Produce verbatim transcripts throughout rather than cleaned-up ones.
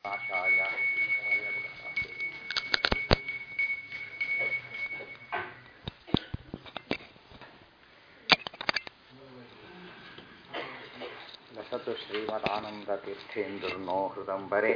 ಆಶಾಯ ಲಸತು ಶ್ರೀಮದಾನಂದತೀರ್ಥೇಂದುರ್ನೋ ಹೃದಂಬರೆ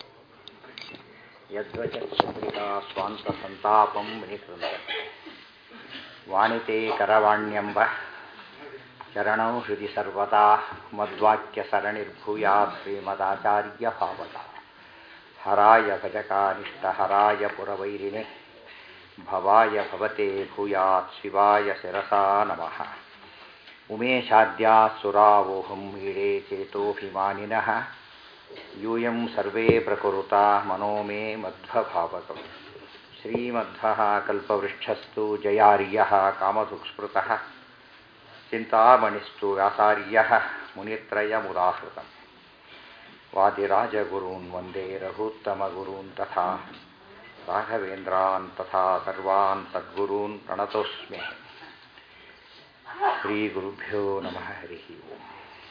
ಯದ್ವಚತ್ರಿಕಾ ಸ್ವಾಂತ ಸಂತಾಪಂ ನಿಕೃಂತ ವಾಣಿತೆ ಕರವಾಣ್ಯಂಬ ಚರಣೌ ಹೃದಿ ಸರ್ವದಾ ಮದ್ವಾಕ್ಯ ಸರಣಿರ್ಭೂಯಾತ್ ಶ್ರೀಮದಾಚಾರ್ಯ ಭಾವದ ಹರಾಯ ಭಜಕಾನಿಷ್ಠ ಹರಾಯ ಪುರವೈರಿಣೆ ಭವಾಯ ಭವತೆ ಭೂಯಾತ್ ಶಿವಾಯ ಶಿರಸಾ ನಮಃ ಉಮೇಶಾದ್ಯಾ ಸುರಾವೋಹಂ ಈಡೇ ಚೇತೋಭಿಮಾನಿನಃ ಯೂಯಂ ಸರ್ವೇ ಪ್ರಕುರುತಾ ಮನೋ ಮೇ ಮಧ್ವಭಾವಕಂ ಶ್ರೀಮಧ್ವಃ ಕಲ್ಪವೃಕ್ಷಸ್ತು ಜಯಾರ್ಯಃ ಕಾಮಧುಕ್ಸ್ಮೃತಃ ಚಿಂತಾಮಣಿಸ್ತು ವ್ಯಾಸಾರ್ಯಃ ಮುನಿತ್ರಯಮುದಾಹೃತಂ ವಾದಿರಾಜಗುರೂನ್ ವಂದೇ ರಘೂತ್ತಮಗುರೂನ್ ತಥಾ ರಾಘವೇಂದ್ರಾನ್ ತಥಾ ಸರ್ವಾನ್ ಸದ್ಗುರೂನ್ ಪ್ರಣತೋಸ್ಮಿ ಶ್ರೀಗುರುಭ್ಯೋ ನಮಃ ಹರಿ ಓಂ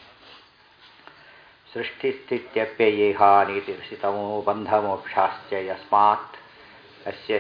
ಸೃಷ್ಟಿಸ್ಥಿತ್ಯಪ್ಯಯೇಹಾನೀತಿರ್ಷಿತಮೋ ಬಂಧಮೋಕ್ಷಾಶ್ಚ ಯಸ್ಮಾತ್ ಅಸ್ಯ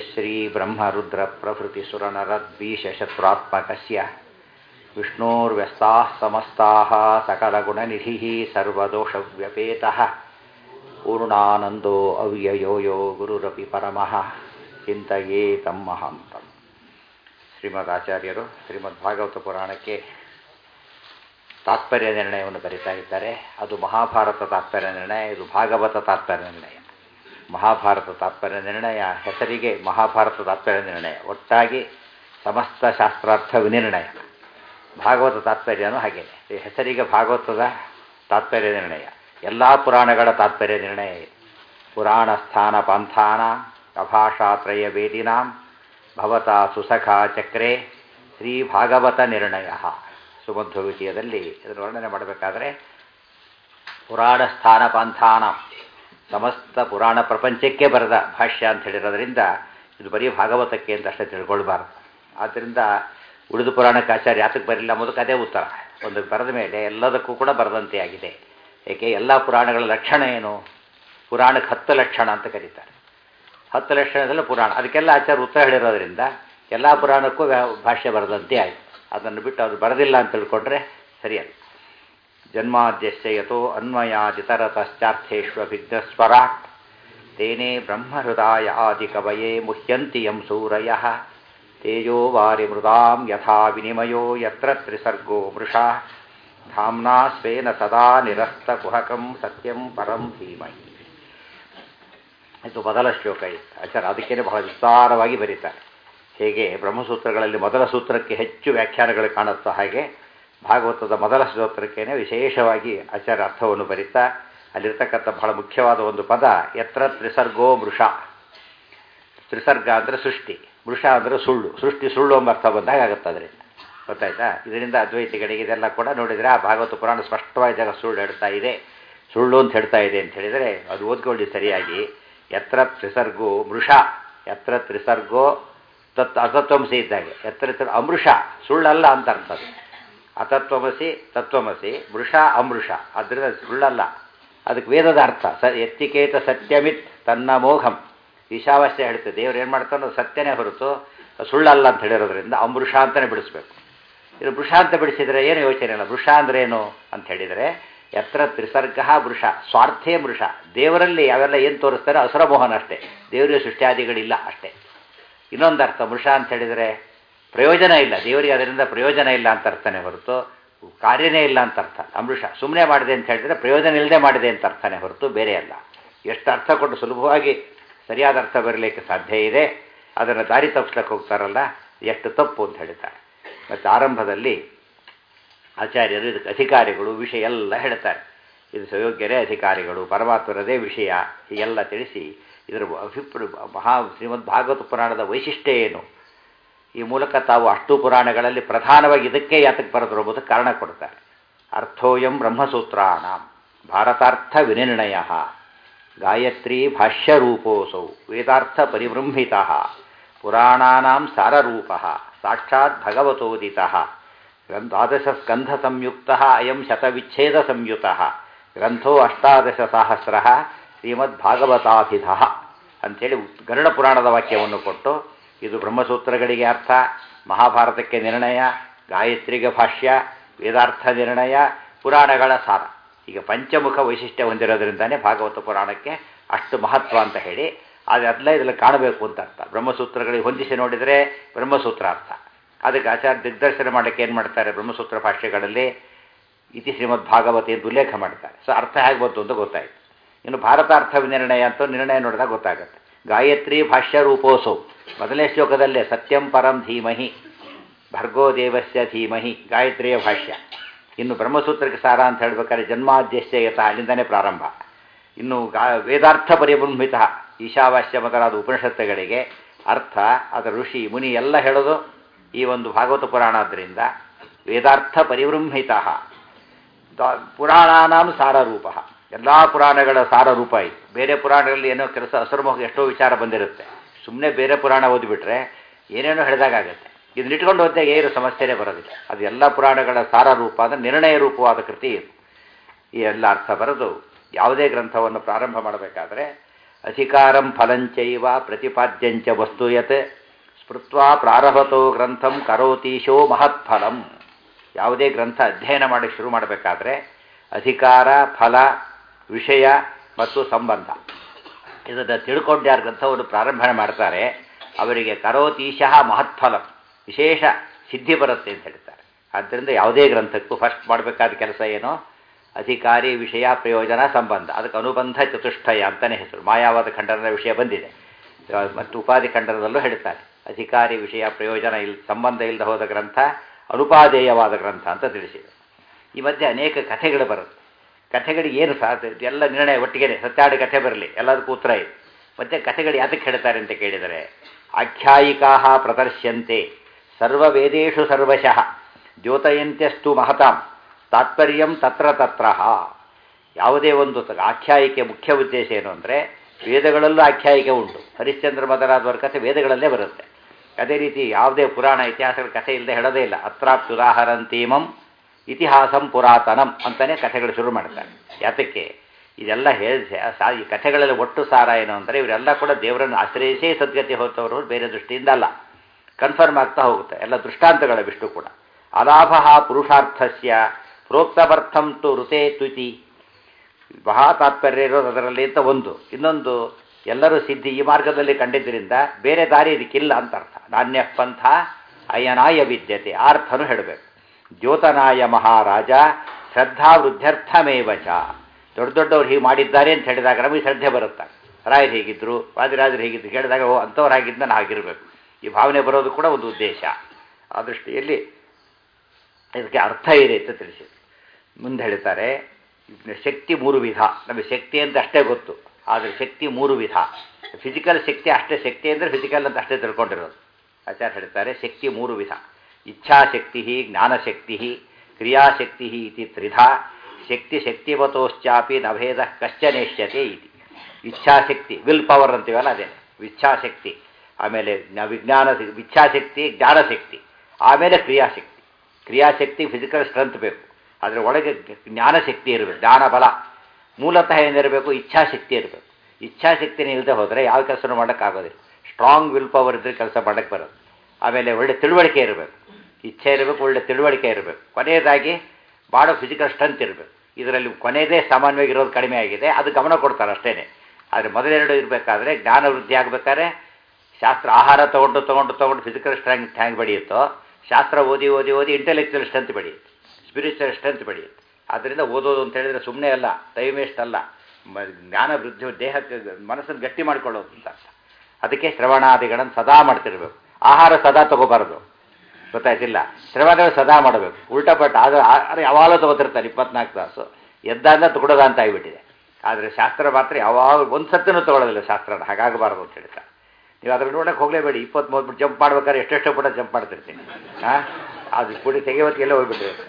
ಶ್ರೀಬ್ರಹ್ಮರುದ್ರಪ್ರಭೃತಿಸುರನರದ್ವೀಷಶತ್ರುತ್ಮಕಸ್ಯ ವಿಷ್ಣೋರ್ವ್ಯಸ್ತಾಃ ಸಮಸ್ತಾಃ ಸಕಲಗುಣನಿಧಿಃ ಸರ್ವದೋಷವ್ಯಪೇತಃ ಪೂರ್ಣಾನಂದೋ ಅವ್ಯಯೋ ಯೋ ಗುರುರಪಿ ಪರಮಃ ಚಿಂತಯೇತಂ ಮಹಾಂತಂ. ಶ್ರೀಮದ್ ಆಚಾರ್ಯರು ಶ್ರೀಮದ್ ಭಾಗವತ ಪುರಾಣಕ್ಕೆ ತಾತ್ಪರ್ಯ ನಿರ್ಣಯವನ್ನು ಬರೀತಾ ಇದ್ದಾರೆ. ಅದು ಮಹಾಭಾರತ ತಾತ್ಪರ್ಯ ನಿರ್ಣಯ, ಇದು ಭಾಗವತ ತಾತ್ಪರ್ಯ ನಿರ್ಣಯ. ಮಹಾಭಾರತ ತಾತ್ಪರ್ಯ ನಿರ್ಣಯ ಹೆಸರಿಗೆ ಮಹಾಭಾರತ ತಾತ್ಪರ್ಯ ನಿರ್ಣಯ, ಒಟ್ಟಾಗಿ ಸಮಸ್ತ ಶಾಸ್ತ್ರಾರ್ಥ ವಿನಿರ್ಣಯ. ಭಾಗವತ ತಾತ್ಪರ್ಯನೂ ಹಾಗೇನೆ, ಹೆಸರಿಗೆ ಭಾಗವತದ ತಾತ್ಪರ್ಯ ನಿರ್ಣಯ, ಎಲ್ಲ ಪುರಾಣಗಳ ತಾತ್ಪರ್ಯ ನಿರ್ಣಯ ಇದೆ. ಪುರಾಣ ಸ್ಥಾನ ಪಂಥಾನ ಅಭಾಷಾತ್ರಯ ವೇದಿನಾಂ ಭವತಾ ಸುಸಖಾ ಚಕ್ರೆ ಶ್ರೀ ಭಾಗವತ ನಿರ್ಣಯ. ಸುಮಧ್ವ ವಿಷಯದಲ್ಲಿ ಇದನ್ನು ವರ್ಣನೆ ಮಾಡಬೇಕಾದ್ರೆ ಪುರಾಣ ಸ್ಥಾನ ಪಂಥಾನ ಸಮಸ್ತ ಪುರಾಣ ಪ್ರಪಂಚಕ್ಕೆ ಬರೆದ ಭಾಷ್ಯ ಅಂತ ಹೇಳಿರೋದ್ರಿಂದ ಇದು ಬರೀ ಭಾಗವತಕ್ಕೆ ಅಂತ ಅಷ್ಟೇ ತಿಳ್ಕೊಳ್ಬಾರ್ದು. ಆದ್ದರಿಂದ ಉಳಿದು ಪುರಾಣಕ್ಕೆ ಆಚಾರ್ಯ ಯಾತಕ್ಕೆ ಬರಲಿಲ್ಲ ಅನ್ನೋದಕ್ಕೆ ಅದೇ ಉತ್ತರ. ಒಂದು ಬರೆದ ಮೇಲೆ ಎಲ್ಲದಕ್ಕೂ ಕೂಡ ಬರೆದಂತೆ ಆಗಿದೆ. ಏಕೆ, ಎಲ್ಲ ಪುರಾಣಗಳ ಲಕ್ಷಣ ಏನು? ಪುರಾಣಕ್ಕೆ ಹತ್ತು ಲಕ್ಷಣ ಅಂತ ಕರೀತಾರೆ. ಹತ್ತು ಲಕ್ಷಣದಲ್ಲಿ ಪುರಾಣ, ಅದಕ್ಕೆಲ್ಲ ಆಚಾರ್ಯ ಉತ್ತರ ಹೇಳಿರೋದ್ರಿಂದ ಎಲ್ಲ ಪುರಾಣಕ್ಕೂ ಭಾಷ್ಯ ಬರೆದಂತೆ ಆಯಿತು. ಅದನ್ನು ಬಿಟ್ಟು ಅದು ಬರೆದಿಲ್ಲ ಅಂತ ತಿಳ್ಕೊಂಡ್ರೆ ಸರಿಯಲ್ಲ. ಜನ್ಮಾದ್ಯಸ್ಯ ಯತೋ ಅನ್ವಯಾದಿತರತಶ್ಚಾರ್ಥೇಷ್ವಭಿಘ್ನಸ್ವರಾಟ್ ತೇನೇ ಬ್ರಹ್ಮಹೃದಾಯ ಆದಿಕವಯೇ ಮುಹ್ಯಂತಿ ಯಂ ಸೂರಯಃ ತೇಜೋ ವಾರಿ ಮೃದಾಂ ಯಥಾ ವಿನಿಮಯೋ ಯತ್ರ ತ್ರಿಸರ್ಗೋ ಮೃಷಾ ಧಾಮ್ನಾ ಸ್ವೇನ ಸದಾ ನಿರಸ್ತಕುಹಕಂ ಸತ್ಯಂ ಪರಂ ಧೀಮಹಿ. ಇದು ಮೊದಲ ಶ್ಲೋಕ ಇತ್ತು. ಆಚಾರ್ಯ ಅದಕ್ಕೇನೆ ಬಹಳ ವಿಸ್ತಾರವಾಗಿ ಬರೀತಾರೆ. ಹೇಗೆ ಬ್ರಹ್ಮಸೂತ್ರಗಳಲ್ಲಿ ಮೊದಲ ಸೂತ್ರಕ್ಕೆ ಹೆಚ್ಚು ವ್ಯಾಖ್ಯಾನಗಳು ಕಾಣುತ್ತೋ ಹಾಗೆ ಭಾಗವತದ ಮೊದಲ ಸ್ತೋತ್ರಕ್ಕೇನೆ ವಿಶೇಷವಾಗಿ ಆಚಾರ್ಯ ಅರ್ಥವನ್ನು ಬರೀತಾ ಅಲ್ಲಿರ್ತಕ್ಕಂಥ ಬಹಳ ಮುಖ್ಯವಾದ ಒಂದು ಪದ ಯತ್ರ ತ್ರಿಸರ್ಗೋ ಮೃಷ. ತ್ರಿಸರ್ಗ ಅಂದರೆ ಸೃಷ್ಟಿ, ಮೃಷ ಅಂದರೆ ಸುಳ್ಳು. ಸೃಷ್ಟಿ ಸುಳ್ಳು ಎಂಬ ಅರ್ಥ ಬಂದಾಗ ಆಗುತ್ತೆ. ಅದರಿಂದ ಗೊತ್ತಾಯ್ತಾ? ಇದರಿಂದ ಅದ್ವೈತಿಗಳಿಗೆ ಇದೆಲ್ಲ ಕೂಡ ನೋಡಿದರೆ ಆ ಭಾಗವತ ಪುರಾಣ ಸ್ಪಷ್ಟವಾಗಿ ಜಾಗ ಸುಳ್ಳು ಹೇಳ್ತಾ ಇದೆ, ಸುಳ್ಳು ಅಂತ ಹೇಳ್ತಾ ಇದೆ ಅಂತ ಹೇಳಿದರೆ ಅದು ಓದ್ಕೊಳ್ಳಿ ಸರಿಯಾಗಿ. ಯತ್ರ ತ್ರಿಸರ್ಗೋ ಮೃಷ, ಯತ್ರ ತ್ರಿಸರ್ಗೋ ತತ್ ಅತತ್ವಮಸಿ ಇದ್ದಾಗೆ, ಯತ್ರ ಅಮೃಷ ಸುಳ್ಳಲ್ಲ ಅಂತ ಅರ್ಥ. ಅದು ಅತತ್ವಮಸಿ ತತ್ವಮಸಿ ಮೃಷ ಅಮೃಷ, ಅದರಿಂದ ಸುಳ್ಳಲ್ಲ. ಅದಕ್ಕೆ ವೇದದ ಅರ್ಥ ಸ ಎತ್ತಿಕೇತ ಸತ್ಯಮಿತ್ ತನ್ನ ಮೋಘಂ. ಈಶಾವಾಸ್ಯ ಹೇಳ್ತದೆ, ದೇವ್ರು ಏನು ಮಾಡ್ತಾನೋ ಸತ್ಯನೇ ಹೊರತು ಸುಳ್ಳಲ್ಲ ಅಂತ ಹೇಳಿರೋದ್ರಿಂದ ಅಮೃಷ ಅಂತಲೇ ಬಿಡಿಸ್ಬೇಕು. ಇದು ಮೃಷ ಅಂತ ಬಿಡಿಸಿದರೆ ಏನು ಯೋಚನೆ ಇಲ್ಲ. ಮೃಷ ಅಂದ್ರೆ ಏನು ಅಂತ ಹೇಳಿದರೆ ಯತ್ರ ತ್ರಿಸರ್ಗ ಮೃಷ, ಸ್ವಾರ್ಥೇ ಮೃಷ. ದೇವರಲ್ಲಿ ಅವೆಲ್ಲ ಏನು ತೋರಿಸ್ತಾರೆ? ಅಸುರಮೋಹನ ಅಷ್ಟೇ, ದೇವರಿಗೆ ಸೃಷ್ಟಿಯಾದಿಗಳಿಲ್ಲ ಅಷ್ಟೇ. ಇನ್ನೊಂದು ಅರ್ಥ ಮೃಷ ಅಂತ ಹೇಳಿದರೆ ಪ್ರಯೋಜನ ಇಲ್ಲ, ದೇವರಿಗೆ ಅದರಿಂದ ಪ್ರಯೋಜನ ಇಲ್ಲ ಅಂತ ಅರ್ಥನೇ ಹೊರತು ಕಾರ್ಯನೇ ಇಲ್ಲ ಅಂತ ಅರ್ಥ. ಅಮೃಷ ಸುಮ್ಮನೆ ಮಾಡಿದೆ ಅಂತ ಹೇಳಿದರೆ ಪ್ರಯೋಜನ ಇಲ್ಲದೆ ಮಾಡಿದೆ ಅಂತ ಅರ್ಥನೇ ಹೊರತು ಬೇರೆ ಅಲ್ಲ. ಎಷ್ಟು ಅರ್ಥ ಕೊಟ್ಟು ಸುಲಭವಾಗಿ ಸರಿಯಾದ ಅರ್ಥ ಬರಲಿಕ್ಕೆ ಸಾಧ್ಯ ಇದೆ, ಅದನ್ನು ದಾರಿ ತಪ್ಪಿಸ್ಲಿಕ್ಕೆ ಹೋಗ್ತಾರಲ್ಲ, ಎಷ್ಟು ತಪ್ಪು ಅಂತ ಹೇಳ್ತಾರೆ. ಮತ್ತು ಆರಂಭದಲ್ಲಿ ಆಚಾರ್ಯರು ಇದಕ್ಕೆ ಅಧಿಕಾರಿಗಳು ವಿಷಯ ಎಲ್ಲ ಹೇಳ್ತಾರೆ. ಇದು ಸುಯೋಗ್ಯರೇ ಅಧಿಕಾರಿಗಳು, ಪರಮಾತ್ಮರದೇ ವಿಷಯ ಹೀಗೆಲ್ಲ ತಿಳಿಸಿ ಇದರ ಅಭಿಪ್ರಾಯ ಮಹಾ ಶ್ರೀಮದ್ ಭಾಗವತ ಪುರಾಣದ ವೈಶಿಷ್ಟ್ಯ ಏನು, ಈ ಮೂಲಕ ತಾವು ಅಷ್ಟು ಪುರಾಣಗಳಲ್ಲಿ ಪ್ರಧಾನವಾಗಿ ಇದಕ್ಕೆ ಯಾತಕ್ಕೆ ಬರೆದರು ಎಂಬುದಕ್ಕೆ ಕಾರಣ ಕೊಡ್ತಾರೆ. ಅರ್ಥೋಯಂ ಬ್ರಹ್ಮಸೂತ್ರಾಣ ಭಾರತಾರ್ಥ ವಿನಿರ್ಣಯ ಗಾಯತ್ರಿ ಭಾಷ್ಯರೂಪೋಸೌ ವೇದಾರ್ಥ ಪರಿಬೃಂಹಿತ ಪುರಾಣಾನಾಂ ಸಾರರೂಪ ಸಾಕ್ಷಾತ್ ಭಗವತೋದಿತಃ ದ್ವಾದಶ ಸ್ಕಂಧ ಸಂಯುಕ್ತ ಅಯಂ ಶತವಿಚ್ಛೇದ ಸಂಯುತ ಗ್ರಂಥೋ ಅಷ್ಟಾದಶ ಸಹಸ್ರ ಶ್ರೀಮದ್ ಭಾಗವತಾಭಿಧ ಅಂಥೇಳಿ ಗರುಡ ಪುರಾಣದ ವಾಕ್ಯವನ್ನು ಕೊಟ್ಟು ಇದು ಬ್ರಹ್ಮಸೂತ್ರಗಳಿಗೆ ಅರ್ಥ, ಮಹಾಭಾರತಕ್ಕೆ ನಿರ್ಣಯ, ಗಾಯತ್ರಿಗೆ ಭಾಷ್ಯ, ವೇದಾರ್ಥ ನಿರ್ಣಯ, ಪುರಾಣಗಳ ಸಾರ. ಈಗ ಪಂಚಮುಖ ವೈಶಿಷ್ಟ್ಯ ಹೊಂದಿರೋದ್ರಿಂದನೇ ಭಾಗವತ ಪುರಾಣಕ್ಕೆ ಅಷ್ಟು ಮಹತ್ವ ಅಂತ ಹೇಳಿ ಅದೆಲ್ಲ ಇದರಲ್ಲಿ ಕಾಣಬೇಕು ಅಂತ ಅರ್ಥ. ಬ್ರಹ್ಮಸೂತ್ರಗಳಿಗೆ ಹೊಂದಿಸಿ ನೋಡಿದರೆ ಬ್ರಹ್ಮಸೂತ್ರ ಅರ್ಥ. ಅದಕ್ಕೆ ಆಚಾರ್ಯ ದಿಗ್ದರ್ಶನ ಮಾಡೋಕ್ಕೆ ಏನು ಮಾಡ್ತಾರೆ, ಬ್ರಹ್ಮಸೂತ್ರ ಭಾಷ್ಯಗಳಲ್ಲಿ ಇತಿ ಶ್ರೀಮದ್ ಭಾಗವತಿ ಅಂತ ಉಲ್ಲೇಖ ಮಾಡ್ತಾರೆ. ಸೊ ಅರ್ಥ ಹೇಗೆ ಬಂತು ಅಂತ ಗೊತ್ತಾಯಿತು. ಇನ್ನು ಭಾರತಾರ್ಥ ನಿರ್ಣಯ ಅಂತ ನಿರ್ಣಯ ನೋಡಿದಾಗ ಗೊತ್ತಾಗುತ್ತೆ. ಗಾಯತ್ರಿ ಭಾಷ್ಯ ರೂಪೋಸು ಮೊದಲನೇ ಶ್ಲೋಕದಲ್ಲೇ ಸತ್ಯಂ ಪರಂ ಧೀಮಹಿ ಭರ್ಗೋ ದೇವಸ್ಯ ಧೀಮಹಿ ಗಾಯತ್ರಿಯ ಭಾಷ್ಯ. ಇನ್ನು ಬ್ರಹ್ಮಸೂತ್ರಕ್ಕೆ ಸಾರ ಅಂತ ಹೇಳ್ಬೇಕಾದ್ರೆ ಜನ್ಮಾದ್ಯಸ್ಯ ಯತ ಅಲ್ಲಿಂದನೇ ಪ್ರಾರಂಭ. ಇನ್ನು ಗಾ ವೇದಾರ್ಥ ಪರಿಬ್ರಹ್ಮಿತ ಈಶಾವಾಸ್ಯ ಮೊದಲಾದ ಉಪನಿಷತ್ತುಗಳಿಗೆ ಅರ್ಥ ಅದರ ಋಷಿ ಮುನಿ ಎಲ್ಲ ಹೇಳೋದು ಈ ಒಂದು ಭಾಗವತ ಪುರಾಣ. ಆದ್ದರಿಂದ ವೇದಾರ್ಥ ಪರಿಬ್ರಹ್ಮಿತ ಪುರಾಣಾನಾಂ ಸಾರರೂಪ, ಎಲ್ಲ ಪುರಾಣಗಳ ಸಾರ ರೂಪ ಇದು. ಬೇರೆ ಪುರಾಣಗಳಲ್ಲಿ ಏನೋ ಕೆಲಸ ಅಸರ್ಮುಖ ಎಷ್ಟೋ ವಿಚಾರ ಬಂದಿರುತ್ತೆ. ಸುಮ್ಮನೆ ಬೇರೆ ಪುರಾಣ ಓದಿಬಿಟ್ರೆ ಏನೇನೋ ಹೇಳಿದಾಗತ್ತೆ. ಇದನ್ನ ಇಟ್ಕೊಂಡು ಹೋದಾಗ ಏನು ಸಮಸ್ಯೆನೇ ಬರೋದಿಲ್ಲ. ಅದು ಎಲ್ಲ ಪುರಾಣಗಳ ಸಾರ ರೂಪ ಅಂದರೆ ನಿರ್ಣಯ ರೂಪವಾದ ಕೃತಿ ಇದು. ಈ ಎಲ್ಲ ಅರ್ಥ ಬರೆದು ಯಾವುದೇ ಗ್ರಂಥವನ್ನು ಪ್ರಾರಂಭ ಮಾಡಬೇಕಾದ್ರೆ ಅಧಿಕಾರಂ ಫಲಂಚೈವ ಪ್ರತಿಪಾದ್ಯಂಚ ವಸ್ತುಯತ್ ಸ್ಮೃತ್ವಾ ಪ್ರಾರಭತೋ ಗ್ರಂಥಂ ಕರೋತೀಶೋ ಮಹತ್ಫಲಂ. ಯಾವುದೇ ಗ್ರಂಥ ಅಧ್ಯಯನ ಮಾಡಿ ಶುರು ಮಾಡಬೇಕಾದ್ರೆ ಅಧಿಕಾರ, ಫಲ, ವಿಷಯ ಮತ್ತು ಸಂಬಂಧ ಇದನ್ನು ತಿಳ್ಕೊಂಡು ಯಾರು ಗ್ರಂಥವನ್ನು ಪ್ರಾರಂಭ ಮಾಡ್ತಾರೆ ಅವರಿಗೆ ಕರೋತೀಶಃ ಮಹತ್ಫಲಂ, ವಿಶೇಷ ಸಿದ್ಧಿ ಬರುತ್ತೆ ಅಂತ ಹೇಳ್ತಾರೆ. ಆದ್ದರಿಂದ ಯಾವುದೇ ಗ್ರಂಥಕ್ಕೂ ಫಸ್ಟ್ ಮಾಡಬೇಕಾದ ಕೆಲಸ ಏನೋ ಅಧಿಕಾರಿ, ವಿಷಯ, ಪ್ರಯೋಜನ, ಸಂಬಂಧ. ಅದಕ್ಕೆ ಅನುಬಂಧ ಚತುಷ್ಟಯ ಅಂತಲೇ ಹೆಸರು. ಮಾಯಾವಾದ ಖಂಡನದ ವಿಷಯ ಬಂದಿದೆ ಮತ್ತು ಉಪಾಧಿ ಖಂಡನದಲ್ಲೂ ಹೇಳ್ತಾರೆ. ಅಧಿಕಾರಿ, ವಿಷಯ, ಪ್ರಯೋಜನ ಇಲ್ ಸಂಬಂಧ ಇಲ್ಲದೆ ಹೋದ ಗ್ರಂಥ ಅನುಪಾದೇಯವಾದ ಗ್ರಂಥ ಅಂತ ತಿಳಿಸಿದೆ. ಈ ಮಧ್ಯೆ ಅನೇಕ ಕಥೆಗಳು ಬರುತ್ತೆ. ಕಥೆಗಳಿಗೆ ಏನು ಸಾಧ್ಯ ಎಲ್ಲ ನಿರ್ಣಯ ಒಟ್ಟಿಗೆ ಸತ್ಯಾಡಿ ಕಥೆ ಬರಲಿ ಎಲ್ಲದಕ್ಕೂ ಉತ್ತರ ಇದೆ. ಮತ್ತು ಕಥೆಗಳು ಯಾತಕ್ಕೆ ಹೇಳ್ತಾರೆ ಅಂತ ಕೇಳಿದರೆ ಆಖ್ಯಾಯಿಕಾ ಪ್ರದರ್ಶ್ಯಂತೆ ಸರ್ವವೇದೇಶು ಸರ್ವಶಃ ದ್ಯೋತಯಂತ್ಯಸ್ತು ಮಹತಾಂ ತಾತ್ಪರ್ಯಂ ತತ್ರ ತತ್ರ. ಯಾವುದೇ ಒಂದು ಆಖ್ಯಾಯಿಕೆ ಮುಖ್ಯ ಉದ್ದೇಶ ಏನು ಅಂದರೆ ವೇದಗಳಲ್ಲೂ ಆಖ್ಯಾಯಿಕೆ ಉಂಟು. ಹರಿಶ್ಚಂದ್ರ ಮೊದಲಾದವರ ಕಥೆ ವೇದಗಳಲ್ಲೇ ಬರುತ್ತೆ. ಅದೇ ರೀತಿ ಯಾವುದೇ ಪುರಾಣ ಇತಿಹಾಸಗಳ ಕಥೆ ಇಲ್ಲದೆ ಹೇಳೋದೇ ಇಲ್ಲ. ಅತ್ರಾಪ್ಯುದಾಹರಂತೀಮಂ ಇತಿಹಾಸಂ ಪುರಾತನಂ ಅಂತಲೇ ಕಥೆಗಳು ಶುರು ಮಾಡ್ತಾರೆ. ಯಾತಕ್ಕೆ ಇದೆಲ್ಲ ಹೇಳಿ ಸಾ ಈ ಕಥೆಗಳಲ್ಲಿ ಒಟ್ಟು ಸಾರ ಏನು ಅಂದರೆ ಇವರೆಲ್ಲ ಕೂಡ ದೇವರನ್ನು ಆಶ್ರಯಿಸೇ ಸದ್ಗತಿ ಹೋಗ್ತವರು, ಬೇರೆ ದೃಷ್ಟಿಯಿಂದ ಅಲ್ಲ. ಕನ್ಫರ್ಮ್ ಆಗ್ತಾ ಹೋಗುತ್ತೆ ಎಲ್ಲ ದೃಷ್ಟಾಂತಗಳ ವಿಷ್ಣು ಕೂಡ. ಅಲಾಭ ಪುರುಷಾರ್ಥಸ್ಯ ಪ್ರೋಕ್ತವರ್ಥಂ ತು ಋತೆ ತುತಿ. ಮಹಾ ತಾತ್ಪರ್ಯ ಇರೋದು ಅದರಲ್ಲಿ ಅಂತ ಒಂದು. ಇನ್ನೊಂದು ಎಲ್ಲರೂ ಸಿದ್ಧಿ ಈ ಮಾರ್ಗದಲ್ಲಿ ಕಂಡಿದ್ದರಿಂದ ಬೇರೆ ದಾರಿ ಇದಕ್ಕಿಲ್ಲ ಅಂತ ಅರ್ಥ. ನಾಣ್ಯ ಪಂಥ ಅಯನಾಯ ವಿದ್ಯತೆ ಆ ಅರ್ಥನೂ ಹೇಳಬೇಕು. ದ್ಯೋತನಾಯ ಮಹಾರಾಜ ಶ್ರದ್ಧಾ ವೃದ್ಧ್ಯರ್ಥಮೇವ ಚ. ದೊಡ್ಡ ದೊಡ್ಡವ್ರು ಹೀಗೆ ಮಾಡಿದ್ದಾರೆ ಅಂತ ಹೇಳಿದಾಗ ನಮಗೆ ಶ್ರದ್ಧೆ ಬರುತ್ತೆ. ರಾಯರು ಹೀಗಿದ್ರು, ವಾದಿರಾಜರು ಹೀಗಿದ್ರು ಕೇಳಿದಾಗ ಓ ಅಂಥವ್ರು ಹಾಗಿದ್ದ ನಾನು ಆಗಿರಬೇಕು. ಈ ಭಾವನೆ ಬರೋದು ಕೂಡ ಒಂದು ಉದ್ದೇಶ. ಆ ದೃಷ್ಟಿಯಲ್ಲಿ ಇದಕ್ಕೆ ಅರ್ಥ ಇದೆ ಅಂತ ತಿಳಿಸಿದ್ರು. ಮುಂದೆ ಹೇಳ್ತಾರೆ ಶಕ್ತಿ ಮೂರು ವಿಧ. ನಮಗೆ ಶಕ್ತಿ ಅಂತ ಅಷ್ಟೇ ಗೊತ್ತು, ಆದರೆ ಶಕ್ತಿ ಮೂರು ವಿಧ. ಫಿಸಿಕಲ್ ಶಕ್ತಿ ಅಷ್ಟೇ, ಶಕ್ತಿ ಅಂದರೆ ಫಿಸಿಕಲ್ ಅಂತ ಅಷ್ಟೇ ತಿಳ್ಕೊಂಡಿರೋದು. ಆಚಾರ್ಯ ಹೇಳ್ತಾರೆ ಶಕ್ತಿ ಮೂರು ವಿಧ. ಇಚ್ಛಾಶಕ್ತಿ, ಜ್ಞಾನಶಕ್ತಿ, ಕ್ರಿಯಾಶಕ್ತಿ ಇತಿ ತ್ರಿಧಾ. ಶಕ್ತಿ ಶಕ್ತಿವತೋಶ್ಚಾಪಿ ನಭೇದ ಕಶ್ಚನೇಷ್ಯತೆ ಇತಿ. ಇಚ್ಛಾಶಕ್ತಿ ವಿಲ್ ಪವರ್ ಅಂತೀವಲ್ಲ ಅದೇ ಇಚ್ಛಾಶಕ್ತಿ. ಆಮೇಲೆ ವಿಜ್ಞಾನ ಇಚ್ಛಾಶಕ್ತಿ, ಜ್ಞಾನಶಕ್ತಿ, ಆಮೇಲೆ ಕ್ರಿಯಾಶಕ್ತಿ. ಕ್ರಿಯಾಶಕ್ತಿ ಫಿಸಿಕಲ್ ಸ್ಟ್ರೆಂತ್ ಬೇಕು, ಅದರ ಒಳಗೆ ಜ್ಞಾನಶಕ್ತಿ ಇರಬೇಕು, ಜ್ಞಾನ ಬಲ. ಮೂಲತಃ ಏನಿರಬೇಕು, ಇಚ್ಛಾಶಕ್ತಿ ಇರಬೇಕು. ಇಚ್ಛಾಶಕ್ತಿನೇ ಇಲ್ಲದೆ ಹೋದರೆ ಯಾವ ಕೆಲಸನೂ ಮಾಡೋಕ್ಕಾಗೋದಿಲ್ಲ. ಸ್ಟ್ರಾಂಗ್ ವಿಲ್ ಪವರ್ ಇದ್ದರೆ ಕೆಲಸ ಮಾಡೋಕ್ಕೆ ಬರೋದು. ಆಮೇಲೆ ಒಳ್ಳೆ ತಿಳುವಳಿಕೆ ಇರಬೇಕು, ಇಚ್ಛೆ ಇರಬೇಕು, ಒಳ್ಳೆ ತಿಳುವಳಿಕೆ ಇರಬೇಕು. ಕೊನೆಯದಾಗಿ ಮಾಡೋ ಫಿಸಿಕಲ್ ಸ್ಟ್ರೆಂತ್ ಇರಬೇಕು. ಇದರಲ್ಲಿ ಕೊನೆಯದೇ ಸಾಮಾನ್ಯವಾಗಿರೋದು ಕಡಿಮೆ ಆಗಿದೆ, ಅದು ಗಮನ ಕೊಡ್ತಾರೆ ಅಷ್ಟೇ. ಆದರೆ ಮೊದಲೆರಡು ಇರಬೇಕಾದ್ರೆ ಜ್ಞಾನ ವೃದ್ಧಿ ಆಗಬೇಕಾದ್ರೆ ಶಾಸ್ತ್ರ ಆಹಾರ ತೊಗೊಂಡು ತೊಗೊಂಡು ತೊಗೊಂಡು ಫಿಸಿಕಲ್ ಸ್ಟ್ರೆಂತ್ ಹ್ಯಾಂಗೆ ಬೆಳೆಯುತ್ತೋ, ಶಾಸ್ತ್ರ ಓದಿ ಓದಿ ಓದಿ ಇಂಟೆಲೆಕ್ಚುಯಲ್ ಸ್ಟ್ರೆಂತ್ ಬೆಳೆಯುತ್ತೆ, ಸ್ಪಿರಿಚುವಲ್ ಸ್ಟ್ರೆಂತ್ ಬೆಳೆಯುತ್ತೆ. ಆದ್ದರಿಂದ ಓದೋದು ಅಂತ ಹೇಳಿದರೆ ಸುಮ್ಮನೆ ಅಲ್ಲ, ಟೈಮ್ ವೇಸ್ಟ್ ಅಲ್ಲ, ಜ್ಞಾನ ವೃದ್ಧಿ ದೇಹಕ್ಕೆ ಮನಸ್ಸನ್ನು ಗಟ್ಟಿ ಮಾಡಿಕೊಳ್ಳೋದು ಅಂತ ಅರ್ಥ. ಅದಕ್ಕೆ ಶ್ರವಣಾದಿಗಳನ್ನು ಸದಾ ಮಾಡ್ತಿರ್ಬೇಕು. ಆಹಾರ ಸದಾ ತಗೋಬಾರ್ದು, ಗೊತ್ತಾಯ್ತಿಲ್ಲ. ಶ್ರವಣಗಳು ಸದಾ ಮಾಡಬೇಕು. ಉಲ್ಟಾ ಪಟ್ಟ ಅದು ಯಾವಾಗಲೂ ತಗೋತಿರ್ತಾರೆ ಇಪ್ಪತ್ನಾಲ್ಕು ತಾಸು. ಎದ್ದಾಂದ ತಗೊಡೋದ ಅಂತ ಆಗಿಬಿಟ್ಟಿದೆ. ಆದರೆ ಶಾಸ್ತ್ರ ಮಾತ್ರ ಯಾವಾಗ ಒಂದು ಸತ್ತಿನೂ ತಗೊಳ್ಳೋದಿಲ್ಲ ಶಾಸ್ತ್ರನ, ಹಾಗಾಗಬಾರ್ದು ಅಂತ ಹೇಳ್ತಾರೆ. ನೀವು ಅದ್ರ ನೋಡೋಕೆ ಹೋಗಲೇಬೇಡಿ. ಇಪ್ಪತ್ತ್ಮೂರು ಬಿಟ್ಟು ಜಂಪ್ ಮಾಡ್ಬೇಕಾದ್ರೆ ಎಷ್ಟೆಷ್ಟೋ ಪುಟ ಜಂಪ್ ಮಾಡ್ತಿರ್ತೀನಿ. ಹಾಂ, ಅದು ಕುಡಿ ತೆಗೆಯವತ್ತಿಗೆಲ್ಲ ಹೋಗ್ಬಿಟ್ಟಿರುತ್ತೆ.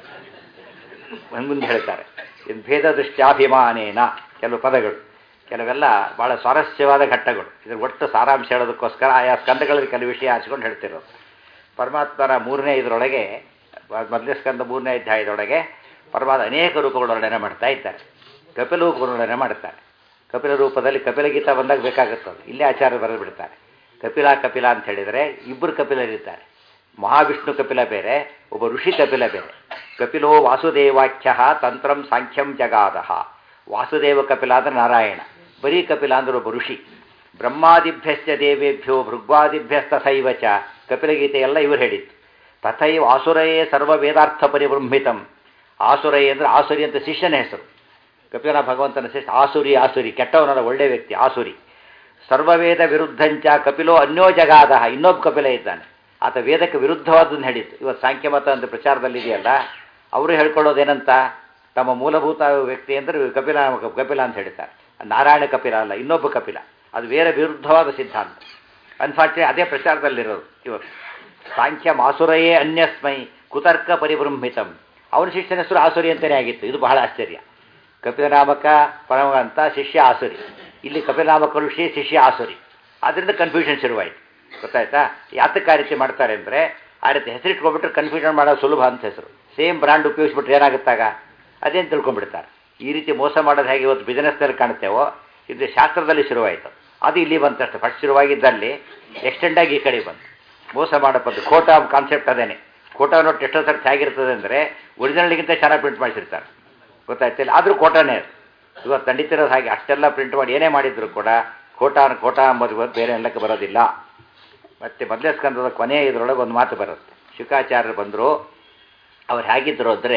ಮುಂದೆ ಹೇಳ್ತಾರೆ ಇದು ಭೇದ ದೃಷ್ಟ್ಯಾಭಿಮಾನೇನ ಕೆಲವು ಪದಗಳು, ಕೆಲವೆಲ್ಲ ಭಾಳ ಸ್ವಾರಸ್ಯವಾದ ಘಟ್ಟಗಳು. ಇದ್ರ ಒಟ್ಟು ಸಾರಾಂಶ ಹೇಳೋದಕ್ಕೋಸ್ಕರ ಆಯಾ ಸ್ಕಂದಗಳಲ್ಲಿ ಕೆಲವು ವಿಷಯ ಹಚ್ಕೊಂಡು ಹೇಳ್ತಿರೋದು. ಪರಮಾತ್ಮನ ಮೂರನೇ ಇದರೊಳಗೆ, ಮೊದಲನೇ ಸ್ಕಂದ ಮೂರನೇ ಅಧ್ಯಾಯದೊಳಗೆ ಪರಮಾತ್ಮ ಅನೇಕ ರೂಪಗಳು ವರ್ಣನೆ ಮಾಡ್ತಾ ಇದ್ದಾರೆ. ಕಪಿಲೂಪ ವರ್ಣನೆ ಮಾಡ್ತಾರೆ. ಕಪಿಲ ರೂಪದಲ್ಲಿ ಕಪಿಲ ಗೀತ ಬಂದಾಗ ಬೇಕಾಗುತ್ತದೆ. ಇಲ್ಲೇ ಆಚಾರ್ಯ ಬರೆದು ಬಿಡ್ತಾರೆ. ಕಪಿಲ ಕಪಿಲ ಅಂತ ಹೇಳಿದರೆ ಇಬ್ಬರು ಕಪಿಲರಿದ್ದಾರೆ. ಮಹಾವಿಷ್ಣು ಕಪಿಲ ಬೇರೆ, ಒಬ್ಬ ಋಷಿ ಕಪಿಲ ಬೇರೆ. ಕಪಿಲೋ ವಾಸುದೇವಾಖ್ಯ ತಂತ್ರಂ ಸಾಂಖ್ಯಂ ಜಗಾದಹ. ವಾಸುದೇವ ಕಪಿಲ ಅಂದ್ರೆ ನಾರಾಯಣ, ಬರೀ ಕಪಿಲ ಅಂದ್ರೆ ಒಬ್ಬ ಋಷಿ. ಬ್ರಹ್ಮಾದಿಭ್ಯಶ್ಚ ದೇವೇಭ್ಯೋ ಭೃಗ್ವಾದಿಭ್ಯಸ್ತಥೈವ ಚ. ಕಪಿಲಗೀತೆ ಎಲ್ಲ ಇವರು ಹೇಳಿತ್ತು. ತಥೈವ ಆಸುರಯೇ ಸರ್ವ ವೇದಾರ್ಥ ಪರಿಬೃಂಹಿತಂ. ಆಸುರಯೇ ಅಂದರೆ ಆಸುರಿ ಅಂತ ಶಿಷ್ಯನ ಹೆಸರು. ಕಪಿಲ ಭಗವಂತನ ಶಿಷ್ಯ ಆಸುರಿ. ಆಸುರಿ ಕೆಟ್ಟವನಲ್ಲ, ಒಳ್ಳೆ ವ್ಯಕ್ತಿ ಆಸುರಿ. ಸರ್ವವೇದ ವಿರುದ್ಧಂಚ ಕಪಿಲೋ ಅನ್ಯೋ ಜಗಾದಹ. ಇನ್ನೊಬ್ಬ ಕಪಿಲ ಇದ್ದಾನೆ, ಆತ ವೇದಕ್ಕೆ ವಿರುದ್ಧವಾದನ್ನು ಹೇಳಿತ್ತು. ಇವತ್ತು ಸಾಂಖ್ಯಮತ ಅಂತ ಪ್ರಚಾರದಲ್ಲಿದೆಯಲ್ಲ, ಅವರು ಹೇಳ್ಕೊಳ್ಳೋದೇನಂತ, ತಮ್ಮ ಮೂಲಭೂತ ವ್ಯಕ್ತಿ ಅಂದರೆ ಕಪಿಲ ಕಪಿಲ ಅಂತ ಹೇಳ್ತಾರೆ. ನಾರಾಯಣ ಕಪಿಲ ಅಲ್ಲ, ಇನ್ನೊಬ್ಬ ಕಪಿಲ. ಅದು ಬೇರೆ ವಿರುದ್ಧವಾದ ಸಿದ್ಧಾಂತ. ಅನ್ಫಾರ್ಚುನೇಟ್ ಅದೇ ಪ್ರಚಾರದಲ್ಲಿರೋದು ಇವತ್ತು. ಸಾಂಖ್ಯ ಮಾಸುರಯೇ ಅನ್ಯಸ್ಮೈ ಕುತರ್ಕ ಪರಿಬೃಂಹಿತಂ. ಅವನ ಶಿಷ್ಯನ ಹೆಸರು ಆಸುರಿ ಅಂತಲೇ ಆಗಿತ್ತು. ಇದು ಬಹಳ ಆಶ್ಚರ್ಯ. ಕಪಿಲನಾಮಕ ಪರಮ ಅಂತ ಶಿಷ್ಯ ಆಸುರಿ, ಇಲ್ಲಿ ಕಪಿಲನಾಮಕ ಋಷಿ ಶಿಷ್ಯ ಆಸುರಿ. ಆದ್ದರಿಂದ ಕನ್ಫ್ಯೂಷನ್ ಶುರುವಾಯಿತು. ಗೊತ್ತಾಯ್ತಾ? ಯಾತಕ್ಕೆ ಆ ರೀತಿ ಮಾಡ್ತಾರೆ ಅಂದರೆ, ಆ ರೀತಿ ಹೆಸರಿಟ್ಕೊಂಡ್ಬಿಟ್ರೆ ಕನ್ಫ್ಯೂಷನ್ ಮಾಡೋದು ಸುಲಭ ಅಂತ ಹೆಸರು. ಸೇಮ್ ಬ್ರ್ಯಾಂಡ್ ಉಪಯೋಗಿಸ್ಬಿಟ್ರೆ ಏನಾಗುತ್ತಾಗ ಅದೇನು ತಿಳ್ಕೊಂಡ್ಬಿಡ್ತಾರೆ. ಈ ರೀತಿ ಮೋಸ ಮಾಡೋದು ಹೇಗೆ ಇವತ್ತು ಬಿಸ್ನೆಸ್ನಲ್ಲಿ ಕಾಣ್ತೇವೋ, ಇದು ಶಾಸ್ತ್ರದಲ್ಲಿ ಶುರುವಾಯಿತು. ಅದು ಇಲ್ಲಿ ಬಂತಷ್ಟೆ. ಫಸ್ಟ್ ಶುರುವಾಗಿದ್ದಲ್ಲಿ ಎಕ್ಸ್ಟೆಂಡ್ ಆಗಿ ಈ ಕಡೆ ಬಂತು. ಮೋಸ ಮಾಡೋ ಪದ್ಧತಿ ಖೋಟಾ ಕಾನ್ಸೆಪ್ಟ್ ಅದೇನೆ. ಖೋಟಾ ನೋಟ್ ಎಷ್ಟೋ ಸರ್ತಿ ಹೇಗಿರ್ತದೆ ಅಂದರೆ ಒರಿಜಿನಲ್ಗಿಂತ ಚೆನ್ನಾಗಿ ಪ್ರಿಂಟ್ ಮಾಡಿಸಿರ್ತಾರೆ. ಗೊತ್ತಾಯ್ತಿಲ್ಲ, ಆದರೂ ಖೋಟಾನೇ ಅದು. ಇವತ್ತು ತಂಡಿತಿರೋದು ಹಾಗೆ. ಅಷ್ಟೆಲ್ಲ ಪ್ರಿಂಟ್ ಮಾಡಿ ಏನೇ ಮಾಡಿದ್ರು ಕೂಡ ಖೋಟಾ ಖೋಟಾ ಅಂಬೋದು ಬೇರೆ ಎಲ್ಲಕ್ಕೆ ಬರೋದಿಲ್ಲ. ಮತ್ತು ಮೊದಲೇ ಸ್ಕಂದದ ಕೊನೆಯ ಇದರೊಳಗೆ ಒಂದು ಮಾತು ಬರುತ್ತೆ. ಶುಕಾಚಾರ್ಯರು ಬಂದರು. ಅವ್ರು ಹೇಗಿದ್ದರು ಅಂದರೆ,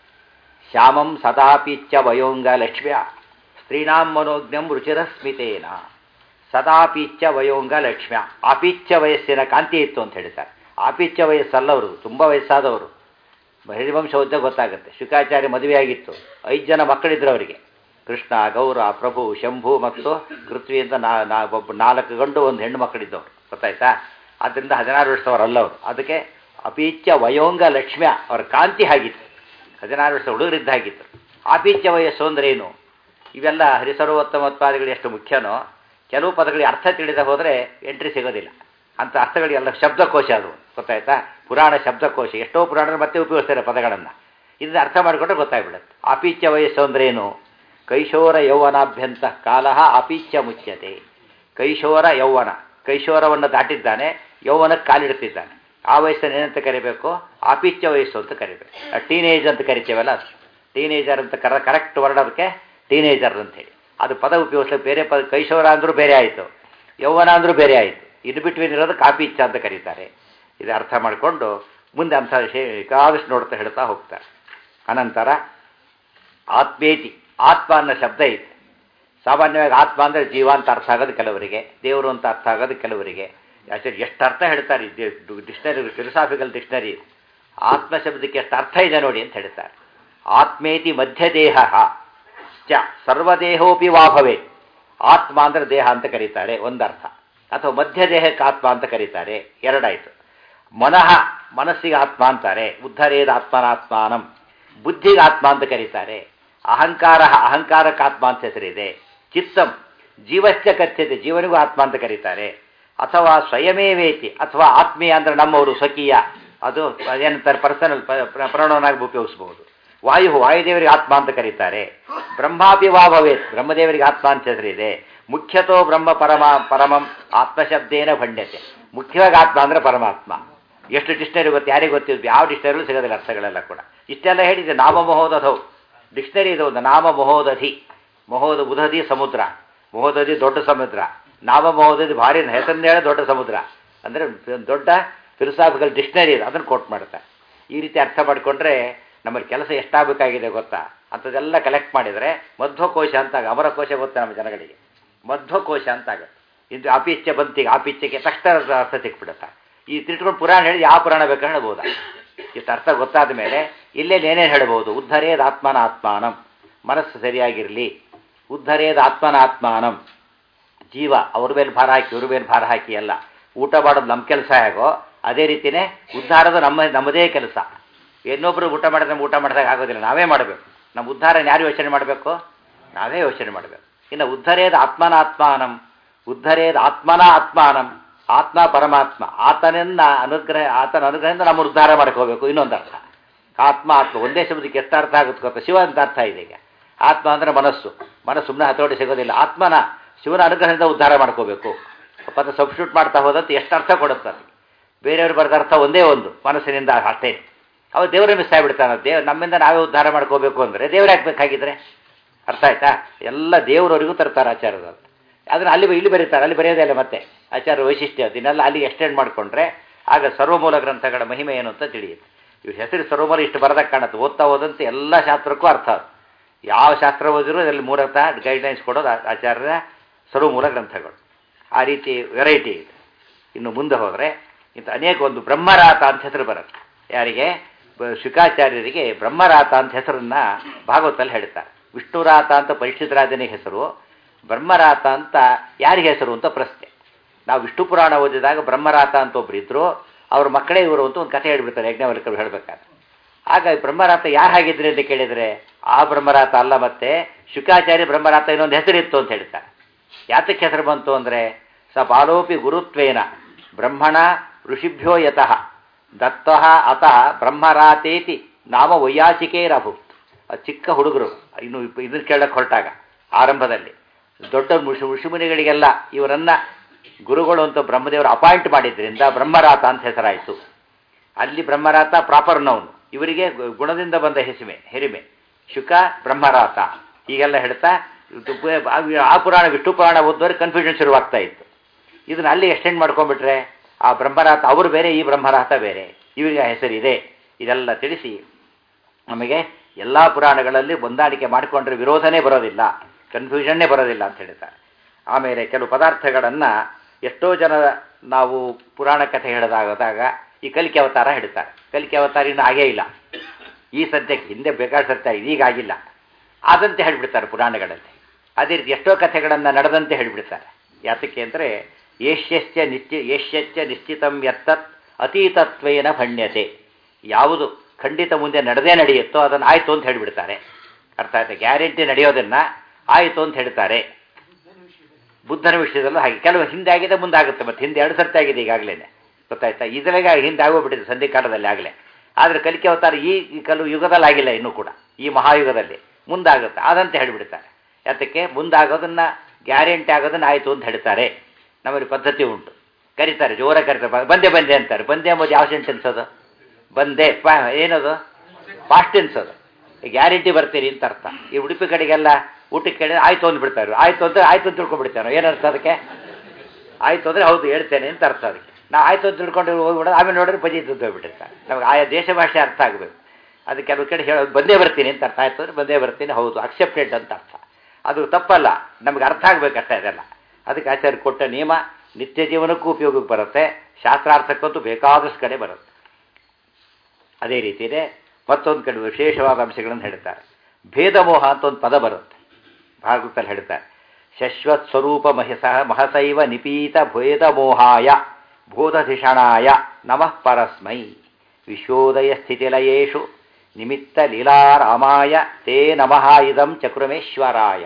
ಶ್ಯಾಮಂ ಸದಾಪೀಚ್ಯ ವಯೋಂಗ ಲಕ್ಷ್ಮ್ಯ ಸ್ತ್ರೀಣಾಂ ಮನೋಜ್ಞಂ ರುಚಿರಸ್ಮಿತೇನ. ಸದಾಪೀಚ್ಯ ವಯೋಂಗ ಲಕ್ಷ್ಮ್ಯ. ಆಪೀಚ್ಯ ವಯಸ್ಸಿನ ಕಾಂತಿ ಇತ್ತು ಅಂತ ಹೇಳ್ತಾರೆ. ಆಪೀಚ್ಯ ವಯಸ್ಸಲ್ಲವರು, ತುಂಬ ವಯಸ್ಸಾದವರು. ಹರಿವಂಶ ಓದ್ದೆ ಗೊತ್ತಾಗುತ್ತೆ. ಶುಕಾಚಾರ್ಯ ಮದುವೆಯಾಗಿತ್ತು, ಐದು ಜನ ಮಕ್ಕಳಿದ್ರು ಅವರಿಗೆ. ಕೃಷ್ಣ, ಗೌರ, ಪ್ರಭು, ಶಂಭು ಮತ್ತು ಪೃಥ್ವಿ ಅಂತ ನಾ ಒಬ್ಬ ನಾಲ್ಕು ಗಂಡು ಒಂದು ಹೆಣ್ಣು ಮಕ್ಕಳಿದ್ದವರು. ಗೊತ್ತಾಯ್ತಾ? ಆದ್ದರಿಂದ ಹದಿನಾರು ವರ್ಷದವರಲ್ಲವರು. ಅದಕ್ಕೆ ಅಪೀಚ್ಯ ವಯೋಂಗ ಲಕ್ಷ್ಮ್ಯ, ಅವರ ಕಾಂತಿ ಆಗಿತ್ತು. ಹದಿನಾರು ವರ್ಷ ಹುಡುಗರಿದ್ದಾಗಿತ್ತು. ಆಪೀಚ್ಯ ವಯಸ್ಸು ಅಂದ್ರೆ ಏನು? ಇವೆಲ್ಲ ಹರಿಸರ್ವೋತ್ತಮತ್ವಾದಿಗಳು ಎಷ್ಟು ಮುಖ್ಯನೋ, ಕೆಲವು ಪದಗಳಿಗೆ ಅರ್ಥ ತಿಳಿದ ಹೋದರೆ ಎಂಟ್ರಿ ಸಿಗೋದಿಲ್ಲ. ಅಂಥ ಅರ್ಥಗಳಿಗೆಲ್ಲ ಶಬ್ದಕೋಶ ಅದು. ಗೊತ್ತಾಯ್ತಾ? ಪುರಾಣ ಶಬ್ದಕೋಶ. ಎಷ್ಟೋ ಪುರಾಣರು ಮತ್ತೆ ಉಪಯೋಗಿಸ್ತಾರೆ ಪದಗಳನ್ನು. ಇದನ್ನ ಅರ್ಥ ಮಾಡಿಕೊಂಡ್ರೆ ಗೊತ್ತಾಗ್ಬಿಡುತ್ತೆ. ಆಪೀಚ್ಯ ವಯಸ್ಸು ಅಂದ್ರೆ ಏನು? ಕೈಶೋರ ಯೌವನಾಭ್ಯಂತ ಕಾಲ ಆಪೀಚ್ಯ ಮುಚ್ಯತೆ. ಕೈಶೋರ ಯೌವನ, ಕೈಶೋರವನ್ನು ದಾಟಿದ್ದಾನೆ, ಯೌವನಕ್ಕೆ ಕಾಲಿಡ್ತಿದ್ದಾನೆ. ಆ ವಯಸ್ಸನ್ನು ಏನಂತ ಕರಿಬೇಕು? ಆಪೀಚ್ಯ ವಯಸ್ಸು ಅಂತ ಕರಿಬೇಕು. ಟೀನೇಜ್ ಅಂತ ಕರಿತೇವಲ್ಲ, ಅದು ಟೀನೇಜರ್ ಅಂತ ಕರ ಕರೆಕ್ಟ್ ವರ್ಡ್ ಅದಕ್ಕೆ ಟೀನೇಜರ್ ಅಂತೇಳಿ. ಅದು ಪದ ಉಪಯೋಗಿಸ್ಲಿಕ್ಕೆ ಬೇರೆ ಪದ. ಕೈಶೋರ ಅಂದರೂ ಬೇರೆ ಆಯಿತು, ಯೌವನ ಅಂದರೂ ಬೇರೆ ಆಯಿತು. ಇದು ಬಿಟ್ವೀನ್ ಇರೋದಕ್ಕೆ ಆಪೀಚ್ಯ ಅಂತ ಕರೀತಾರೆ. ಇದು ಅರ್ಥ ಮಾಡಿಕೊಂಡು ಮುಂದೆ ಅಂಥ ವಿಷಯ ಬೇಕಾದಷ್ಟು ನೋಡ್ತಾ ಹೇಳ್ತಾ ಹೋಗ್ತಾರೆ. ಅನಂತರ ಆತ್ಮೇತಿ, ಆತ್ಮ ಅನ್ನೋ ಶಬ್ದ ಐತೆ. ಸಾಮಾನ್ಯವಾಗಿ ಆತ್ಮ ಅಂದರೆ ಜೀವ ಅಂತ ಅರ್ಥ ಆಗೋದು ಕೆಲವರಿಗೆ, ದೇವರು ಅಂತ ಅರ್ಥ ಆಗೋದು ಕೆಲವರಿಗೆ. ಆಚಾರ್ಯ ಎಷ್ಟು ಅರ್ಥ ಹೇಳ್ತಾರೆ ಡಿಕ್ಷನರಿ, ಫಿಲಸಾಫಿಕಲ್ ಡಿಕ್ಷನರಿ. ಆತ್ಮ ಶಬ್ದಕ್ಕೆ ಎಷ್ಟು ಅರ್ಥ ಇದೆ ನೋಡಿ ಅಂತ ಹೇಳ್ತಾರೆ. ಆತ್ಮೇತಿ ಮಧ್ಯದೇಹ ಚ ಸರ್ವದೇಹೋಪಿ ವಾಭವೇ. ಆತ್ಮ ಅಂದರೆ ದೇಹ ಅಂತ ಕರೀತಾರೆ ಒಂದರ್ಥ, ಅಥವಾ ಮಧ್ಯದೇಹಕ್ಕೆ ಆತ್ಮ ಅಂತ ಕರೀತಾರೆ, ಎರಡಾಯಿತು. ಮನಃ, ಮನಸ್ಸಿಗೆ ಆತ್ಮ ಅಂತಾರೆ. ಉದ್ಧರೇದ ಆತ್ಮನಾತ್ಮಾನಂ. ಬುದ್ಧಿಗೆ ಆತ್ಮ ಅಂತ ಕರೀತಾರೆ. ಅಹಂಕಾರ, ಅಹಂಕಾರಕ್ಕೆ ಆತ್ಮ ಅಂತ ಹೆಸರಿದೆ. ಚಿತ್ತಂ, ಜೀವಶ್ಚ ಕಥ್ಯತೆ, ಜೀವನಿಗೂ ಆತ್ಮ ಅಂತ ಕರೀತಾರೆ. ಅಥವಾ ಸ್ವಯಮೇವೇತಿ, ಅಥವಾ ಆತ್ಮೀಯ ಅಂದರೆ ನಮ್ಮವರು, ಸ್ವಕೀಯ, ಅದು ಏನಂತಾರೆ ಪರ್ಸನಲ್ ಪ್ರಣವನಾಗಿ ಉಪಯೋಗಿಸ್ಬೋದು. ವಾಯು, ವಾಯುದೇವರಿಗೆ ಆತ್ಮ ಅಂತ ಕರೀತಾರೆ. ಬ್ರಹ್ಮಾಪಿ ವಾ ಭವೇತ್, ಬ್ರಹ್ಮದೇವರಿಗೆ ಆತ್ಮ ಅಂತ ಹೆಸರಿದೆ. ಮುಖ್ಯತೋ ಬ್ರಹ್ಮ ಪರಮ ಪರಮಂ ಆತ್ಮಶಬ್ದೇನ ಭಂಡ್ಯತೆ. ಮುಖ್ಯವಾಗಿ ಆತ್ಮ ಅಂದರೆ ಪರಮಾತ್ಮ. ಎಷ್ಟು ಡಿಕ್ಷನರಿ ಗೊತ್ತು, ಯಾರಿಗೆ ಗೊತ್ತಿದ್ದು? ಯಾವ ಡಿಕ್ಷನರಿಯಲ್ಲೂ ಸಿಗೋದಿಲ್ಲ ಅರ್ಥಗಳೆಲ್ಲ ಕೂಡ. ಇಷ್ಟೆಲ್ಲ ಹೇಳಿದೆ. ನಾಮ ಮಹೋದಧೌ ಡಿಕ್ಷನರಿ ಇದು ಒಂದು. ನಾಮ ಮಹೋದಧಿ, ಮಹೋದ ಉದಧಿ ಸಮುದ್ರ, ಮಹೋದಧಿ ದೊಡ್ಡ ಸಮುದ್ರ, ನಾಮ ಮಹೋದಧಿ ಭಾರಿ ಹೆಸರನ್ನ ಹೇಳಿ ದೊಡ್ಡ ಸಮುದ್ರ. ಅಂದರೆ ದೊಡ್ಡ ಫಿಲಸಾಫಿಕಲ್ ಡಿಕ್ಷನರಿ ಇದು. ಅದನ್ನು ಕೋಟ್ ಮಾಡ್ತಾರೆ. ಈ ರೀತಿ ಅರ್ಥ ಮಾಡಿಕೊಂಡ್ರೆ ನಮ್ಮಲ್ಲಿ ಕೆಲಸ ಎಷ್ಟಾಗಬೇಕಾಗಿದೆ ಗೊತ್ತಾ? ಅಂಥದ್ದೆಲ್ಲ ಕಲೆಕ್ಟ್ ಮಾಡಿದರೆ ಮಧ್ವಕೋಶ ಅಂತ, ಅಮರಕೋಶ ಗೊತ್ತಾ ನಮ್ಮ ಜನಗಳಿಗೆ? ಮಧ್ವಕೋಶ ಅಂತ ಆಗುತ್ತೆ. ಇದು ಆಪೀಚ್ಯ ಬಂತಿಗೆ, ಆಪೀಚ್ಯಕ್ಕೆ ತಕ್ಷಣ ಅರ್ಥ ಸಿಕ್ಬಿಡುತ್ತೆ. ಈ ತಿಳ್ಕೊಂಡು ಪುರಾಣ ಹೇಳಿ ಯಾವ ಪುರಾಣ ಬೇಕಾದ್ರೆ ಹೇಳ್ಬೋದಾ? ಇಷ್ಟು ಅರ್ಥ ಗೊತ್ತಾದ ಮೇಲೆ ಇಲ್ಲೇ ಏನೇನು ಹೇಳ್ಬೋದು? ಉದ್ಧರೇದ ಆತ್ಮನ ಆತ್ಮಾನಂ, ಮನಸ್ಸು ಸರಿಯಾಗಿರಲಿ. ಉದ್ಧರೇದ ಆತ್ಮನ ಆತ್ಮಾನಂ, ಜೀವ ಅವ್ರ ಮೇಲೆ ಭಾರ ಹಾಕಿ ಇವ್ರ ಮೇಲೆ ಭಾರ ಹಾಕಿ ಅಲ್ಲ. ಊಟ ಮಾಡೋದು ನಮ್ಮ ಕೆಲಸ ಹೇಗೋ ಅದೇ ರೀತಿಯೇ ಉದ್ಧಾರದ ನಮ್ಮ ನಮ್ಮದೇ ಕೆಲಸ. ಇನ್ನೊಬ್ಬರು ಊಟ ಮಾಡಿದ್ರೆ ಊಟ ಮಾಡಿದಾಗ ಆಗೋದಿಲ್ಲ, ನಾವೇ ಮಾಡಬೇಕು. ನಮ್ಮ ಉದ್ಧಾರ ಯಾರು ಯೋಚನೆ ಮಾಡಬೇಕು? ನಾವೇ ಯೋಚನೆ ಮಾಡಬೇಕು. ಇನ್ನು ಉದ್ಧರೇದ ಆತ್ಮನ ಆತ್ಮಾನಂ, ಉದ್ಧರೇದ ಆತ್ಮನ ಆತ್ಮಾನಂ, ಆತ್ಮ ಪರಮಾತ್ಮ, ಆತನನ್ನ ಅನುಗ್ರಹ, ಆತನ ಅನುಗ್ರಹದಿಂದ ನಮ್ಮ ಉದ್ಧಾರ ಮಾಡ್ಕೋಬೇಕು. ಇನ್ನೊಂದು ಅರ್ಥ ಆತ್ಮ ಆತ್ಮ ಒಂದೇ ಶಬ್ದಕ್ಕೆ ಎಷ್ಟು ಅರ್ಥ ಆಗುತ್ತೆ ಗೊತ್ತಾ? ಶಿವ ಅಂತ ಅರ್ಥ ಇದೆ. ಈಗ ಆತ್ಮ ಅಂದರೆ ಮನಸ್ಸು. ಮನಸ್ಸು ಸುಮ್ಮನೆ ಹತೋಟಿ ಸಿಗೋದಿಲ್ಲ. ಆತ್ಮನ ಶಿವನ ಅನುಗ್ರಹದಿಂದ ಉದ್ಧಾರ ಮಾಡ್ಕೋಬೇಕು. ಪದ ಸಬ್ಸ್ಟಿಟ್ಯೂಟ್ ಮಾಡ್ತಾ ಹೋದಂತೆ ಎಷ್ಟು ಅರ್ಥ ಕೊಡುತ್ತೆ. ಬೇರೆಯವ್ರು ಬರೆದ ಅರ್ಥ ಒಂದೇ ಒಂದು, ಮನಸ್ಸಿನಿಂದ ಅಷ್ಟೇ. ಅವ ದೇವರೇ ಮಿಸ್ ಆಗಿಬಿಡ್ತಾನೆ. ದೇವ್ ನಮ್ಮಿಂದ ನಾವೇ ಉದ್ಧಾರ ಮಾಡ್ಕೋಬೇಕು ಅಂದರೆ ದೇವ್ರು ಹಾಕ್ಬೇಕಾಗಿದ್ರೆ ಅರ್ಥ ಆಯ್ತಾ? ಎಲ್ಲ ದೇವರವರಿಗೂ ತರ್ತಾರೆ ಆಚಾರ್ಯರು. ಅದನ್ನು ಅಲ್ಲಿ ಇಲ್ಲಿ ಬರೀತಾರೆ, ಅಲ್ಲಿ ಬರೆಯೋದೇ ಇಲ್ಲ. ಮತ್ತೆ ಆಚಾರ್ಯ ವೈಶಿಷ್ಟ್ಯ ಅದನ್ನೆಲ್ಲ ಅಲ್ಲಿ ಎಕ್ಸ್ಟೆಂಡ್ ಮಾಡಿಕೊಂಡ್ರೆ ಆಗ ಸರ್ವಮೂಲ ಗ್ರಂಥಗಳ ಮಹಿಮೆ ಏನು ಅಂತ ತಿಳಿಯುತ್ತೆ. ಇವ್ರ ಹೆಸರು ಸರ್ವಮೂಲ ಇಷ್ಟು ಬರದಕ್ಕೆ ಕಾಣುತ್ತೆ. ಓದ್ತಾ ಹೋದಂತೆ ಎಲ್ಲ ಶಾಸ್ತ್ರಕ್ಕೂ ಅರ್ಥ ಅದು. ಯಾವ ಶಾಸ್ತ್ರ ಓದಿದ್ರು ಅದರಲ್ಲಿ ಮೂರರ್ಥ ಗೈಡ್ಲೈನ್ಸ್ ಕೊಡೋದು ಆಚಾರ್ಯರ ಸರ್ವಮೂಲ ಗ್ರಂಥಗಳು. ಆ ರೀತಿ ವೆರೈಟಿ ಇದೆ. ಇನ್ನು ಮುಂದೆ ಹೋದರೆ ಇಂಥ ಅನೇಕ ಒಂದು ಬ್ರಹ್ಮರಾತ ಅಂತ ಹೆಸರು ಬರುತ್ತೆ. ಯಾರಿಗೆ? ಶುಕಾಚಾರ್ಯರಿಗೆ ಬ್ರಹ್ಮರಾತ ಅಂತ ಹೆಸರನ್ನು ಭಾಗವತಲ್ಲಿ ಹೇಳ್ತಾರೆ. ವಿಷ್ಣುರಾತ ಅಂತ ಪರೀಕ್ಷಿತರಾಜನಿಗೆ ಹೆಸರು, ಬ್ರಹ್ಮರಾತ ಅಂತ ಯಾರಿಗೆ ಹೆಸರು ಅಂತ ಪ್ರಶ್ನೆ. ನಾವು ವಿಷ್ಣು ಪುರಾಣ ಓದಿದಾಗ ಬ್ರಹ್ಮರಾತ ಅಂತ ಒಬ್ರು ಇದ್ರು, ಅವ್ರ ಮಕ್ಕಳೇ ಇವರು ಅಂತ ಒಂದು ಕಥೆ ಹೇಳ್ಬಿಡ್ತಾರೆ ಯಜ್ಞವಲ್ಕರು ಹೇಳಬೇಕಾದ್ರೆ. ಆಗ ಬ್ರಹ್ಮರಾತ ಯಾರು ಹಾಗಿದ್ರಿ ಅಂತ ಕೇಳಿದರೆ ಆ ಬ್ರಹ್ಮರಾತ ಅಲ್ಲ, ಮತ್ತೆ ಶುಕಾಚಾರ್ಯ ಬ್ರಹ್ಮರಾತ ಇನ್ನೊಂದು ಹೆಸರಿತ್ತು ಅಂತ ಹೇಳ್ತಾರೆ. ಯಾತಕ್ಕೆ ಹೆಸರು ಬಂತು ಅಂದರೆ ಸ ಬಾಲೋಪಿ ಗುರುತ್ವೇನ ಬ್ರಹ್ಮಣ ಋಷಿಭ್ಯೋ ಯತಃ ದತ್ತಃ ಅತಃ ಬ್ರಹ್ಮರಾತೇತಿ ನಾಮ ವೈಯಾಚಿಕೇರಭೂತ್. ಚಿಕ್ಕ ಹುಡುಗರು ಇನ್ನು ಇದನ್ನು ಕೇಳಕ್ಕೆ ಹೊರಟಾಗ ಆರಂಭದಲ್ಲಿ ದೊಡ್ಡ ಋಷಿ ಋಷಿಮುನಿಗಳಿಗೆಲ್ಲ ಇವರನ್ನು ಗುರುಗಳು ಅಂತ ಬ್ರಹ್ಮದೇವರು ಅಪಾಯಿಂಟ್ ಮಾಡಿದ್ರಿಂದ ಬ್ರಹ್ಮರಾತ ಅಂತ ಹೆಸರಾಯಿತು. ಅಲ್ಲಿ ಬ್ರಹ್ಮರಾತ ಪ್ರಾಪರ್ ನೌನ್, ಇವರಿಗೆ ಗುಣದಿಂದ ಬಂದ ಹೆಸಮೆ ಹೆರಿಮೆ ಶುಕ ಬ್ರಹ್ಮರಾತ ಹೀಗೆಲ್ಲ ಹೇಳ್ತಾ ಆ ಪುರಾಣ ವಿಷ್ಣು ಪುರಾಣ ಓದೋರಿಗೆ ಕನ್ಫ್ಯೂಷನ್ ಶುರುವಾಗ್ತಾ ಇತ್ತು. ಇದನ್ನ ಅಲ್ಲಿ ಎಕ್ಸ್ಟೆಂಡ್ ಮಾಡ್ಕೊಂಡ್ಬಿಟ್ರೆ ಆ ಬ್ರಹ್ಮರಾತ ಅವರು ಬೇರೆ, ಈ ಬ್ರಹ್ಮರಾತ ಬೇರೆ, ಇವರಿಗೆ ಹೆಸರಿದೆ. ಇದೆಲ್ಲ ತಿಳಿಸಿ ನಮಗೆ ಎಲ್ಲ ಪುರಾಣಗಳಲ್ಲಿ ಹೊಂದಾಣಿಕೆ ಮಾಡಿಕೊಂಡ್ರೆ ವಿರೋಧನೇ ಬರೋದಿಲ್ಲ, ಕನ್ಫ್ಯೂಷನ್ನೇ ಬರೋದಿಲ್ಲ ಅಂತ ಹೇಳ್ತಾರೆ. ಆಮೇಲೆ ಕೆಲವು ಪದಾರ್ಥಗಳನ್ನು ಎಷ್ಟೋ ಜನ ನಾವು ಪುರಾಣ ಕಥೆ ಹೇಳಿದಾಗದಾಗ ಈ ಕಲಿಕೆ ಅವತಾರ ಹೇಳ್ತಾರೆ. ಕಲಿಕೆ ಅವತಾರ ಇನ್ನೂ ಆಗೇ ಇಲ್ಲ, ಈ ಸದ್ಯಕ್ಕೆ, ಹಿಂದೆ ಬೇಕಾದ ಸತ್ಯ ಇದೀಗಾಗಿಲ್ಲ, ಆದಂತೆ ಹೇಳಿಬಿಡ್ತಾರೆ ಪುರಾಣಗಳಲ್ಲಿ. ಅದೇ ರೀತಿ ಎಷ್ಟೋ ಕಥೆಗಳನ್ನು ನಡೆದಂತೆ ಹೇಳಿಬಿಡ್ತಾರೆ. ಯಾತಕ್ಕೆ ಅಂದರೆ ಏಷ್ಯಶ್ಚ ನಿಶ್ಚಿ ಏಷ್ಯಶ್ಚ ನಿಶ್ಚಿತಂ ಯತ್ತತ್ ಅತೀತತ್ವೇನ ಭಣ್ಯತೆ. ಯಾವುದು ಖಂಡಿತ ಮುಂದೆ ನಡೆದೇ ನಡೆಯುತ್ತೋ ಅದನ್ನು ಆಯಿತು ಅಂತ ಹೇಳಿಬಿಡ್ತಾರೆ. ಅರ್ಥ ಆಯ್ತು? ಗ್ಯಾರಂಟಿ ನಡೆಯೋದನ್ನು ಆಯಿತು ಅಂತ ಹೇಳ್ತಾರೆ. ಬುದ್ಧನ ವಿಷಯದಲ್ಲೂ ಹಾಗೆ ಕೆಲವು ಹಿಂದೆ ಆಗಿದೆ ಮುಂದೆ ಆಗುತ್ತೆ. ಮತ್ತು ಹಿಂದೆ ಎರಡು ಸರ್ತಿ ಆಗಿದೆ ಈಗಾಗಲೇ, ಗೊತ್ತಾಯ್ತಾ? ಇದರಾಗ ಹಿಂದೆ ಆಗೋಗ್ಬಿಟ್ಟಿದೆ ಸಂಧಿಕಾಲದಲ್ಲಿ ಆಗಲೇ. ಆದರೆ ಕಲಿಕೆ ಅವತಾರ ಈ ಕೆಲವು ಯುಗದಲ್ಲಿ ಆಗಿಲ್ಲ ಇನ್ನೂ ಕೂಡ, ಈ ಮಹಾಯುಗದಲ್ಲಿ ಮುಂದಾಗುತ್ತೆ ಆದಂತೆ ಹೇಳಿಬಿಡ್ತಾರೆ. ಯಾತಕ್ಕೆ? ಮುಂದಾಗೋದನ್ನು ಗ್ಯಾರಂಟಿ ಆಗೋದನ್ನು ಆಯಿತು ಅಂತ ಹೇಳ್ತಾರೆ. ನಮ್ಮಲ್ಲಿ ಪದ್ಧತಿ ಉಂಟು, ಕರೀತಾರೆ, ಜೋರಾಗಿ ಕರೀತಾರೆ, ಬಂದೆ ಬಂದೆ ಅಂತಾರೆ. ಬಂದೆ ಎಂಬುದು ಯಾವ ಸೆಂಟೆನ್ಸ್ ಅದು? ಬಂದೆ ಪಾ ಏನದು? ಪಾಸ್ಟ್ ಟೆನ್ಸ್ ಅದು. ಗ್ಯಾರಂಟಿ ಬರ್ತೀರಿ ಅಂತ ಅರ್ಥ. ಈ ಉಡುಪಿ ಕಡೆಗೆಲ್ಲ ಊಟಕ್ಕೆ ಕೇಳಿದ್ರೆ ಆಯಿತು ಅಂದ್ಬಿಡ್ತಾರೆ. ಆಯಿತು ಅಂತ ಆಯಿತು ಅಂತ ತಿಳ್ಕೊಂಡ್ಬಿಡ್ತೇವೆ ನಾವು. ಏನರ್ಥ ಅದಕ್ಕೆ? ಆಯಿತು ಅಂದರೆ ಹೌದು ಹೇಳ್ತೇನೆ ಅಂತ ಅರ್ಥ ಅದಕ್ಕೆ. ನಾವು ಆಯಿತು ಅಂತ ತಿಳ್ಕೊಂಡು ಹೋಗ್ಬಿಡೋದು, ಆಮೇಲೆ ನೋಡಿದ್ರೆ ಬಜಿ ಇದ್ದು ಹೋಗ್ಬಿಟ್ಟಿರ್ತಾರೆ. ನಮಗೆ ಆಯಾ ದೇಶ ಭಾಷೆ ಅರ್ಥ ಆಗಬೇಕು. ಅದು ಕೆಲವು ಕಡೆ ಹೇಳೋದು ಬಂದೇ ಬರ್ತೀನಿ ಅಂತ ಅರ್ಥ. ಆಯಿತು ಅಂದರೆ ಬಂದೇ ಬರ್ತೀನಿ, ಹೌದು ಅಕ್ಸೆಪ್ಟೆಡ್ ಅಂತ ಅರ್ಥ. ಅದು ತಪ್ಪಲ್ಲ, ನಮಗೆ ಅರ್ಥ ಆಗಬೇಕಷ್ಟೇ ಅದೆಲ್ಲ. ಅದಕ್ಕೆ ಆಚಾರ್ಯ ಕೊಟ್ಟ ನಿಯಮ ನಿತ್ಯ ಜೀವನಕ್ಕೂ ಉಪಯೋಗಕ್ಕೆ ಬರುತ್ತೆ, ಶಾಸ್ತ್ರಾರ್ಥಕ್ಕಂತೂ ಬೇಕಾದಷ್ಟು ಕಡೆ ಬರುತ್ತೆ. ಅದೇ ರೀತಿಯೇ ಮತ್ತೊಂದು ಕಡೆ ವಿಶೇಷವಾದ ಅಂಶಗಳನ್ನು ಹೇಳ್ತಾರೆ. ಭೇದಮೋಹ ಅಂತ ಒಂದು ಪದ ಬರುತ್ತೆ ಭಾಗವತದಲ್ಲಿ ಹೇಳ್ತಾರೆ. ಶಶ್ವತ್ ಸ್ವರೂಪ ಮಹಸ ಮಹಸೈವ ನಿಪೀತ ಭೇದಮೋಹಾಯ ಬೋಧಧಿಷಣಾಯ ನಮಃ ಪರಸ್ಮೈ ವಿಶ್ವೋದಯ ಸ್ಥಿತಿಲಯೇಷು ನಿಮಿತ್ತ ಲೀಲಾರಾಮಾಯ ತೇ ನಮಃ ಇದಂ ಚಕ್ರಮೇಶ್ವರಾಯ.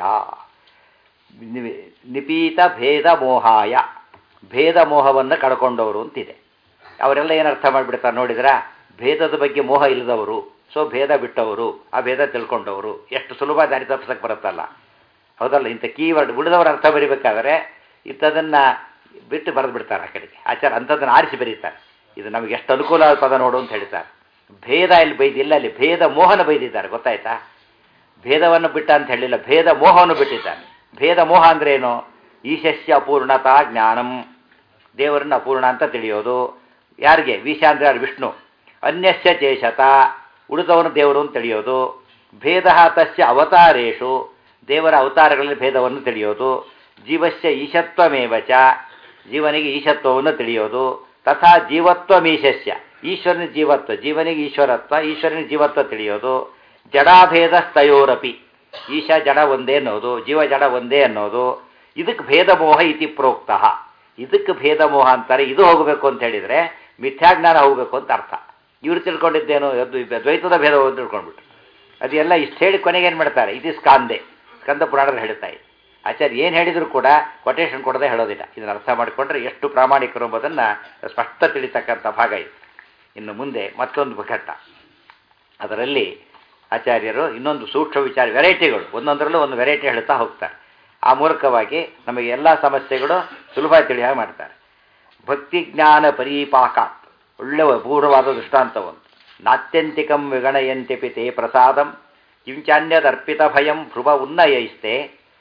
ನಿಪೀತ ಭೇದ ಮೋಹಾಯ, ಭೇದ ಮೋಹವನ್ನು ಕಳ್ಕೊಂಡವರು ಅಂತಿದೆ. ಅವರೆಲ್ಲ ಏನು ಅರ್ಥ ಮಾಡಿಬಿಡ್ತಾರೆ ನೋಡಿದ್ರ? ಭೇದದ ಬಗ್ಗೆ ಮೋಹ ಇಲ್ಲದವರು, ಸೊ ಭೇದ ಬಿಟ್ಟವರು, ಆ ಭೇದ ತಿಳ್ಕೊಂಡವರು. ಎಷ್ಟು ಸುಲಭ ದಾರಿ ತಪ್ಪಿಸಕ್ಕೆ ಬರುತ್ತಲ್ಲ, ಹೌದಲ್ಲ? ಇಂಥ ಕೀವರ್ಡ್ ಉಳಿದವರ ಅರ್ಥ ಬರಿಬೇಕಾದ್ರೆ ಇಂಥದನ್ನು ಬಿಟ್ಟು ಬರೆದು ಬಿಡ್ತಾರೆ ಆ ಕಡೆಗೆ. ಆಚಾರ ಅಂಥದ್ದನ್ನು ಆರಿಸಿ ಬರೀತಾರೆ. ಇದು ನಮಗೆ ಎಷ್ಟು ಅನುಕೂಲ ಪದ ನೋಡು ಅಂತ ಹೇಳ್ತಾರೆ. ಭೇದ ಇಲ್ಲಿ ಬೈದಿಲ್ಲ, ಅಲ್ಲಿ ಭೇದ ಮೋಹನ ಬೈದಿದ್ದಾರೆ, ಗೊತ್ತಾಯ್ತಾ? ಭೇದವನ್ನು ಬಿಟ್ಟ ಅಂತ ಹೇಳಿಲ್ಲ, ಭೇದ ಮೋಹವನ್ನು ಬಿಟ್ಟಿದ್ದಾರೆ. ಭೇದ ಮೋಹ ಅಂದ್ರೆ ಏನು? ಈಶಸ್ಯ ಅಪೂರ್ಣತಾ ಜ್ಞಾನಂ, ದೇವರನ್ನು ಅಪೂರ್ಣ ಅಂತ ತಿಳಿಯೋದು. ಯಾರಿಗೆ? ವಿಷ ಅಂದರೆ ಯಾರು? ವಿಷ್ಣು. ಅನ್ಯಸ್ಯ ಚೇಷತ, ಉಳಿದವನು ದೇವರು ಅಂತ ತಿಳಿಯೋದು. ಭೇದ ತಸ್ಯ ಅವತಾರೇಶು, ದೇವರ ಅವತಾರಗಳಲ್ಲಿ ಭೇದವನ್ನು ತಿಳಿಯೋದು. ಜೀವಸ್ಯ ಈಶತ್ವಮೇವಚ, ಜೀವನಿಗೆ ಈಶತ್ವವನ್ನು ತಿಳಿಯೋದು. ತಥಾ ಜೀವತ್ವಮೀಶಸ್ಯ, ಈಶ್ವರನ ಜೀವತ್ವ, ಜೀವನಿಗೆ ಈಶ್ವರತ್ವ, ಈಶ್ವರನಿಗೆ ಜೀವತ್ವ ತಿಳಿಯೋದು. ಜಡಾಭೇದ ಸ್ಥಯೋರಪಿ, ಈಶ ಜಡ ಒಂದೇ ಅನ್ನೋದು, ಜೀವ ಜಡ ಒಂದೇ ಅನ್ನೋದು. ಇದಕ್ಕೆ ಭೇದ ಮೋಹ ಇತಿ ಪ್ರೋಕ್ತ. ಇದಕ್ಕೆ ಭೇದ ಮೋಹ ಅಂತಾರೆ. ಇದು ಹೋಗಬೇಕು ಅಂತ ಹೇಳಿದರೆ ಮಿಥ್ಯಾಜ್ಞಾನ ಹೋಗಬೇಕು ಅಂತ ಅರ್ಥ. ಇವರು ತಿಳ್ಕೊಂಡಿದ್ದೇನು? ಅದು ದ್ವೈತದ ಭೇದವನ್ನು ತಿಳ್ಕೊಂಡ್ಬಿಟ್ರು. ಅದೆಲ್ಲ ಇಷ್ಟು ಹೇಳಿ ಕೊನೆಗೆ ಏನು ಮಾಡ್ತಾರೆ? ಇದು ಸ್ಕಾಂದೆ, ಸ್ಕಂದ ಪುರಾಣದಲ್ಲಿ ಹೇಳ್ತಾ ಇದೆ. ಆಚಾರ್ಯ ಏನು ಹೇಳಿದರೂ ಕೂಡ ಕೊಟೇಶನ್ ಕೊಡದೆ ಹೇಳೋದಿಲ್ಲ. ಇದನ್ನು ಅರ್ಥ ಮಾಡಿಕೊಂಡ್ರೆ ಎಷ್ಟು ಪ್ರಾಮಾಣಿಕರು ಎಂಬುದನ್ನು ಸ್ಪಷ್ಟ ತಿಳಿತಕ್ಕಂಥ ಭಾಗ ಇದು. ಇನ್ನು ಮುಂದೆ ಮತ್ತೊಂದು ಘಟ್ಟ, ಅದರಲ್ಲಿ ಆಚಾರ್ಯರು ಇನ್ನೊಂದು ಸೂಕ್ಷ್ಮ ವಿಚಾರ, ವೆರೈಟಿಗಳು, ಒಂದೊಂದರಲ್ಲೂ ಒಂದು ವೆರೈಟಿ ಹೇಳ್ತಾ ಹೋಗ್ತಾರೆ. ಆ ಮೂಲಕವಾಗಿ ನಮಗೆ ಎಲ್ಲ ಸಮಸ್ಯೆಗಳು ಸುಲಭ ತಿಳಿಯ ಮಾಡ್ತಾರೆ. ಭಕ್ತಿ ಜ್ಞಾನ ಪರೀಪಾಕ, ಒಳ್ಳೆಯ ಪೂರ್ಣವಾದ ದೃಷ್ಟಾಂತ ಒಂದು. ನಾತ್ಯಂತಿಕಂ ವಿಗಣಯಂತ್ಯಪಿ ತೇ ಪ್ರಸಾದಂ ಕಿಂಚಾನ್ಯದರ್ಪಿತ ಭಯಂ ಭ್ರುವ ಉನ್ನಯೈಸ್ತೆ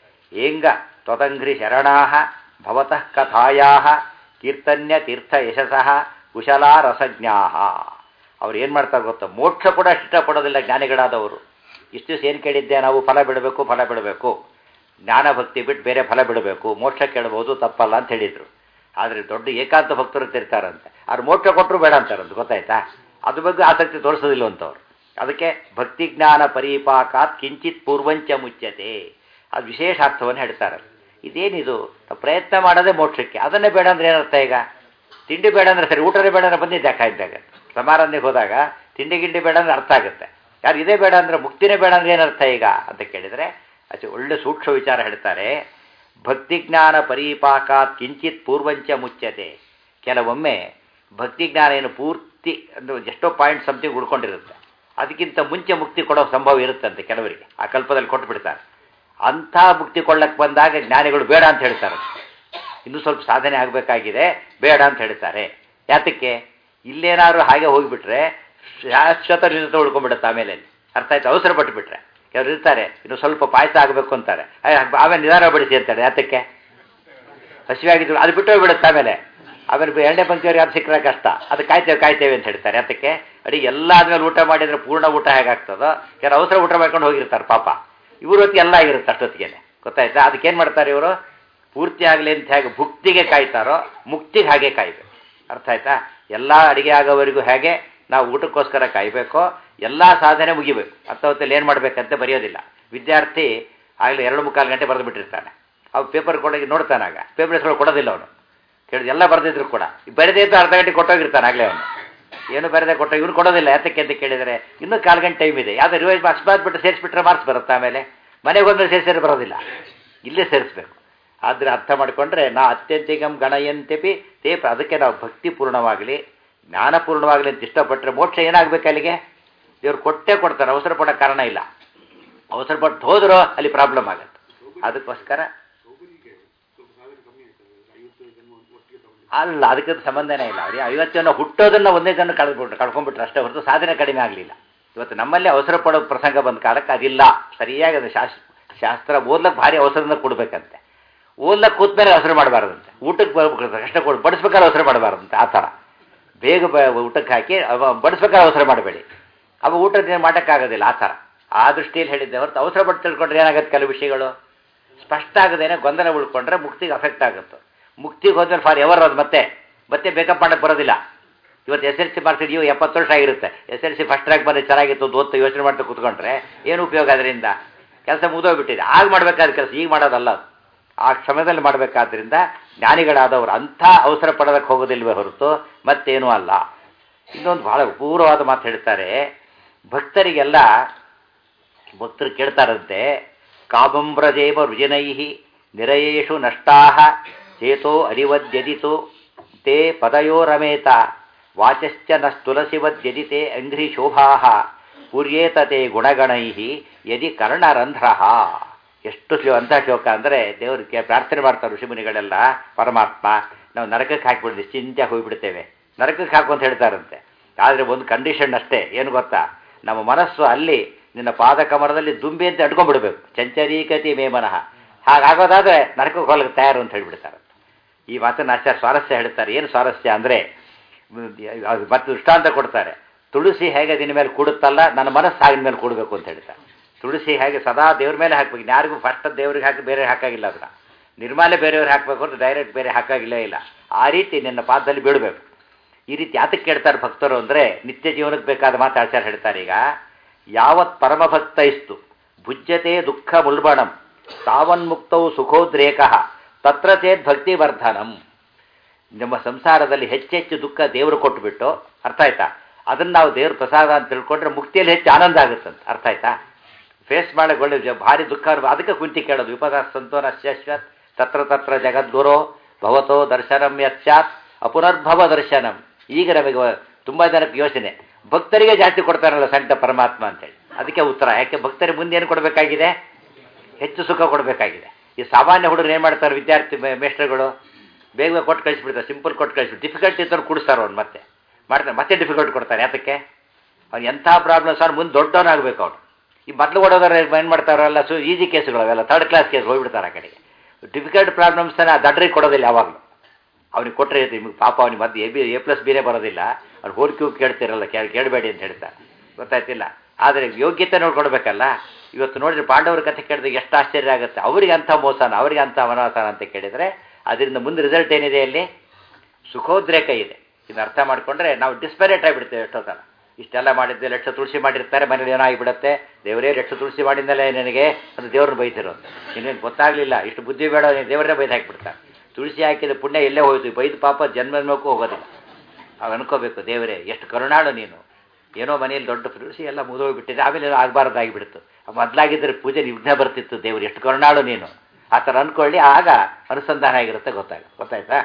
ಏಂಗ ತ್ವದಂಘ್ರಿ ಶರಣಾಹ ಭವತಃ ಕಥಾಯಾಹ ಕೀರ್ತನ್ಯ ತೀರ್ಥ ಯಶಸಃ ಕುಶಲಾ ರಸಜ್ಞಾಹ. ಅವ್ರು ಏನು ಮಾಡ್ತಾರೆ ಗೊತ್ತಾ, ಮೋಕ್ಷ ಕೂಡ ಇಷ್ಟಪಡೋದಿಲ್ಲ ಜ್ಞಾನಿಗಳಾದವರು. ಇಷ್ಟು ದಿವಸ ಏನು ಕೇಳಿದ್ದೆ ನಾವು, ಫಲ ಬಿಡಬೇಕು ಫಲ ಬಿಡಬೇಕು, ಜ್ಞಾನ ಭಕ್ತಿ ಬಿಟ್ಟು ಬೇರೆ ಫಲ ಬಿಡಬೇಕು, ಮೋಕ್ಷ ಕೇಳ್ಬೋದು ತಪ್ಪಲ್ಲ ಅಂತ ಹೇಳಿದರು. ಆದರೆ ದೊಡ್ಡ ಏಕಾಂತ ಭಕ್ತರು ತಿರ್ತಾರಂತೆ, ಅವ್ರು ಮೋಕ್ಷ ಕೊಟ್ಟರು ಬೇಡ ಅಂತಾರಂತ, ಗೊತ್ತಾಯ್ತಾ? ಅದ್ರ ಬಗ್ಗೆ ಆಸಕ್ತಿ ತೋರಿಸೋದಿಲ್ಲವಂತವ್ರು. ಅದಕ್ಕೆ ಭಕ್ತಿ ಜ್ಞಾನ ಪರಿಪಾಕಾತ್ ಕಿಂಚಿತ್ ಪೂರ್ವಂಚ ಮುಚ್ಯತೆ, ಅದು ವಿಶೇಷ ಅರ್ಥವನ್ನು ಹೇಳ್ತಾರೆ. ಇದೇನಿದು, ಪ್ರಯತ್ನ ಮಾಡೋದೇ ಮೋಕ್ಷಕ್ಕೆ, ಅದನ್ನೇ ಬೇಡ ಅಂದ್ರೆ ಏನರ್ಥ? ಈಗ ತಿಂಡಿ ಬೇಡ ಅಂದರೆ ಸರಿ, ಊಟನೇ ಬೇಡ ಅಂದ್ರೆ ಬಂದಿದ್ದೆ ಯಾಕಾಯ್ದಾಗ ಸಮಾರಂಭಕ್ಕೆ ಹೋದಾಗ ತಿಂಡಿ ಗಿಂಡಿ ಬೇಡ ಅಂದ್ರೆ ಅರ್ಥ ಆಗುತ್ತೆ. ಯಾರು ಇದೇ ಬೇಡ ಅಂದರೆ ಮುಕ್ತಿನೇ ಬೇಡ ಅಂದ್ರೆ ಏನರ್ಥ ಈಗ ಅಂತ ಕೇಳಿದರೆ ಅಷ್ಟೇ ಒಳ್ಳೆ ಸೂಕ್ಷ್ಮ ವಿಚಾರ ಹೇಳ್ತಾರೆ. ಭಕ್ತಿ ಜ್ಞಾನ ಪರಿಪಾಕಾತ್ ಕಿಂಚಿತ್ ಪೂರ್ವಂಚ ಮುಚ್ಯತೆ. ಕೆಲವೊಮ್ಮೆ ಭಕ್ತಿ ಜ್ಞಾನ ಏನು ಪೂರ್ತಿ ಅಂದರೆ ಎಷ್ಟೋ ಪಾಯಿಂಟ್ ಸಮಥಿಂಗ್ ಉಳ್ಕೊಂಡಿರುತ್ತೆ, ಅದಕ್ಕಿಂತ ಮುಂಚೆ ಮುಕ್ತಿ ಕೊಡೋ ಸಂಭವ ಇರುತ್ತಂತೆ ಕೆಲವರಿಗೆ, ಆ ಕಲ್ಪದಲ್ಲಿ ಕೊಟ್ಟು ಬಿಡ್ತಾರೆ. ಅಂಥ ಮುಕ್ತಿ ಕೊಳ್ಳಕ್ಕೆ ಬಂದಾಗ ಜ್ಞಾನಿಗಳು ಬೇಡ ಅಂತ ಹೇಳ್ತಾರೆ. ಇನ್ನೂ ಸ್ವಲ್ಪ ಸಾಧನೆ ಆಗಬೇಕಾಗಿದೆ, ಬೇಡ ಅಂತ ಹೇಳ್ತಾರೆ. ಯಾತಕ್ಕೆ? ಇಲ್ಲೇನಾದ್ರು ಹಾಗೆ ಹೋಗಿಬಿಟ್ರೆ ಶಾಶ್ವತ ನಿರತ ಉಳ್ಕೊಂಡ್ಬಿಡುತ್ತೆ ಆಮೇಲೆ. ಅರ್ಥ ಆಯ್ತು? ಅವಸರ ಪಟ್ಟುಬಿಟ್ರೆ ಕೆಲವ್ರು ಇರ್ತಾರೆ, ಇನ್ನು ಸ್ವಲ್ಪ ಪಾಯಸ ಆಗಬೇಕು ಅಂತಾರೆ, ಆಮೇಲೆ ನಿಧಾನ ಬಡಿಸಿ ಅಂತಾರೆ. ಯಾತಕ್ಕೆ? ಹಸಿವಾಗಿದ್ರು ಅದು ಬಿಟ್ಟು ಹೋಗ್ಬಿಡುತ್ತೆ ಆಮೇಲೆ. ಆಮೇಲೆ ಎರಡನೇ ಪಂಕ್ತಿಯವ್ರಿಗೆ ಯಾರು ಸಿಕ್ಕರೆ ಕಷ್ಟ, ಅದು ಕಾಯ್ತೇವೆ ಕಾಯ್ತೇವೆ ಅಂತ ಹೇಳ್ತಾರೆ. ಅದಕ್ಕೆ ಅಡಿಗೆ ಎಲ್ಲ ಆದ್ಮೇಲೆ ಊಟ ಮಾಡಿದರೆ ಪೂರ್ಣ ಊಟ ಹೇಗಾಗ್ತದೋ, ಕೆಲವು ಅವಸರ ಊಟ ಮಾಡ್ಕೊಂಡು ಹೋಗಿರ್ತಾರೆ ಪಾಪ. ಇವ್ರ ಹೊತ್ತಿಗೆ ಎಲ್ಲ ಆಗಿರುತ್ತೆ ಅಷ್ಟೊತ್ತಿಗೆ, ಗೊತ್ತಾಯ್ತಾ? ಅದಕ್ಕೇನು ಮಾಡ್ತಾರೆ ಇವರು, ಪೂರ್ತಿ ಆಗಲಿ ಅಂತ ಹೇಗೆ ಭುಕ್ತಿಗೆ ಕಾಯ್ತಾರೋ ಮುಕ್ತಿಗೆ ಹಾಗೆ ಕಾಯ್ಬೇಕು. ಅರ್ಥ ಆಯ್ತಾ? ಎಲ್ಲ ಅಡಿಗೆ ಆಗೋವರೆಗೂ ಹೇಗೆ ನಾವು ಊಟಕ್ಕೋಸ್ಕರ ಕಾಯಬೇಕೋ ಎಲ್ಲ ಸಾಧನೆ ಮುಗಿಬೇಕು. ಅರ್ಥ ಹೊತ್ತಲ್ಲಿ ಏನು ಮಾಡಬೇಕಂತ ಬರೆಯೋದಿಲ್ಲ. ವಿದ್ಯಾರ್ಥಿ ಆಗಲಿ ಎರಡು ಮುಕ್ಕಾಲು ಗಂಟೆ ಬರೆದು ಬಿಟ್ಟಿರ್ತಾನೆ, ಅವ್ರು ಪೇಪರ್ ಕೊಡೋಗಿ ನೋಡ್ತಾನಾಗ ಪೇಪರ್ ಹೆಸರು ಕೊಡೋದಿಲ್ಲ ಅವನು. ಕೇಳಿದ ಎಲ್ಲ ಬರೆದಿದ್ರು ಕೂಡ ಬರೆದೇ ಇದ್ದು ಅರ್ಧ ಗಂಟೆ ಕೊಟ್ಟೋಗಿರ್ತಾನೆ ಆಗಲೇ ಅವನು, ಏನು ಬರೆದೇ ಕೊಟ್ಟೋ ಇವನು ಕೊಡೋದಿಲ್ಲ. ಯಾತಕ್ಕೆ ಅಂತ ಕೇಳಿದರೆ ಇನ್ನೂ ಕಾಲು ಗಂಟೆ ಟೈಮ್ ಇದೆ, ಯಾವುದೋ ರಿವೈಸ್ ಅಕಸ್ಮಾತ್ ಬಿಟ್ಟು ಸೇರಿಸ್ಬಿಟ್ರೆ ಮಾರ್ಕ್ಸ್ ಬರುತ್ತೆ. ಆಮೇಲೆ ಮನೆಗೆ ಹೋದ್ಮೇಲೆ ಸೇರಿಸಿದ್ರೆ ಬರೋದಿಲ್ಲ, ಇಲ್ಲೇ ಸೇರಿಸ್ಬೇಕು. ಆದರೆ ಅರ್ಥ ಮಾಡಿಕೊಂಡ್ರೆ ನಾ ಅತ್ಯಂತಿಗಂ ಗಣಯಂತೆಪಿ ತೇ, ಅದಕ್ಕೆ ನಾವು ಭಕ್ತಿಪೂರ್ಣವಾಗಲಿ ಜ್ಞಾನಪೂರ್ಣವಾಗಲಿ ಅಂತ ಇಷ್ಟಪಟ್ಟರೆ ಮೋಕ್ಷ ಏನಾಗಬೇಕು ಅಲ್ಲಿಗೆ? ದೇವ್ರು ಕೊಟ್ಟೇ ಕೊಡ್ತಾರೆ, ಅವಸರ ಪಡೋ ಕಾರಣ ಇಲ್ಲ. ಅವಸರ ಪಟ್ಟು ಹೋದರೂ ಅಲ್ಲಿ ಪ್ರಾಬ್ಲಮ್ ಆಗುತ್ತೆ. ಅದಕ್ಕೋಸ್ಕರ ಅಲ್ಲ, ಅದಕ್ಕೆ ಸಂಬಂಧನೇ ಇಲ್ಲ. ಅವ್ರಿಗೆ ಐವತ್ತು ಜನ ಹುಟ್ಟೋದನ್ನು ಒಂದೇ ಜನ ಕಳೆದ್ಬಿಟ್ರು ಕಳ್ಕೊಂಡ್ಬಿಟ್ರು ಅಷ್ಟೇ ಹೊರತು ಸಾಧನೆ ಕಡಿಮೆ ಆಗಲಿಲ್ಲ. ಇವತ್ತು ನಮ್ಮಲ್ಲಿ ಅವಸರ ಪಡೋ ಪ್ರಸಂಗ ಬಂದ ಕಾಲಕ್ಕೆ ಅದಿಲ್ಲ. ಸರಿಯಾಗಿ ಅದು ಶಾಸ್ತ್ರ ಶಾಸ್ತ್ರ ಓದ್ಲಕ್ಕೆ ಭಾರಿ ಅವಸರನ ಕೊಡಬೇಕಂತೆ. ಓದ್ಲಕ್ಕೆ ಕೂತ್ಮೇಲೆ ಅವಸರ ಮಾಡಬಾರ್ದಂತೆ, ಊಟಕ್ಕೆ ಬರ್ಬೇಕು ಕಷ್ಟ ಕೊಡು, ಬಡಿಸ್ಬೇಕಾದ್ರೆ ಅವಸರ ಮಾಡಬಾರ್ದಂತೆ. ಆ ಥರ ಬೇಗ ಬ ಊಟಕ್ಕೆ ಹಾಕಿ ಬಡಿಸ್ಬೇಕಾದ್ರೆ ಅವಸರ ಮಾಡಬೇಡಿ, ಅವಾಗ ಊಟದ ಮಾಡೋಕ್ಕಾಗೋದಿಲ್ಲ. ಆ ಥರ ಆ ದೃಷ್ಟಿಯಲ್ಲಿ ಹೇಳಿದ್ದೆ ಹೊರತು ಅವಸರ ಪಟ್ಟು ತಿಳ್ಕೊಂಡ್ರೆ ಏನಾಗುತ್ತೆ, ಕೆಲವು ವಿಷಯಗಳು ಸ್ಪಷ್ಟ ಆಗದೇನೆ ಗೊಂದಲ ಉಳ್ಕೊಂಡ್ರೆ ಮುಕ್ತಿಗೆ ಅಫೆಕ್ಟ್ ಆಗುತ್ತೆ. ಮುಕ್ತಿಗೆ ಹೋದ್ಮೇಲೆ ಫಾರ್ ಎವರ್ ಅದು ಮತ್ತೆ ಮತ್ತೆ ಬೇಕಪ್ ಮಾಡೋಕ್ಕೆ ಬರೋದಿಲ್ಲ. ಇವತ್ತು ಎಸ್ ಎಲ್ ಸಿ ಮಾರ್ಕ್ಸ್ ನೀವು ಎಪ್ಪತ್ತು ವರ್ಷ ಆಗಿರುತ್ತೆ, S L C first rank ಬಂದರೆ ಚೆನ್ನಾಗಿತ್ತು ಅಂತ ಓದ್ತಾ ಯೋಚನೆ ಮಾಡ್ತಾ ಕೂತ್ಕೊಂಡ್ರೆ ಏನು ಉಪಯೋಗ? ಅದರಿಂದ ಕೆಲಸ ಮುಗಿದೋಗ್ಬಿಟ್ಟಿದೆ. ಆಗ ಮಾಡಬೇಕಾದ ಕೆಲಸ ಈಗ ಮಾಡೋದಲ್ಲ, ಅದು ಆ ಕ್ಷಮದಲ್ಲಿ ಮಾಡಬೇಕಾದ್ರಿಂದ ಜ್ಞಾನಿಗಳಾದವರು ಅಂಥ ಅವಸರ ಪಡೋದಕ್ಕೆ ಹೋಗೋದಿಲ್ವೇ ಹೊರತು ಮತ್ತೇನೂ ಅಲ್ಲ. ಇನ್ನೊಂದು ಬಹಳ ಪೂರ್ವವಾದ ಮಾತು ಹೇಳ್ತಾರೆ. ಭಕ್ತರಿಗೆಲ್ಲ ಭಕ್ತರು ಕೇಳ್ತಾರಂತೆ, ಕಾಮಂಬ್ರದೇವ ರುಜಿನೈಹಿ ನಿರಯೇಷು ನಷ್ಟಾಹ ಚೇತೋ ಅರಿವದ್ಯದಿತು ತೇ ಪದಯೋರಮೇತ ವಾಚಶ್ಚ ನಸ್ತುಲಸಿವದ್ಯದಿತೆ ಅಂಘ್ರಿ ಶೋಭಾಹ ಪೂರ್ಯೇತತೆ ಗುಣಗಣೈಹಿ ಯದಿ ಕರ್ಣರಂಧ್ರಃ. ಎಷ್ಟು ಶ್ಲೋ ಅಂಥ ಶ್ಲೋಕ ಅಂದರೆ ದೇವರಿಗೆ ಪ್ರಾರ್ಥನೆ ಮಾಡ್ತಾರೆ ಋಷಿಮುನಿಗಳೆಲ್ಲ. ಪರಮಾತ್ಮ ನಾವು ನರಕಕ್ಕೆ ಹಾಕಿಬಿಡ್ತೀವಿ, ಚಿಂತೆ ಹೋಗಿಬಿಡ್ತೇವೆ, ನರಕಕ್ಕೆ ಹಾಕು ಅಂತ ಹೇಳ್ತಾರಂತೆ. ಆದರೆ ಒಂದು ಕಂಡೀಷನ್ ಅಷ್ಟೇ, ಏನು ಗೊತ್ತಾ? ನಮ್ಮ ಮನಸ್ಸು ಅಲ್ಲಿ ನಿನ್ನ ಪಾದ ಕಮರದಲ್ಲಿ ದುಂಬಿ ಅಂತ ಅಡ್ಕೊಂಡ್ಬಿಡ್ಬೇಕು. ಚಂಚರೀಕತಿ ಮೇ ಮನಃ. ಹಾಗಾಗೋದಾದರೆ ನರಕಕ್ಕೆ ಹೋಗಲಿಕ್ಕೆ ತಯಾರು ಅಂತ ಹೇಳಿಬಿಡ್ತಾರೆ. ಈ ಮಾತನ್ನು ಆಚಾರ್ಯ ಸ್ವಾರಸ್ಯ ಹೇಳ್ತಾರೆ. ಏನು ಸ್ವಾರಸ್ಯ ಅಂದರೆ ಮತ್ತೆ ದೃಷ್ಟಾಂತ ಕೊಡ್ತಾರೆ. ತುಳಸಿ ಹೇಗೆ ದಿನ ಮೇಲೆ ಕೂಡುತ್ತಲ್ಲ, ನನ್ನ ಮನಸ್ಸು ಆಗಿನ ಮೇಲೆ ಕೂಡಬೇಕು ಅಂತ ಹೇಳ್ತಾರೆ. ತುಳಸಿ ಹೇಗೆ ಸದಾ ದೇವ್ರ ಮೇಲೆ ಹಾಕ್ಬೇಕು, ಯಾರಿಗೂ ಫಸ್ಟ್ ದೇವ್ರಿಗೆ ಹಾಕಿ ಬೇರೆ ಹಾಕಾಗಿಲ್ಲ, ಅದನ್ನ ನಿರ್ಮಾಲೆ ಬೇರೆಯವ್ರಿಗೆ ಹಾಕಬೇಕು ಅಂತ ಡೈರೆಕ್ಟ್ ಬೇರೆ ಹಾಕಾಗಿಲ್ಲೇ ಇಲ್ಲ. ಆ ರೀತಿ ನಿನ್ನ ಪಾದದಲ್ಲಿ ಬೀಳಬೇಕು. ಈ ರೀತಿ ಯಾತಕ್ಕೆ ಕೇಳ್ತಾರೆ ಭಕ್ತರು ಅಂದರೆ ನಿತ್ಯ ಜೀವನಕ್ಕೆ ಬೇಕಾದ ಮಾತು ಆಚಾರ್ಯ ಹೇಳ್ತಾರೆ. ಈಗ ಯಾವತ್ ಪರಮಭಕ್ತ ಇಸ್ತು ಭುಜ್ಯತೆ ದುಃಖ ಮುಲ್ಬಣಂ ತಾವನ್ಮುಕ್ತವು ಸುಖೋದ್ರೇಕ ತತ್ರ ಚೇತ್ ಭಕ್ತಿ ವರ್ಧನಂ. ನಮ್ಮ ಸಂಸಾರದಲ್ಲಿ ಹೆಚ್ಚೆಚ್ಚು ದುಃಖ ದೇವರು ಕೊಟ್ಟುಬಿಟ್ಟು, ಅರ್ಥ ಆಯ್ತಾ, ಅದನ್ನು ನಾವು ದೇವ್ರ ಪ್ರಸಾದ ಅಂತ ತಿಳ್ಕೊಂಡ್ರೆ ಮುಕ್ತಿಯಲ್ಲಿ ಹೆಚ್ಚು ಆನಂದ ಆಗುತ್ತಂತ. ಅರ್ಥ ಆಯ್ತಾ? ಫೇಸ್ ಮಾಡಕ್ಕೆ ಒಳ್ಳೆ ಭಾರಿ ದುಃಖ, ಅದಕ್ಕೆ ಕುಂತಿ ಕೇಳೋದು ವಿಪದ ಸಂತೋನ ಶಾಶ್ವತ್ ತತ್ರ ತತ್ರ ಜಗದ್ಗುರೋ ಭವತೋ ದರ್ಶನಂ ಯಚ್ಚಾತ್ ಅಪುನರ್ಭವ ದರ್ಶನಂ. ಈಗ ನಮಗೆ ತುಂಬ ಜನಕ್ಕೆ ಯೋಚನೆ, ಭಕ್ತರಿಗೆ ಜಾಸ್ತಿ ಕೊಡ್ತಾರಲ್ಲ ಸಂತ ಪರಮಾತ್ಮ ಅಂತೇಳಿ. ಅದಕ್ಕೆ ಉತ್ತರ. ಯಾಕೆ ಭಕ್ತರಿಗೆ ಮುಂದೆ ಏನು ಕೊಡಬೇಕಾಗಿದೆ? ಹೆಚ್ಚು ಸುಖ ಕೊಡಬೇಕಾಗಿದೆ. ಈ ಸಾಮಾನ್ಯ ಹುಡುಗರು ಏನು ಮಾಡ್ತಾರೆ, ವಿದ್ಯಾರ್ಥಿ ಮೇಸ್ಟರ್ಗಳು ಬೇಗ ಕೊಟ್ಟು ಕಳಿಸ್ಬಿಡ್ತಾರೆ, ಸಿಂಪಲ್ ಕೊಟ್ಟು ಕಳಿಸ್ಬಿಟ್ಟು ಡಿಫಿಕಲ್ಟ್ ಇದ್ದವ್ರು ಕೂಡಿಸ್ತಾರೆ. ಅವ್ನು ಮತ್ತೆ ಮಾಡ್ತಾರೆ, ಮತ್ತೆ ಡಿಫಿಕಲ್ಟ್ ಕೊಡ್ತಾರೆ. ಯಾತಕ್ಕೆ? ಅವ್ನು ಎಂಥ ಪ್ರಾಬ್ಲಮ್ ಸರ್ ಮುಂದೆ ದೊಡ್ಡವನಾಗಬೇಕು ಅವನು. ಈ ಮೊದಲು ಕೊಡೋದ್ರೆ ಏನು ಮಾಡ್ತಾರಲ್ಲ, ಸೊ ಈಸಿ ಕೇಸ್ಗಳು ಅವೆಲ್ಲ ಥರ್ಡ್ ಕ್ಲಾಸ್ ಕೇಸ್ ಹೋಗ್ಬಿಡ್ತಾರೆ ಆ ಕಡೆಗೆ. ಡಿಫಿಕಲ್ಟ್ ಪ್ರಾಬ್ಲಮ್ಸ್ನ ದಡ್ರಿಗೆ ಕೊಡೋದಿಲ್ಲ ಯಾವಾಗಲೂ. ಅವ್ನಿಗೆ ಕೊಟ್ಟರೆ ನಿಮಗೆ ಪಾಪ ಅವ್ನಿಗೆ ಮತ್ತೆ ಎ ಬಿ ಎ ಪ್ಲಸ್ ಬಿನೇ ಬರೋದಿಲ್ಲ. ಅವ್ರು ಹೋಲಿಕೆ ಕೇಳ್ತಿರಲ್ಲ, ಕೇಳಿ ಕೇಳಬೇಡಿ ಅಂತ ಹೇಳ್ತಾರೆ, ಗೊತ್ತಾಯ್ತಿಲ್ಲ. ಆದರೆ ಯೋಗ್ಯತೆ ನೋಡ್ಕೊಡ್ಬೇಕಲ್ಲ. ಇವತ್ತು ನೋಡಿದ್ರೆ ಪಾಂಡವರ ಕಥೆ ಕೇಳಿದಾಗ ಎಷ್ಟು ಆಶ್ಚರ್ಯ ಆಗುತ್ತೆ. ಅವರಿಗೆ ಅಂಥ ಮೋಸನ, ಅವರಿಗೆ ಅಂಥ ವನವಾಸನ ಅಂತ ಕೇಳಿದರೆ ಅದರಿಂದ ಮುಂದೆ ರಿಸಲ್ಟ್ ಏನಿದೆ, ಅಲ್ಲಿ ಸುಖೋದ್ರೇಕ ಇದೆ. ಇದನ್ನು ಅರ್ಥ ಮಾಡಿಕೊಂಡ್ರೆ ನಾವು ಡಿಸ್ಪರೇಟ್ ಆಗಿಬಿಡ್ತೇವೆ. ಎಷ್ಟೋ ಥರ ಇಷ್ಟೆಲ್ಲ ಮಾಡಿದ್ದೆ, ಲಕ್ಷ ತುಳಸಿ ಮಾಡಿರ್ತಾರೆ, ಮನೇಲಿ ಏನೋ ಆಗಿಬಿಡುತ್ತೆ. ದೇವರೇ ಲಕ್ಷ ತುಳಸಿ ಮಾಡಿದ್ಮೇಲೆ ನನಗೆ ಅದು ದೇವ್ರನ್ನ ಬೈತಿರೋದು, ಇನ್ನೇನು ಗೊತ್ತಾಗಲಿಲ್ಲ, ಇಷ್ಟು ಬುದ್ಧಿ ಬೇಡ, ದೇವರನ್ನೇ ಬೈದು ಹಾಕಿಬಿಡ್ತಾರೆ. ತುಳಸಿ ಹಾಕಿದ ಪುಣ್ಯ ಎಲ್ಲೇ ಹೋಯ್ತು, ಬೈದು ಪಾಪ ಜನ್ಮಕ್ಕೂ ಹೋಗೋದಿಲ್ಲ. ಅವು ಅನ್ಕೋಬೇಕು, ದೇವರೇ ಎಷ್ಟು ಕರುಣಾಳು ನೀನು, ಏನೋ ಮನೆಯಲ್ಲಿ ದೊಡ್ಡ ತುಳಸಿ ಎಲ್ಲ ಮುಗಿದೋಗ್ಬಿಟ್ಟಿದೆ, ಆಮೇಲೆ ಏನೋ ಆಗಬಾರ್ದಾಗಿಬಿಡ್ತು, ಮೊದಲಾಗಿದ್ದರೆ ಪೂಜೆ ವಿಘ್ನ ಬರ್ತಿತ್ತು, ದೇವರು ಎಷ್ಟು ಕರುಣಾಳು ನೀನು, ಆ ಥರ ಅಂದ್ಕೊಳ್ಳಿ. ಆಗ ಅನುಸಂಧಾನ ಆಗಿರುತ್ತೆ, ಗೊತ್ತಾಗ ಗೊತ್ತಾಯ್ತಾ.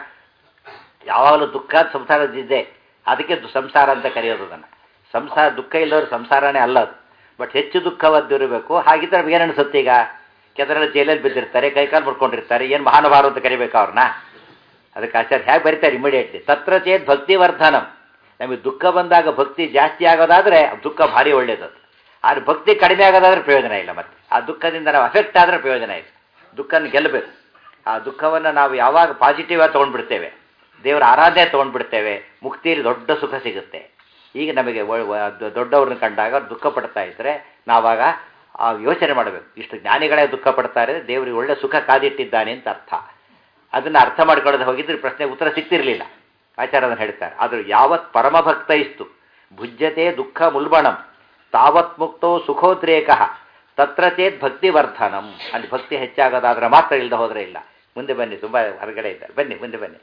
ಯಾವಾಗಲೂ ದುಃಖ ಸಂಸಾರದಿದೆ, ಅದಕ್ಕೆ ಸಂಸಾರ ಅಂತ ಕರೆಯೋದು. ಅದನ್ನು ಸಂಸಾರ ದುಃಖ ಇಲ್ಲವರು ಸಂಸಾರನೇ ಅಲ್ಲ ಅದು. ಬಟ್ ಹೆಚ್ಚು ದುಃಖವದ್ದಿರಬೇಕು. ಹಾಗಿದ್ರೆ ಏನು ಅನಿಸುತ್ತೆ, ಈಗ ಕೆಲವರೆಲ್ಲ ಜೈಲಲ್ಲಿ ಬಿದ್ದಿರ್ತಾರೆ, ಕೈಕಾಲು ಮುಡ್ಕೊಂಡಿರ್ತಾರೆ, ಏನು ಮಹಾನುಭಾವರು ಅಂತ ಕರಿಬೇಕು ಅವ್ರನ್ನ. ಅದಕ್ಕೆ ಆಚಾರ್ಯ ಹೇಗೆ ಬರೀತಾರೆ ಇಮಿಡಿಯೇಟ್ಲಿ, ತತ್ರ ಚೇತ್ ಭಕ್ತಿ ವರ್ಧನಂ. ನಮಗೆ ದುಃಖ ಬಂದಾಗ ಭಕ್ತಿ ಜಾಸ್ತಿ ಆಗೋದಾದರೆ ದುಃಖ ಭಾರಿ ಒಳ್ಳೆಯದು. ಆದರೆ ಭಕ್ತಿ ಕಡಿಮೆ ಆಗೋದಾದ್ರೆ ಪ್ರಯೋಜನ ಇಲ್ಲ. ಮತ್ತೆ ಆ ದುಃಖದಿಂದ ನಾವು ಅಫೆಕ್ಟ್ ಆದರೆ ಪ್ರಯೋಜನ ಇಲ್ಲ. ದುಃಖನ ಗೆಲ್ಲಬೇಕು. ಆ ದುಃಖವನ್ನು ನಾವು ಯಾವಾಗ ಪಾಸಿಟಿವ್ ಆಗಿ ತೊಗೊಂಡ್ಬಿಡ್ತೇವೆ, ದೇವರ ಆರಾಧನೆ ತೊಗೊಂಡ್ಬಿಡ್ತೇವೆ, ಮುಕ್ತಿಯಲ್ಲಿ ದೊಡ್ಡ ಸುಖ ಸಿಗುತ್ತೆ. ಈಗ ನಮಗೆ ದೊಡ್ಡವ್ರನ್ನ ಕಂಡಾಗ ದುಃಖ ಪಡ್ತಾ ಇದ್ದರೆ ನಾವಾಗ ಆ ಯೋಚನೆ ಮಾಡಬೇಕು, ಇಷ್ಟು ಜ್ಞಾನಿಗಳೇ ದುಃಖ ಪಡ್ತಾ ಇದ್ದರೆ ದೇವರಿಗೆ ಒಳ್ಳೆ ಸುಖ ಕಾದಿಟ್ಟಿದ್ದಾನೆ ಅಂತ ಅರ್ಥ. ಅದನ್ನು ಅರ್ಥ ಮಾಡ್ಕೊಳ್ಳೋದು ಹೋಗಿದ್ರೆ ಪ್ರಶ್ನೆ ಉತ್ತರ ಸಿಗ್ತಿರಲಿಲ್ಲ. ಆಚಾರ್ಯನ ಹೇಳ್ತಾರೆ, ಆದರೂ ಯಾವತ್ ಪರಮಭಕ್ತ ಇಸ್ತು ಭುಜ್ಯತೆ ದುಃಖ ಮುಲ್ಬಣಂ ತಾವತ್ ಮುಕ್ತೋ ಸುಖೋದ್ರೇಕ ತತ್ರ ಚೇತ್ ಭಕ್ತಿ ವರ್ಧನಂ. ಅಲ್ಲಿ ಭಕ್ತಿ ಹೆಚ್ಚಾಗೋದಾದ್ರೆ ಮಾತ್ರ, ಇಲ್ಲದೆ ಹೋದರೆ ಇಲ್ಲ. ಮುಂದೆ ಬನ್ನಿ, ತುಂಬ ಹೊರಗಡೆ ಇದ್ದಾರೆ, ಬನ್ನಿ ಮುಂದೆ ಬನ್ನಿ.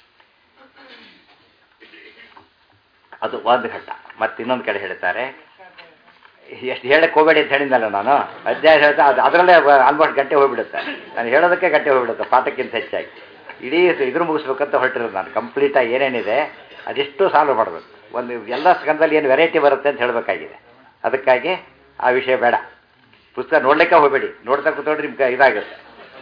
ಅದು ಒಂದು ಘಟ್ಟ. ಮತ್ತೆ ಇನ್ನೊಂದು ಕಡೆ ಹೇಳ್ತಾರೆ, ಎಷ್ಟು ಹೇಳಕ್ಕೆ ಹೋಗಬೇಡಿ ಅಂತ ಹೇಳಿದ್ನಲ್ಲ ನಾನು, ಅಧ್ಯಾಯ ಹೇಳ್ತಾ ಅದು ಅದರಲ್ಲೇ ಆಲ್ಮೋಸ್ಟ್ ಗಂಟೆ ಹೋಗ್ಬಿಡುತ್ತೆ. ನಾನು ಹೇಳೋದಕ್ಕೆ ಗಂಟೆ ಹೋಗ್ಬಿಡುತ್ತೆ ಪಾಠಕ್ಕಿಂತ ಹೆಚ್ಚಾಗಿ. ಇಡೀ ಇದ್ರ ಮುಗಿಸ್ಬೇಕಂತ ಹೊರಟಿರೋದು ನಾನು. ಕಂಪ್ಲೀಟಾಗಿ ಏನೇನಿದೆ ಅದೆಷ್ಟು ಸಾಲ್ವ್ ಮಾಡಬೇಕು. ಒಂದು ಎಲ್ಲ ಸ್ಕಂದಲ್ಲಿ ಏನು ವೆರೈಟಿ ಬರುತ್ತೆ ಅಂತ ಹೇಳಬೇಕಾಗಿದೆ. ಅದಕ್ಕಾಗಿ ಆ ವಿಷಯ ಬೇಡ. ಪುಸ್ತಕ ನೋಡ್ಲಿಕ್ಕೆ ಹೋಗಬೇಡಿ, ನೋಡ್ತಾ ಕೂತ್ಕೊಂಡ್ರೆ ನಿಮ್ಗೆ ಇದಾಗುತ್ತೆ.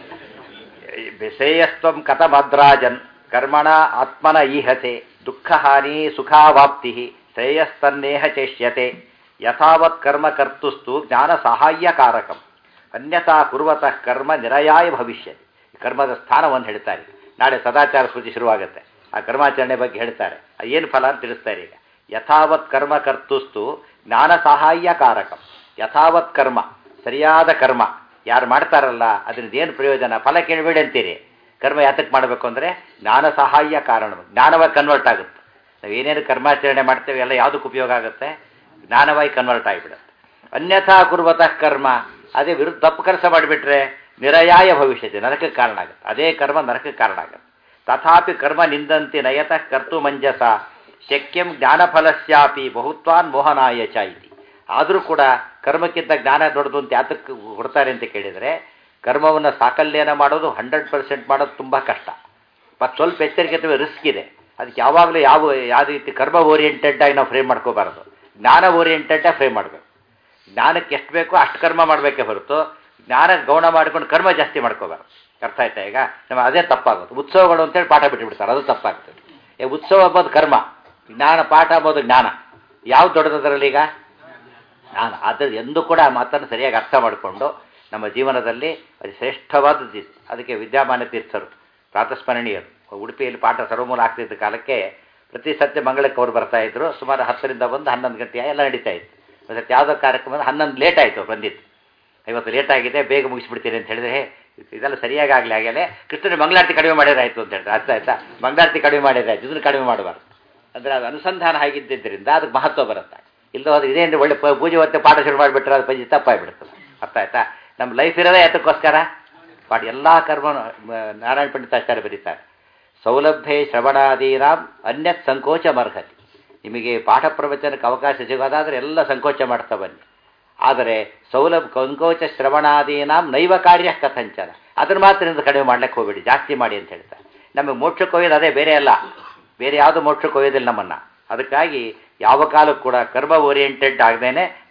ಶ್ರೇಯಸ್ತ್ವಂ ಕಥಮದ್ರಾಜನ್ ಕರ್ಮಣ ಆತ್ಮನ ಈಹತೆ ದುಃಖಹಾನಿ ಸುಖಾವಾಪ್ತಿ ಶ್ರೇಯಸ್ತನ್ನೇಹ ಚೇಷ್ಯತೆ ಯಥಾವತ್ ಕರ್ಮ ಕರ್ತುಸ್ತು ಜ್ಞಾನ ಸಹಾಯಕಾರಕಂ ಅನ್ಯಥಾ ಕುರ್ವತಃ ಕರ್ಮ ನಿರಯಾಯ ಭವಿಷ್ಯತಿ. ಕರ್ಮದ ಸ್ಥಾನವನ್ನು ಹೇಳ್ತಾರೆ. ನಾಳೆ ಸದಾಚಾರ ಸೂಚಿ ಶುರುವಾಗುತ್ತೆ. ಆ ಕರ್ಮಾಚರಣೆ ಬಗ್ಗೆ ಹೇಳ್ತಾರೆ. ಏನು ಫಲ ಅಂತ ತಿಳಿಸ್ತಾರೆ. ಈಗ ಯಥಾವತ್ ಕರ್ಮ ಕರ್ತುಸ್ತು ಜ್ಞಾನ ಸಹಾಯಕಾರಕಂ. ಯಥಾವತ್ ಕರ್ಮ, ಸರಿಯಾದ ಕರ್ಮ ಯಾರು ಮಾಡ್ತಾರಲ್ಲ ಅದರಿಂದ ಏನು ಪ್ರಯೋಜನ, ಫಲ ಕೇಳಬೇಡಿ ಅಂತೀರಿ. ಕರ್ಮ ಯಾತಕ್ಕೆ ಮಾಡಬೇಕು ಅಂದರೆ ಜ್ಞಾನ ಸಹಾಯ ಕಾರಣ, ಜ್ಞಾನವಾಗಿ ಕನ್ವರ್ಟ್ ಆಗುತ್ತೆ. ನಾವು ಏನೇನು ಕರ್ಮಾಚರಣೆ ಮಾಡ್ತೇವೆ ಎಲ್ಲ ಯಾವುದಕ್ಕೆ ಉಪಯೋಗ ಆಗುತ್ತೆ, ಜ್ಞಾನವಾಗಿ ಕನ್ವರ್ಟ್ ಆಗಿಬಿಡುತ್ತೆ. ಅನ್ಯಥಾ ಕುರ್ವತಃ ಕರ್ಮ, ಅದೇ ವಿರುದ್ಧ ತಪ್ಪು ಕೆಲಸ ಮಾಡಿಬಿಟ್ರೆ ನಿರಯಾಯ ಭವಿಷ್ಯತೆ, ನರಕಕ್ಕೆ ಕಾರಣ ಆಗುತ್ತೆ. ಅದೇ ಕರ್ಮ ನರಕಕ್ಕೆ ಕಾರಣ ಆಗುತ್ತೆ. ತಥಾಪಿ ಕರ್ಮ ನಿಂದಂತೆ ನಯತಃ ಕರ್ತು ಮಂಜಸ ಶಕ್ಯಂ ಜ್ಞಾನಫಲಸ್ಯಾಪಿ ಬಹುತ್ವಾನ್ ಮೋಹನಾಯ ಚ ಇತಿ. ಆದರೂ ಕೂಡ ಕರ್ಮಕ್ಕಿಂತ ಜ್ಞಾನ ದೊಡ್ಡದು ಅಂತ ಯಾತಕ್ಕೆ ಕೊಡ್ತಾರೆ ಅಂತ ಕೇಳಿದರೆ, ಕರ್ಮವನ್ನು ಸಾಕಲ್ಯನ ಮಾಡೋದು ಹಂಡ್ರೆಡ್ ಪರ್ಸೆಂಟ್ ಮಾಡೋದು ತುಂಬ ಕಷ್ಟ. ಮತ್ತು ಸ್ವಲ್ಪ ಎಚ್ಚರಿಕೆ ರಿಸ್ಕ್ ಇದೆ. ಅದಕ್ಕೆ ಯಾವಾಗಲೂ ಯಾವ ಯಾವ ರೀತಿ ಕರ್ಮ ಓರಿಯೆಂಟೆಡ್ ಆಗಿ ನಾವು ಫ್ರೇಮ್ ಮಾಡ್ಕೋಬಾರದು, ಜ್ಞಾನ ಓರಿಯೆಂಟೆಡ್ಡಾಗಿ ಫ್ರೇಮ್ ಮಾಡಬೇಕು. ಜ್ಞಾನಕ್ಕೆ ಎಷ್ಟು ಬೇಕೋ ಅಷ್ಟು ಕರ್ಮ ಮಾಡಬೇಕೇ ಹೊರತು ಜ್ಞಾನ ಗೌಣ ಮಾಡ್ಕೊಂಡು ಕರ್ಮ ಜಾಸ್ತಿ ಮಾಡ್ಕೋಬಾರ್ದು. ಅರ್ಥ ಆಯ್ತಾ? ಈಗ ನಮ್ಮ ಅದೇ ತಪ್ಪಾಗುತ್ತೆ. ಉತ್ಸವಗಳು ಅಂತೇಳಿ ಪಾಠ ಬಿಟ್ಟುಬಿಡ್ತಾರೆ, ಅದು ತಪ್ಪಾಗ್ತದೆ. ಈ ಉತ್ಸವ ಅಂಬೋದು ಕರ್ಮ, ಜ್ಞಾನ ಪಾಠ ಅಂಬೋದು ಜ್ಞಾನ. ಯಾವ್ದು ದೊಡ್ಡದರಲ್ಲಿ ಈಗ ಜ್ಞಾನ. ಅದ್ರ ಎಂದೂ ಕೂಡ ಆ ಮಾತನ್ನು ಸರಿಯಾಗಿ ಅರ್ಥ ಮಾಡಿಕೊಂಡು ನಮ್ಮ ಜೀವನದಲ್ಲಿ ಅದು ಶ್ರೇಷ್ಠವಾದದ್ದು. ಅದಕ್ಕೆ ವಿದ್ಯಾಮಾನ್ಯ ತೀರ್ಥರು ಪ್ರಾತಸ್ಮರಣೀಯರು ಉಡುಪಿಯಲ್ಲಿ ಪಾಠ ಸರ್ವಮೂಲ ಆಗ್ತಿದ್ದ ಕಾಲಕ್ಕೆ ಪ್ರತಿ ಸತ್ಯ ಮಂಗಳಕ್ಕೆ ಅವರು ಬರ್ತಾಯಿದ್ರು. ಸುಮಾರು ಹತ್ತರಿಂದ ಬಂದು ಹನ್ನೊಂದು ಗಂಟೆ ಎಲ್ಲ ನಡೀತಾ ಇತ್ತು. ಮತ್ತು ಯಾವುದೋ ಕಾರ್ಯಕ್ರಮ ಹನ್ನೊಂದು ಲೇಟ್ ಆಯಿತು ಬಂದಿತ್ತು. ಇವತ್ತು ಲೇಟ್ ಆಗಿದೆ, ಬೇಗ ಮುಗಿಸ್ಬಿಡ್ತೀನಿ ಅಂತ ಹೇಳಿದ್ರೆ, ಇದೆಲ್ಲ ಸರಿಯಾಗಿ ಆಗಲಿ ಆಗಲೇ ಕೃಷ್ಣನ ಮಂಗಳಾರತಿ ಕಡಿಮೆ ಮಾಡಿರಾಯ್ತು ಅಂತ ಹೇಳಿದ್ರೆ ಅರ್ಥ ಆಯ್ತಾ? ಮಂಗಳಾರತಿ ಕಡಿಮೆ ಮಾಡಿರಾಯ್ತು, ಇದನ್ನು ಕಡಿಮೆ ಮಾಡಬಾರ್ದು. ಅಂದರೆ ಅದು ಅನುಸಂಧಾನ ಆಗಿದ್ದರಿಂದ ಅದಕ್ಕೆ ಮಹತ್ವ ಬರುತ್ತೆ. ಇಲ್ಲದ ಹೋದ್ರೆ ಇದೇ ಅಂದರೆ ಒಳ್ಳೆ ಪೂಜೆ ಹೊತ್ತೆ ಪಾಠ ಶುರು ಮಾಡಿಬಿಟ್ರೆ ಅದು ಪಂಜಿ ತಪ್ಪಾಗಿಬಿಡುತ್ತೆ. ಅರ್ಥ ಆಯ್ತಾ? ನಮ್ಮ ಲೈಫ್ ಇರೋದೇ ಯಾತಕ್ಕೋಸ್ಕರ ಪಾಠ. ಎಲ್ಲ ಕರ್ಮ ನಾರಾಯಣ ಪಂಡಿತಾಚಾರ್ಯ ಬರೀತಾರೆ, ಸೌಲಭ್ಯ ಶ್ರವಣಾದೀನಾಂ ಅನ್ಯತ್ ಸಂಕೋಚ ಮರ್ಹತಿ. ನಿಮಗೆ ಪಾಠ ಪ್ರವಚನಕ್ಕೆ ಅವಕಾಶ ಸಿಗೋದಾದರೆ ಎಲ್ಲ ಸಂಕೋಚ ಮಾಡ್ತಾ ಬನ್ನಿ. ಆದರೆ ಸೌಲಭ ಸಂಕೋಚ ಶ್ರವಣಾದೀನಾಂ ನೈವ ಕಾರ್ಯ ಕಥಂಚನ, ಅದನ್ನು ಮಾತ್ರ ನಿಂದು ಕಡಿಮೆ ಮಾಡ್ಲಿಕ್ಕೆ ಹೋಗಬೇಡಿ, ಜಾಸ್ತಿ ಮಾಡಿ ಅಂತ ಹೇಳ್ತಾರೆ. ನಮಗೆ ಮೋಕ್ಷಕ್ಕೆ ಒಯ್ಯೋದು ಅದೇ, ಬೇರೆ ಅಲ್ಲ. ಬೇರೆ ಯಾವುದೋ ಮೋಕ್ಷಕ್ಕೆ ಒಯ್ಯೋದಿಲ್ಲ ನಮ್ಮನ್ನು. ಅದಕ್ಕಾಗಿ ಯಾವ ಕಾಲಕ್ಕೂ ಕೂಡ ಕರ್ಮ ಓರಿಯೆಂಟೆಡ್ ಆಗದೇನೆ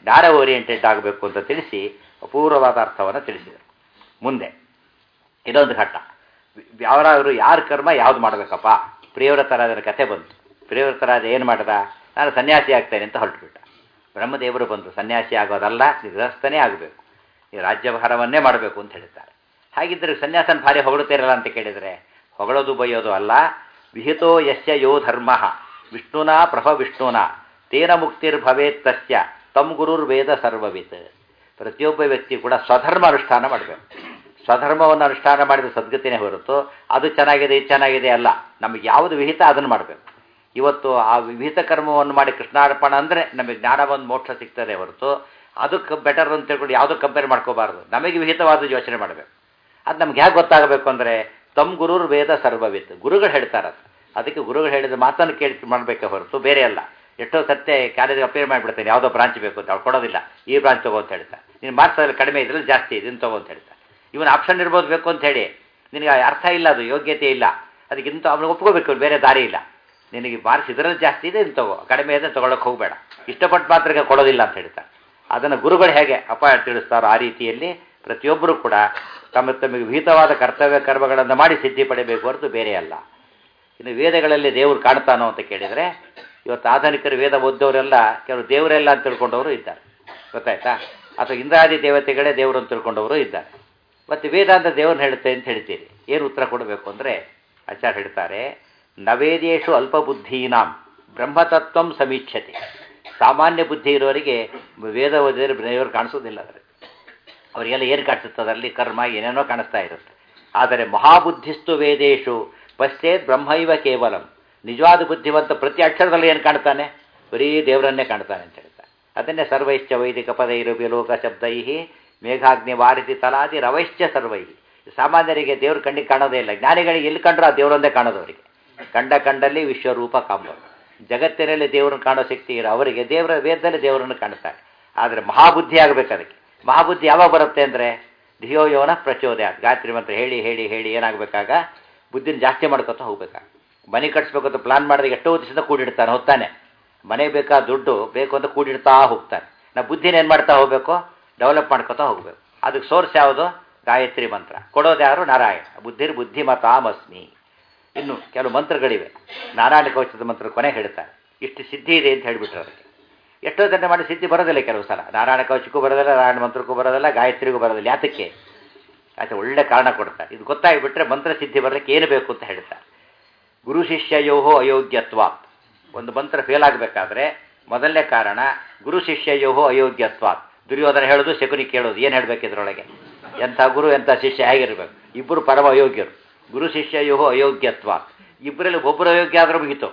ಜ್ಞಾನ ಓರಿಯೆಂಟೆಡ್ ಆಗಬೇಕು ಅಂತ ತಿಳಿಸಿ ಅಪೂರ್ವವಾದ ಅರ್ಥವನ್ನು ತಿಳಿಸಿದರು. ಮುಂದೆ ಇನ್ನೊಂದು ಘಟ್ಟ, ಯಾರಾದರೂ ಯಾರ ಕರ್ಮ ಯಾವ್ದು ಮಾಡಬೇಕಪ್ಪ. ಪ್ರಿಯವ್ರತರಾದರ ಕಥೆ ಬಂತು. ಪ್ರಿಯವ್ರತರಾದ ಏನು ಮಾಡ್ದ, ನಾನು ಸನ್ಯಾಸಿ ಆಗ್ತೇನೆ ಅಂತ ಹೊರಟುಬಿಟ್ಟ. ಬ್ರಹ್ಮದೇವರು ಬಂದು ಸನ್ಯಾಸಿ ಆಗೋದಲ್ಲ, ನೀವು ಗೃಹಸ್ಥನೇ ಆಗಬೇಕು, ನೀವು ರಾಜ್ಯಭಾರವನ್ನೇ ಮಾಡಬೇಕು ಅಂತ ಹೇಳ್ತಾರೆ. ಹಾಗಿದ್ದರೆ ಸನ್ಯಾಸನ ಭಾರಿ ಹೊಗಳುತ್ತೀರಲ್ಲ ಅಂತ ಕೇಳಿದರೆ, ಹೊಗಳೋದು ಬೈಯೋದು ಅಲ್ಲ. ವಿಹಿತೋ ಯಸ್ಯ ಯೋ ಧರ್ಮ ವಿಷ್ಣುನಾ ಪ್ರಭ ವಿಷ್ಣುನಾ ತೇನ ಮುಕ್ತಿರ್ಭವೇತ್ ತಸ್ಯ ತಮ್ ಗುರುರ್ವೇದ ಸರ್ವವಿತ್. ಪ್ರತಿಯೊಬ್ಬ ವ್ಯಕ್ತಿ ಕೂಡ ಸ್ವಧರ್ಮ ಅನುಷ್ಠಾನ ಮಾಡಬೇಕು. ಸ್ವಧರ್ಮವನ್ನು ಅನುಷ್ಠಾನ ಮಾಡಿದ ಸದ್ಗತಿನೇ ಹೊರತು ಅದು ಚೆನ್ನಾಗಿದೆ ಇದು ಚೆನ್ನಾಗಿದೆ ಅಲ್ಲ. ನಮಗೆ ಯಾವುದು ವಿಹಿತ ಅದನ್ನು ಮಾಡಬೇಕು. ಇವತ್ತು ಆ ವಿಹಿತ ಕರ್ಮವನ್ನು ಮಾಡಿ ಕೃಷ್ಣಾರ್ಪಣ ಅಂದರೆ ನಮಗೆ ಜ್ಞಾನ ಒಂದು ಮೋಕ್ಷ ಸಿಗ್ತದೆ ಹೊರತು ಅದಕ್ಕೆ ಬೆಟರ್ ಅಂತ ತಿಳ್ಕೊಂಡು ಯಾವುದೂ ಕಂಪೇರ್ ಮಾಡ್ಕೋಬಾರ್ದು. ನಮಗೆ ವಿಹಿತವಾದ ಯೋಚನೆ ಮಾಡಬೇಕು. ಅದು ನಮ್ಗೆ ಹೇಗೆ ಗೊತ್ತಾಗಬೇಕು ಅಂದರೆ ತಮ್ಮ ಗುರುರ್ ವೇದ ಸರ್ವವಿತ್, ಗುರುಗಳು ಹೇಳ್ತಾರೆ. ಅದಕ್ಕೆ ಗುರುಗಳು ಹೇಳಿದ ಮಾತನ್ನು ಕೇಳಿ ಮಾಡಬೇಕೆ ಹೊರತು ಬೇರೆ ಅಲ್ಲ. ಎಷ್ಟೋ ಸತ್ಯ ಕಾಲೇಜಿಗೆ ಅಪೇರ್ ಮಾಡಿಬಿಡ್ತೇನೆ, ಯಾವುದೋ ಬ್ರಾಂಚ್ ಬೇಕು ಅಂತ ಅವ್ರು ಕೊಡೋದಿಲ್ಲ. ಈ ಬ್ರಾಂಚ್ ತಗೋ ಅಂತ ಹೇಳ್ತಾರೆ. ನೀನು ಮಾರ್ಕ್ಸಲ್ಲಿ ಕಡಿಮೆ ಇದ್ರಲ್ಲಿ ಜಾಸ್ತಿ ಇದನ್ನು ತಗೋ ಅಂತ ಹೇಳ್ತಾರೆ. ಇವನು ಆಪ್ಷನ್ ಇರ್ಬೋದು ಬೇಕು ಅಂತ ಹೇಳಿ ನಿನಗೆ ಅರ್ಥ ಇಲ್ಲ, ಅದು ಯೋಗ್ಯತೆ ಇಲ್ಲ, ಅದಕ್ಕಿಂತ ಅವ್ನಿಗೆ ಒಪ್ಕೋಬೇಕು, ಬೇರೆ ದಾರಿ ಇಲ್ಲ. ನಿನಗೆ ಮಾರ್ಕ್ಸ್ ಇದರಲ್ಲಿ ಜಾಸ್ತಿ ಇದೆ ಇದನ್ನು ತಗೋ, ಕಡಿಮೆ ಇದೆ ತೊಗೊಳಕ್ಕೆ ಹೋಗಬೇಡ, ಇಷ್ಟಪಟ್ಟು ಮಾತ್ರಕ್ಕೆ ಕೊಡೋದಿಲ್ಲ ಅಂತ ಹೇಳ್ತಾರೆ. ಅದನ್ನು ಗುರುಗಳು ಹೇಗೆ ಅಪಾಯ ತಿಳಿಸ್ತಾರೋ ಆ ರೀತಿಯಲ್ಲಿ ಪ್ರತಿಯೊಬ್ಬರೂ ಕೂಡ ತಮ್ಮ ತಮಗೆ ವಿಹಿತವಾದ ಕರ್ತವ್ಯ ಕರ್ಮಗಳನ್ನು ಮಾಡಿ ಸಿದ್ಧಿ ಪಡೆಯಬೇಕು ಹೊರತು ಬೇರೆ ಅಲ್ಲ. ಇನ್ನು ವೇದಗಳಲ್ಲಿ ದೇವರು ಕಾಣ್ತಾನೋ ಅಂತ ಕೇಳಿದರೆ, ಇವತ್ತು ಆಧುನಿಕರು ವೇದ ಓದ್ದವರೆಲ್ಲ ಕೆಲವರು ದೇವರೆಲ್ಲ ಅಂತ ತಿಳ್ಕೊಂಡವರು ಇದ್ದಾರೆ, ಗೊತ್ತಾಯ್ತಾ? ಅಥವಾ ಇಂದ್ರಾದಿ ದೇವತೆಗಳೇ ದೇವರು ಅಂತ ತಿಳ್ಕೊಂಡವರು ಇದ್ದಾರೆ. ಮತ್ತು ವೇದ ಅಂತ ದೇವ್ರನ್ನ ಹೇಳುತ್ತೆ ಅಂತ ಹೇಳ್ತೀರಿ. ಏನು ಉತ್ತರ ಕೊಡಬೇಕು ಅಂದರೆ ಆಚಾರ್ಯ ಹೇಳ್ತಾರೆ, ನವೇದೇಶು ಅಲ್ಪಬುದ್ಧೀನಾಂ ಬ್ರಹ್ಮತತ್ವಂ ಸಮೀಕ್ಷತೆ. ಸಾಮಾನ್ಯ ಬುದ್ಧಿ ಇರೋರಿಗೆ ವೇದ ಓದಿದರೆ ದೇವರು ಕಾಣಿಸೋದಿಲ್ಲ. ಅದರಲ್ಲಿ ಅವರಿಗೆಲ್ಲ ಏನು ಕಾಣಿಸುತ್ತದರಲ್ಲಿ ಕರ್ಮ ಏನೇನೋ ಕಾಣಿಸ್ತಾ ಇರುತ್ತೆ. ಆದರೆ ಮಹಾಬುದ್ಧಿಸ್ತು ವೇದೇಶು ಪಶ್ಚೇತ್ ಬ್ರಹ್ಮೈವ ಕೇವಲಂ. ನಿಜವಾದ ಬುದ್ಧಿವಂತ ಪ್ರತಿ ಅಕ್ಷರದಲ್ಲಿ ಏನು ಕಾಣ್ತಾನೆ? ಬರೀ ದೇವರನ್ನೇ ಕಾಣ್ತಾನೆ ಅಂತ ಹೇಳ್ತಾರೆ. ಅದನ್ನೇ ಸರ್ವೈಶ್ಚ ವೈದಿಕ ಪದೈರು ವಿಲೋಕ ಶಬ್ದೈ ಮೇಘಾಗ್ನಿ ವಾರಿತಿ ತಲಾದಿ ರವೈಶ್ಚ ಸರ್ವೈ. ಸಾಮಾನ್ಯರಿಗೆ ದೇವ್ರ ಕಣ್ಣಿಗೆ ಕಾಣೋದೇ ಇಲ್ಲ. ಜ್ಞಾನಿಗಳಿಗೆ ಎಲ್ಲಿ ಕಂಡ್ರೂ ಆ ದೇವರೊಂದೇ ಕಾಣೋದು ಅವರಿಗೆ. ಕಂಡ ಕಂಡಲ್ಲಿ ವಿಶ್ವರೂಪ ಕಾಂಬೋದು. ಜಗತ್ತಿನಲ್ಲಿ ದೇವರನ್ನು ಕಾಣೋ ಶಕ್ತಿ ಇರೋ ಅವರಿಗೆ ದೇವರ ವೇದದಲ್ಲಿ ದೇವರನ್ನು ಕಾಣ್ತಾರೆ. ಆದರೆ ಮಹಾಬುದ್ಧಿ ಆಗಬೇಕು. ಅದಕ್ಕೆ ಮಹಾಬುದ್ಧಿ ಯಾವಾಗ ಬರುತ್ತೆ ಅಂದರೆ ಧಿಯೋ ಯೋನ ಪ್ರಚೋದಯ. ಗಾಯತ್ರಿ ಮಂತ್ರ ಹೇಳಿ ಹೇಳಿ ಹೇಳಿ ಏನಾಗಬೇಕಾಗ ಬುದ್ಧಿನ ಜಾಸ್ತಿ ಮಾಡ್ಕೊತಾ ಹೋಗ್ಬೇಕಾಗ. ಮನೆ ಕಟ್ಸ್ಬೇಕು ಅಂತ ಪ್ಲಾನ್ ಮಾಡಿದಾಗ ಎಷ್ಟೋ ದಿವಸದ ಕೂಡಿಡ್ತಾನೆ ಹೊತ್ತಾನೆ. ಮನೆಗೆ ಬೇಕಾದ ದುಡ್ಡು ಬೇಕು ಅಂತ ಕೂಡಿಡ್ತಾ ಹೋಗ್ತಾನೆ. ನಾವು ಬುದ್ಧಿನ ಏನು ಮಾಡ್ತಾ ಹೋಗಬೇಕು? ಡೆವಲಪ್ ಮಾಡ್ಕೊತಾ ಹೋಗಬೇಕು. ಅದಕ್ಕೆ ಸೋರ್ಸ್ ಯಾವುದು? ಗಾಯತ್ರಿ ಮಂತ್ರ. ಕೊಡೋದು ಯಾರು? ನಾರಾಯಣ. ಬುದ್ಧಿರ್ ಬುದ್ಧಿಮತಾಮಸ್ಮಿ. ಇನ್ನು ಕೆಲವು ಮಂತ್ರಗಳಿವೆ. ನಾರಾಯಣ ಕವಚದ ಮಂತ್ರ ಕೊನೆ ಹೇಳ್ತಾರೆ, ಇಷ್ಟು ಸಿದ್ಧಿ ಇದೆ ಅಂತ ಹೇಳಿಬಿಟ್ರೆ ಅದಕ್ಕೆ ಎಷ್ಟೋ ಜನ ಮಾಡಿ ಸಿದ್ಧಿ ಬರೋದಿಲ್ಲ. ಕೆಲವು ಸಲ ನಾರಾಯಣ ಕವಚಕ್ಕೂ ಬರೋದಿಲ್ಲ, ನಾರಾಯಣ ಮಂತ್ರಕ್ಕೂ ಬರೋದಿಲ್ಲ, ಗಾಯತ್ರಿಗೂ ಬರೋದಿಲ್ಲ. ಯಾತಕ್ಕೆ? ಆಯ್ತು, ಒಳ್ಳೆ ಕಾರಣ ಕೊಡ್ತಾರೆ. ಇದು ಗೊತ್ತಾಗಿಬಿಟ್ರೆ ಮಂತ್ರ ಸಿದ್ಧಿ ಬರಲಿಕ್ಕೆ ಏನು ಬೇಕು ಅಂತ ಹೇಳ್ತಾರೆ. ಗುರು ಶಿಷ್ಯಯೋಹೋ ಅಯೋಗ್ಯತ್ವ. ಒಂದು ಮಂತ್ರ ಫೇಲ್ ಆಗಬೇಕಾದ್ರೆ ಮೊದಲನೇ ಕಾರಣ ಗುರು ಶಿಷ್ಯಯೋಹೋ ಅಯೋಗ್ಯತ್ವ. ದುರ್ಯೋಧನ ಹೇಳೋದು, ಶಕುನಿ ಕೇಳೋದು. ಏನು ಹೇಳಬೇಕು ಇದರೊಳಗೆ? ಎಂಥ ಗುರು ಎಂಥ ಶಿಷ್ಯ ಹೇಗಿರಬೇಕು? ಇಬ್ಬರು ಪರಮ ಅಯೋಗ್ಯರು. ಗುರು ಶಿಷ್ಯಯೋಹೋ ಅಯೋಗ್ಯತ್ವ. ಇಬ್ಬರಲ್ಲಿ ಒಬ್ಬರು ಅಯೋಗ್ಯ ಆದರೂ ಮುಗಿತು.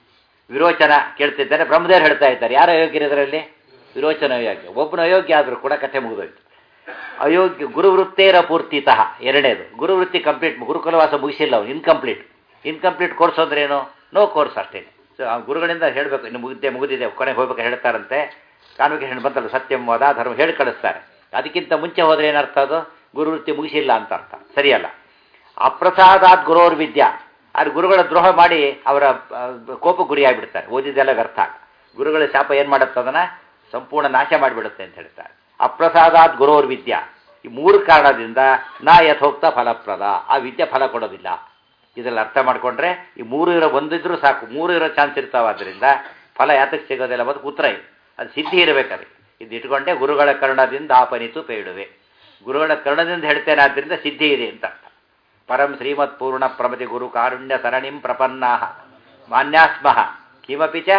ವಿರೋಚನ ಕೇಳ್ತಿದ್ದಾರೆ, ಬ್ರಹ್ಮದೇವರು ಹೇಳ್ತಾ ಇದ್ದಾರೆ. ಯಾರು ಅಯೋಗ್ಯರು ಇದರಲ್ಲಿ? ವಿರೋಚನ ಅಯೋಗ್ಯ. ಒಬ್ಬನ ಅಯೋಗ್ಯ ಆದರೂ ಕೂಡ ಕಥೆ ಮುಗಿದೋಯ್ತು. ಅಯೋಗ್ಯ ಗುರುವೃತ್ತೇರ ಪೂರ್ತಿತಃ. ಎರಡನೇದು ಗುರುವೃತ್ತಿ ಕಂಪ್ಲೀಟ್, ಗುರುಕುಲವಾಸ ಮುಗಿಸಿಲ್ಲ ಅವನು, ಇನ್ಕಂಪ್ಲೀಟ್. ಇನ್ಕಂಪ್ಲೀಟ್ ಕೋರ್ಸ್ ಅಂದ್ರೆ ಏನು? ನೋ ಕೋರ್ಸ್ ಅಷ್ಟೇ. ಸೊ ಆ ಗುರುಗಳಿಂದ ಹೇಳಬೇಕು, ಇನ್ನು ಮುಗಿದ್ದೆ ಮುಗಿದಿದೆ ಕೊನೆಗೆ ಹೋಗ್ಬೇಕು ಹೇಳ್ತಾರಂತೆ. ಕಾನ್ವಿಕೇಶನ್ ಬಂತಲ್ಲ, ಸತ್ಯಂವಾದ ಧರ್ಮ ಹೇಳಿ ಕಳಿಸ್ತಾರೆ. ಅದಕ್ಕಿಂತ ಮುಂಚೆ ಹೋದರೆ ಏನರ್ಥ? ಅದು ಗುರುವೃತ್ತಿ ಮುಗಿಸಿಲ್ಲ ಅಂತ ಅರ್ಥ. ಸರಿಯಲ್ಲ. ಅಪ್ರಸಾದಾತ್ ಗುರೋರ್ ವಿದ್ಯಾ. ಆದ್ರೆ ಗುರುಗಳ ದ್ರೋಹ ಮಾಡಿ ಅವರ ಕೋಪ ಗುರಿಯಾಗಿಬಿಡ್ತಾರೆ. ಓದಿದ್ದೆಲ್ಲ ವ್ಯರ್ಥ. ಗುರುಗಳ ಶಾಪ ಏನು ಮಾಡುತ್ತೆ? ಅದನ್ನು ಸಂಪೂರ್ಣ ನಾಶ ಮಾಡಿಬಿಡುತ್ತೆ ಅಂತ ಹೇಳ್ತಾರೆ. ಅಪ್ರಸಾದಾತ್ ಗುರೋರ್ ವಿದ್ಯಾ. ಈ ಮೂರು ಕಾರಣದಿಂದ ನಾ ಯಥೋಕ್ತ ಫಲಪ್ರದ. ಆ ವಿದ್ಯೆ ಫಲ ಕೊಡೋದಿಲ್ಲ. ಇದರಲ್ಲಿ ಅರ್ಥ ಮಾಡಿಕೊಂಡ್ರೆ ಈ ಮೂರು ಇರೋ ಒಂದಿದ್ರೂ ಸಾಕು, ಮೂರು ಇರೋ ಚಾನ್ಸ್ ಇರ್ತಾವಾದ್ರಿಂದ ಫಲ ಯಾತಕ್ಕೆ ಸಿಗೋದಿಲ್ಲ ಮತ್ತು ಉತ್ತರ ಇದೆ. ಅದು ಸಿದ್ಧಿ ಇರಬೇಕಾದ್ರೆ ಇದು ಇಟ್ಕೊಂಡೆ ಗುರುಗಳ ಕರ್ಣದಿಂದ ಆಪನಿತು ಪೇಡುವೆ. ಗುರುಗಳ ಕರ್ಣದಿಂದ ಹೇಳ್ತೇನೆ, ಆದ್ದರಿಂದ ಸಿದ್ಧಿ ಇದೆ ಅಂತ ಅರ್ಥ. ಪರಂ ಶ್ರೀಮತ್ ಪೂರ್ಣ ಪ್ರಮತಿ ಗುರು ಕಾರುಣ್ಯ ಸರಣಿಂ ಪ್ರಪನ್ನಾ ಮಾನ್ಯಾಸ್ಮಃ ಕಿಮಪಿ ಚ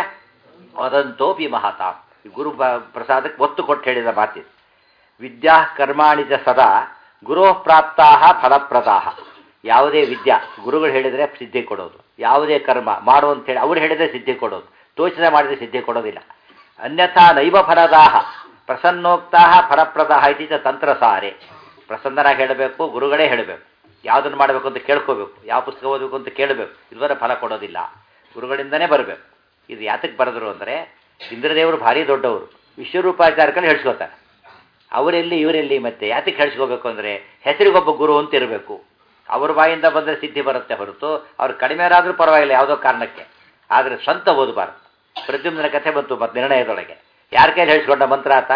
ವದಂತೋಪಿ ಮಹತಾ. ಗುರು ಪ್ರಸಾದಕ್ಕೆ ಒತ್ತು ಕೊಟ್ಟು ಹೇಳಿದ ಮಾತಿದೆ. ವಿದ್ಯಾ ಕರ್ಮಾಣಿ ಚ ಸದಾ ಗುರೋ ಪ್ರಾಪ್ತಾ ಫಲಪ್ರದಾ. ಯಾವುದೇ ವಿದ್ಯಾ ಗುರುಗಳು ಹೇಳಿದರೆ ಸಿದ್ಧಿ ಕೊಡೋದು, ಯಾವುದೇ ಕರ್ಮ ಮಾಡು ಅಂತೇಳಿ ಅವ್ರು ಹೇಳಿದರೆ ಸಿದ್ಧಿ ಕೊಡೋದು, ತೋಚನೆ ಮಾಡಿದರೆ ಸಿದ್ಧಿ ಕೊಡೋದಿಲ್ಲ. ಅನ್ಯಥಾ ನೈವ ಫಲದಾಹ ಪ್ರಸನ್ನೋಕ್ತಾ ಫಲಪ್ರದಾಹ ಇತಿ ಚ ತಂತ್ರಸಾರೆ. ಪ್ರಸನ್ನರಾಗಿ ಹೇಳಬೇಕು, ಗುರುಗಳೇ ಹೇಳಬೇಕು. ಯಾವುದನ್ನು ಮಾಡಬೇಕು ಅಂತ ಕೇಳ್ಕೋಬೇಕು, ಯಾವ ಪುಸ್ತಕ ಓದಬೇಕು ಅಂತ ಕೇಳಬೇಕು. ಇದುವರೆ ಫಲ ಕೊಡೋದಿಲ್ಲ, ಗುರುಗಳಿಂದನೇ ಬರಬೇಕು. ಇದು ಯಾತಕ್ಕೆ ಬರೆದರು ಅಂದರೆ ಇಂದ್ರದೇವರು ಭಾರಿ ದೊಡ್ಡವರು, ವಿಶ್ವರೂಪಾಚಾರಕಲ್ಲಿ ಹೇಳ್ಸ್ಕೋತಾರೆ. ಅವರೆಲ್ಲಿ ಇವರೆಲ್ಲಿ ಮತ್ತೆ ಯಾತಕ್ಕೆ ಹೇಳ್ಸ್ಕೋಬೇಕು ಅಂದರೆ ಹೆಸರಿಗೊಬ್ಬ ಗುರು ಅಂತ ಇರಬೇಕು. ಅವ್ರ ಬಾಯಿಂದ ಬಂದರೆ ಸಿದ್ಧಿ ಬರುತ್ತೆ ಹೊರತು ಅವ್ರು ಕಡಿಮೆರಾದರೂ ಪರವಾಗಿಲ್ಲ ಯಾವುದೋ ಕಾರಣಕ್ಕೆ. ಆದರೆ ಸ್ವಂತ ಓದಬಾರ್ದು. ಪ್ರದ್ಯುಮ್ನ ಕಥೆ ಬಂತು ಮತ್ತು ನಿರ್ಣಯದೊಳಗೆ ಯಾರ ಕೈಯಲ್ಲಿ ಹೇಳಿಸ್ಕೊಂಡ ಮಂತ್ರ ಆತ?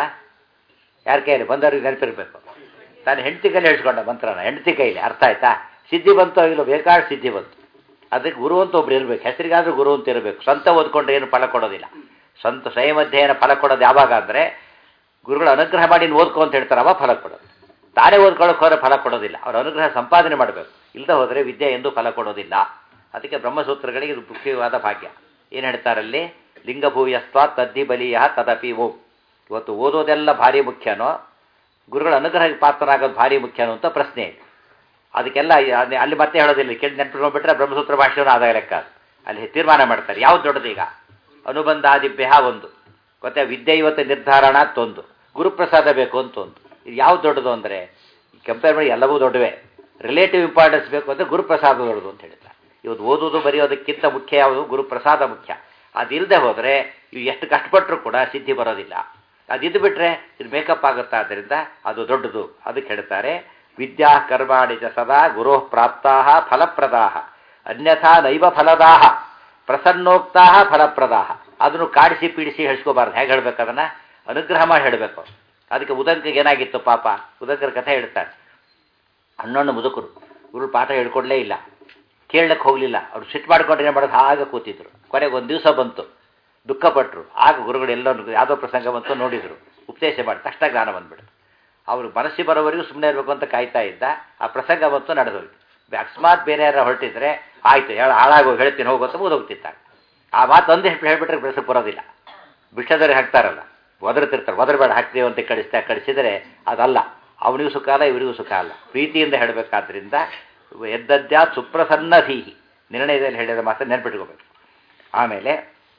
ಯಾರ ಕೈಯಲ್ಲಿ? ಬಂದವ್ರಿಗೆ ನೆನಪಿರ್ಬೇಕು. ತಾನು ಹೆಂಡತಿ ಕೈಲಿ ಹೇಳಿಸ್ಕೊಂಡ ಮಂತ್ರನ, ಹೆಂಡತಿ ಕೈಲಿ. ಅರ್ಥ ಆಯ್ತಾ? ಸಿದ್ಧಿ ಬಂತು ಇಲ್ಲ, ಬೇಕಾದ ಸಿದ್ಧಿ ಬಂತು. ಅದಕ್ಕೆ ಗುರು ಅಂತ ಒಬ್ರು ಇರಬೇಕು, ಹೆಸರಿಗಾದ್ರೂ ಗುರು ಅಂತ ಇರಬೇಕು. ಸ್ವಂತ ಓದ್ಕೊಂಡ್ರೆ ಏನು ಫಲ ಕೊಡೋದಿಲ್ಲ. ಸ್ವಂತ ಸ್ವಯಂ ಅಧ್ಯಯನ ಫಲ ಕೊಡೋದು ಯಾವಾಗ ಅಂದರೆ ಗುರುಗಳು ಅನುಗ್ರಹ ಮಾಡಿ ಓದ್ಕೊ ಅಂತ ಹೇಳ್ತಾರೆ, ಅವ ಫಲ ಕೊಡೋದು. ತಾನೇ ಓದ್ಕೊಳ್ಳೋಕೆ ಹೋದ್ರೆ ಫಲ ಕೊಡೋದಿಲ್ಲ. ಅವ್ರ ಅನುಗ್ರಹ ಸಂಪಾದನೆ ಮಾಡಬೇಕು. ಇಲ್ಲದೆ ಹೋದರೆ ವಿದ್ಯೆ ಎಂದು ಫಲ ಕೊಡೋದಿಲ್ಲ. ಅದಕ್ಕೆ ಬ್ರಹ್ಮಸೂತ್ರಗಳಿಗೆ ಇದು ಮುಖ್ಯವಾದ ಭಾಗ್ಯ. ಏನು ಹೇಳ್ತಾರಲ್ಲಿ? ಲಿಂಗಭೂಯಸ್ವ ತದ್ದಿ ಬಲಿಯ ತದಪಿ ಓಂ. ಇವತ್ತು ಓದೋದೆಲ್ಲ ಭಾರಿ ಮುಖ್ಯನೋ, ಗುರುಗಳ ಅನುಗ್ರಹಕ್ಕೆ ಪಾತ್ರನಾಗೋದು ಭಾರಿ ಮುಖ್ಯನೋ ಅಂತ ಪ್ರಶ್ನೆ ಇದೆ. ಅದಕ್ಕೆಲ್ಲ ಅಲ್ಲಿ ಮತ್ತೆ ಹೇಳೋದಿಲ್ಲ. ಕೇಳಿ ನೆನಪಿಟ್ಕೊಂಡ್ಬಿಟ್ರೆ ಬ್ರಹ್ಮಸೂತ್ರ ಭಾಷೆಯನ್ನು ಆದಾಗ ಲೆಕ್ಕ. ಅಲ್ಲಿ ತೀರ್ಮಾನ ಮಾಡ್ತಾರೆ ಯಾವ್ದು ದೊಡ್ಡದು. ಈಗ ಅನುಬಂಧಾದಿಭ್ಯ ಒಂದು ಗೊತ್ತೇ, ವಿದ್ಯೆ ಇವತ್ತು ನಿರ್ಧಾರಣ ಅಂತೊಂದು, ಗುರುಪ್ರಸಾದ ಬೇಕು ಅಂತ ಒಂದು. ಇದು ಯಾವ್ದು ದೊಡ್ಡದು ಅಂದರೆ ಕಂಪೇರ್ ಮಾಡಿ ಎಲ್ಲವೂ ದೊಡ್ಡವೇ. ರಿಲೇಟಿವ್ ಇಂಪಾರ್ಟೆನ್ಸ್ ಬೇಕು ಅಂದರೆ ಗುರುಪ್ರಸಾದ ದೊಡ್ಡದು ಅಂತ ಹೇಳ್ತಾರೆ. ಇವತ್ತು ಓದೋದು ಬರೆಯೋದಕ್ಕಿಂತ ಮುಖ್ಯ ಯಾವುದು? ಗುರುಪ್ರಸಾದ ಮುಖ್ಯ. ಅದಿಲ್ಲದೆ ಹೋದರೆ ಇವು ಎಷ್ಟು ಕಷ್ಟಪಟ್ಟರೂ ಕೂಡ ಸಿದ್ಧಿ ಬರೋದಿಲ್ಲ. ಅದಿದ್ದು ಬಿಟ್ಟರೆ ಇದು ಮೇಕಪ್ ಆಗುತ್ತಾ. ಆದ್ದರಿಂದ ಅದು ದೊಡ್ಡದು. ಅದಕ್ಕೆ ಹೇಳ್ತಾರೆ ವಿದ್ಯಾ ಕರ್ಮಾಣಿ ಚ ಸದಾ ಗುರೋ ಪ್ರಾಪ್ತಾ ಫಲಪ್ರದಾ ಅನ್ಯಥಾ ನೈವ ಫಲದಾ ಪ್ರಸನ್ನೋಕ್ತಾ ಫಲಪ್ರದಾ. ಅದನ್ನು ಕಾಡಿಸಿ ಪೀಡಿಸಿ ಹೇಳಿಸ್ಕೋಬಾರ್ದು. ಹೇಗೆ ಹೇಳ್ಬೇಕು? ಅದನ್ನು ಅನುಗ್ರಹ ಮಾಡಿ ಹೇಳಬೇಕು. ಅದಕ್ಕೆ ಉದಂಕಗೆ ಏನಾಗಿತ್ತು ಪಾಪ? ಉದಂಕರ ಕಥೆ ಹೇಳ್ತಾರೆ. ಹಣ್ಣಣ್ಣು ಮುದುಕರು ಗುರು ಪಾಠ ಹೇಳ್ಕೊಡ್ಲೇ ಇಲ್ಲ, ಕೇಳಕ್ಕೆ ಹೋಗಲಿಲ್ಲ. ಅವ್ರು ಸಿಟ್ಟು ಮಾಡ್ಕೊಂಡ್ರೆ ಏನು ಮಾಡೋದು? ಆಗ ಕೂತಿದ್ರು. ಕೊನೆಗೆ ಒಂದು ದಿವಸ ಬಂತು, ದುಃಖಪಟ್ಟರು. ಆಗ ಗುರುಗಳು ಎಲ್ಲರೂ ಯಾವುದೋ ಪ್ರಸಂಗ ಬಂತು ನೋಡಿದರು, ಉಪದೇಶ ಮಾಡಿ ತಕ್ಷಣ ಜ್ಞಾನ ಬಂದ್ಬಿಡ್ತು. ಅವರು ಮನಸ್ಸಿ ಬರೋವರೆಗೂ ಸುಮ್ಮನೆ ಇರಬೇಕು ಅಂತ ಕಾಯ್ತಾ ಇದ್ದ. ಆ ಪ್ರಸಂಗ ಬಂತು, ನಡೆದೋಯ್ತು. ಅಕಸ್ಮಾತ್ ಬೇರೆ ಯಾರು ಹೊರಟಿದ್ರೆ ಆಯಿತು ಹೇಳ ಹಾಳಾಗೋಗಿ ಹೇಳ್ತೀನಿ ಹೋಗೋದು ಮುಗಿದೋಗ್ತಿತ್ತಾಗ. ಆ ಮಾತು ಒಂದು ಹೇಳ್ಬಿಟ್ರೆ ಬೆಳೆಸಕ್ಕೆ ಬರೋದಿಲ್ಲ. ಭಿಕ್ಷದವ್ರಿಗೆ ಹಾಕ್ತಾರಲ್ಲ, ಒದರ್ತಿರ್ತಾರೆ, ಒದರಬೇಡ ಹಾಕ್ತೀವಿ ಅಂತ ಕಳಿಸ್ತಾ ಕಳಿಸಿದರೆ ಅದಲ್ಲ. ಅವನಿಗೂ ಸುಖ ಅಲ್ಲ, ಇವರಿಗೂ ಸುಖ ಅಲ್ಲ. ಪ್ರೀತಿಯಿಂದ ಹೇಳಬೇಕಾದ್ರಿಂದ ಎದ್ದದ್ಯಾ ಸುಪ್ರಸನ್ನಧೀಹಿ ನಿರ್ಣಯದಲ್ಲಿ ಹೇಳಿದ ಮಾತ್ರ ನೆನ್ಪಿಟ್ಕೋಬೇಕು. ಆಮೇಲೆ